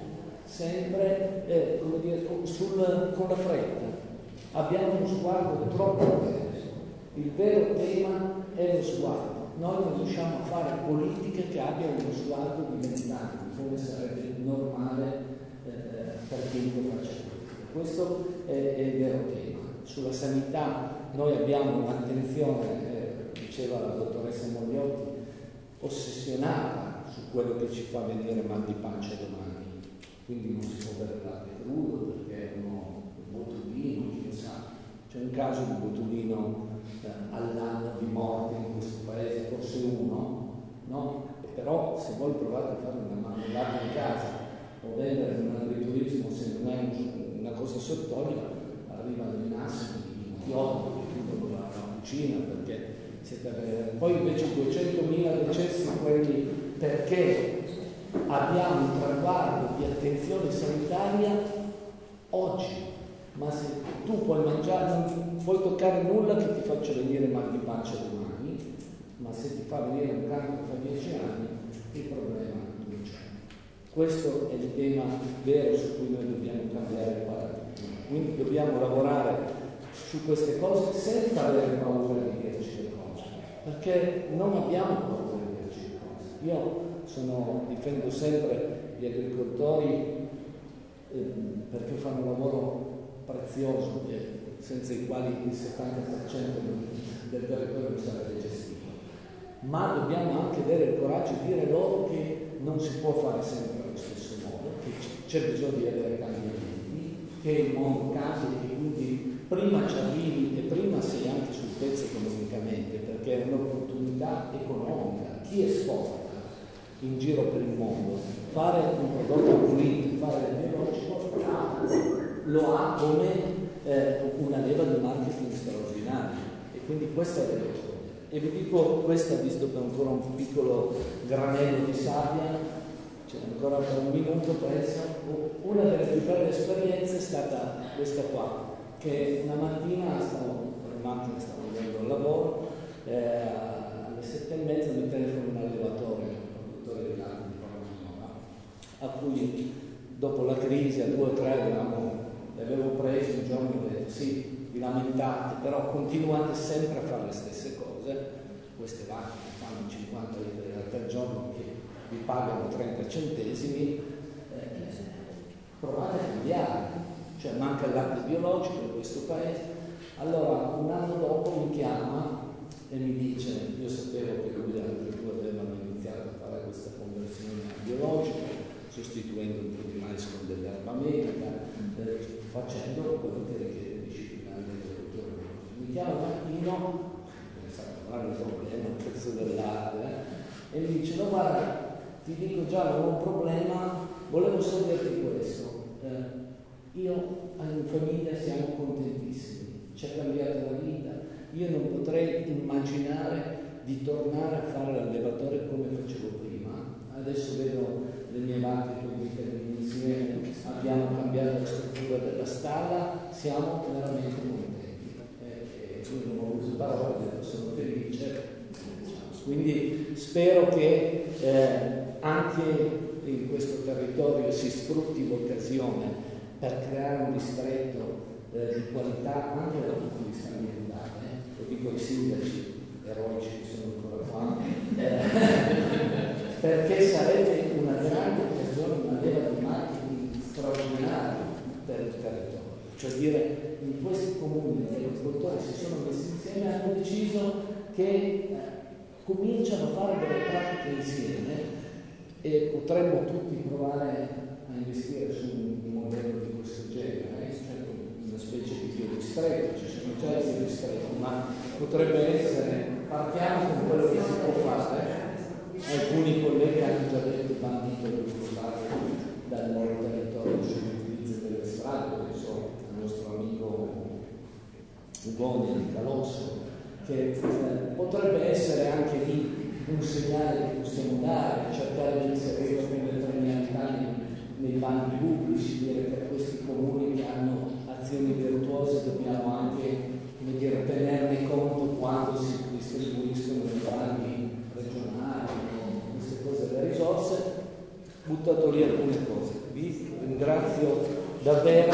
come dire, con la fretta. Abbiamo uno sguardo troppo breve. Il vero tema è lo sguardo. Noi non riusciamo a fare politiche che abbiano uno sguardo di 20 anni, come sarebbe normale per chiunque faccia politica. Questo è il vero tema. Sulla sanità noi abbiamo un'attenzione, diceva la dottoressa Mogliotti, ossessionata su quello che ci fa venire mal di pancia domani. Quindi non si può bere il latte crudo perché è uno botulino, chi sa. C'è un caso di botulino all'anno di morte in questo paese, forse uno, no? E però se voi provate a fare una marmellata in casa o vendere un agriturismo, se non è una cosa sott'olio, arrivano i nassi di inchiodano che chiudono la cucina perché siete poi invece 200.000 decessi quelli perché abbiamo un traguardo di attenzione sanitaria oggi, ma se tu puoi mangiare, non puoi toccare nulla che ti faccia venire mal di pancia domani, ma se ti fa venire un cancro fra 10 anni il problema non c'è. Questo è il tema vero su cui noi dobbiamo cambiare il paradigma. Quindi dobbiamo lavorare su queste cose senza avere paura di dirci le cose, perché non abbiamo paura di dirci le cose. Io difendo sempre gli agricoltori perché fanno un lavoro prezioso senza i quali il 70% del territorio non sarebbe gestito. Ma dobbiamo anche avere il coraggio di dire loro che non si può fare sempre allo stesso modo, che c'è bisogno di avere cambiamenti, che il mondo cambia e che quindi prima ci arrivi e prima sei anche sul pezzo economicamente, perché è un'opportunità economica. Chi esporta in giro per il mondo, fare un prodotto pulito, fare il biologico, lo ha come una leva di marketing straordinaria, e quindi questa è la cosa. E vi dico questa, visto che ho ancora un piccolo granello di sabbia, ancora per un minuto penso. Una delle più belle esperienze è stata questa qua, che una mattina stavo andando al lavoro, alle 7:30 mi telefono un allevatore, un produttore di latte di Roma, a cui dopo la crisi a 2 o 3 avevo preso un giorno e ho detto sì, vi lamentate, però continuate sempre a fare le stesse cose, queste vacche che fanno 50 litri di latte al giorno che vi pagano 30 centesimi, provate a cambiare, cioè manca il latte biologico in questo paese. Allora un anno dopo mi chiama e mi dice, io sapevo che lui e altri 2 avevano iniziato a fare questa conversione al biologico, sostituendo un po' di mais con dell'erba medica, facendo quello che richiede il disciplinare dell'agricoltura. Mi chiama un mattino, non è un problema, il prezzo del latte, e mi dice, no guarda, ti dico già, non ho un problema, volevo solo dirti questo, io in famiglia siamo contentissimi, ci è cambiata la vita, io non potrei immaginare di tornare a fare l'allevatore come facevo prima, adesso vedo le mie vacche con i termini insieme, abbiamo cambiato la struttura della stalla, siamo veramente contenti. Io non ho usato parole, sono felice. Quindi spero che anche in questo territorio si sfrutti l'occasione per creare un distretto di qualità anche da punto di vista ambientale. Lo dico ai sindaci eroici che sono ancora qua, perché sarebbe una grande occasione, una leva di marketing straordinaria per il territorio. Cioè dire, in questi comuni gli agricoltori si sono messi insieme e hanno deciso che cominciano a fare delle pratiche insieme e potremmo tutti provare a investire su un modello di questo genere, cioè una specie di biodistretto, ci sono già i biodistretti, ma potrebbe essere, partiamo con quello che si può fare. Alcuni colleghi hanno già detto bandito il glifosato dal loro territorio sull'utilizzo delle strade, penso al nostro amico Ugoni di Calosso, che potrebbe essere anche lì un segnale che possiamo dare, cercare di inserire le premialità nei bandi pubblici, dire che questi comuni che hanno azioni virtuose dobbiamo anche tenerne conto quando si distribuiscono i bandi regionali, queste cose, le risorse. Buttato lì alcune cose. Vi ringrazio davvero.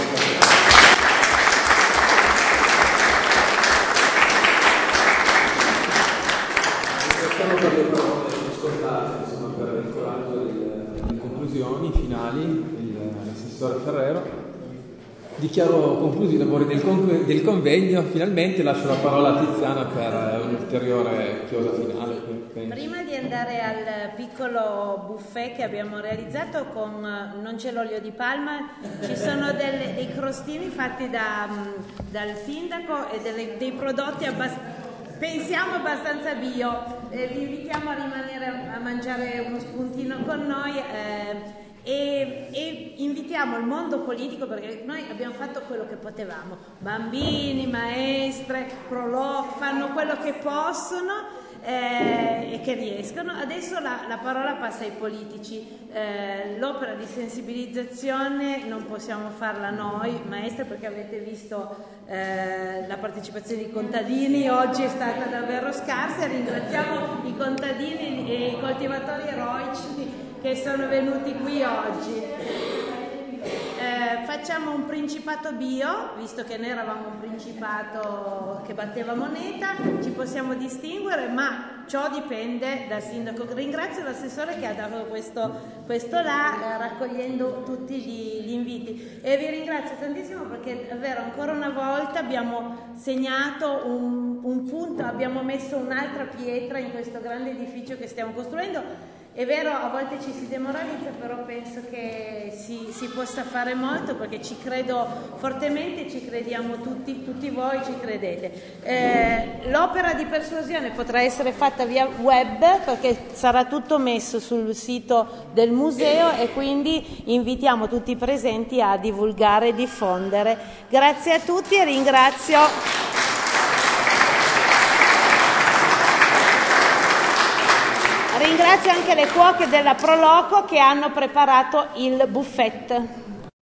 Ringraziamo per le parole ascoltate, insomma, per aver curato le conclusioni finali l'assessore Ferrero. Dichiaro conclusi i lavori del convegno. Finalmente lascio la parola a Tiziana per un'ulteriore chiosa finale. Prima di andare al piccolo buffet che abbiamo realizzato con non c'è l'olio di palma, ci sono dei crostini fatti dal sindaco e dei prodotti pensiamo abbastanza bio. Vi invitiamo a rimanere a mangiare uno spuntino con noi. E invitiamo il mondo politico, perché noi abbiamo fatto quello che potevamo, bambini, maestre, proloq, fanno quello che possono e che riescono. Adesso la parola passa ai politici. L'opera di sensibilizzazione non possiamo farla noi maestre, perché avete visto la partecipazione dei contadini oggi è stata davvero scarsa. Ringraziamo i contadini e i coltivatori eroici che sono venuti qui oggi. Facciamo un principato bio, visto che noi eravamo un principato che batteva moneta, ci possiamo distinguere, ma ciò dipende dal sindaco. Ringrazio l'assessore che ha dato questo là, raccogliendo tutti gli inviti, e vi ringrazio tantissimo perché davvero ancora una volta abbiamo segnato un punto, abbiamo messo un'altra pietra in questo grande edificio che stiamo costruendo. È vero, a volte ci si demoralizza, però penso che si possa fare molto, perché ci credo fortemente, ci crediamo tutti voi ci credete. L'opera di persuasione potrà essere fatta via web, perché sarà tutto messo sul sito del museo, e quindi invitiamo tutti i presenti a divulgare e diffondere. Grazie a tutti e ringrazio Ringrazio anche le cuoche della Proloco che hanno preparato il buffet.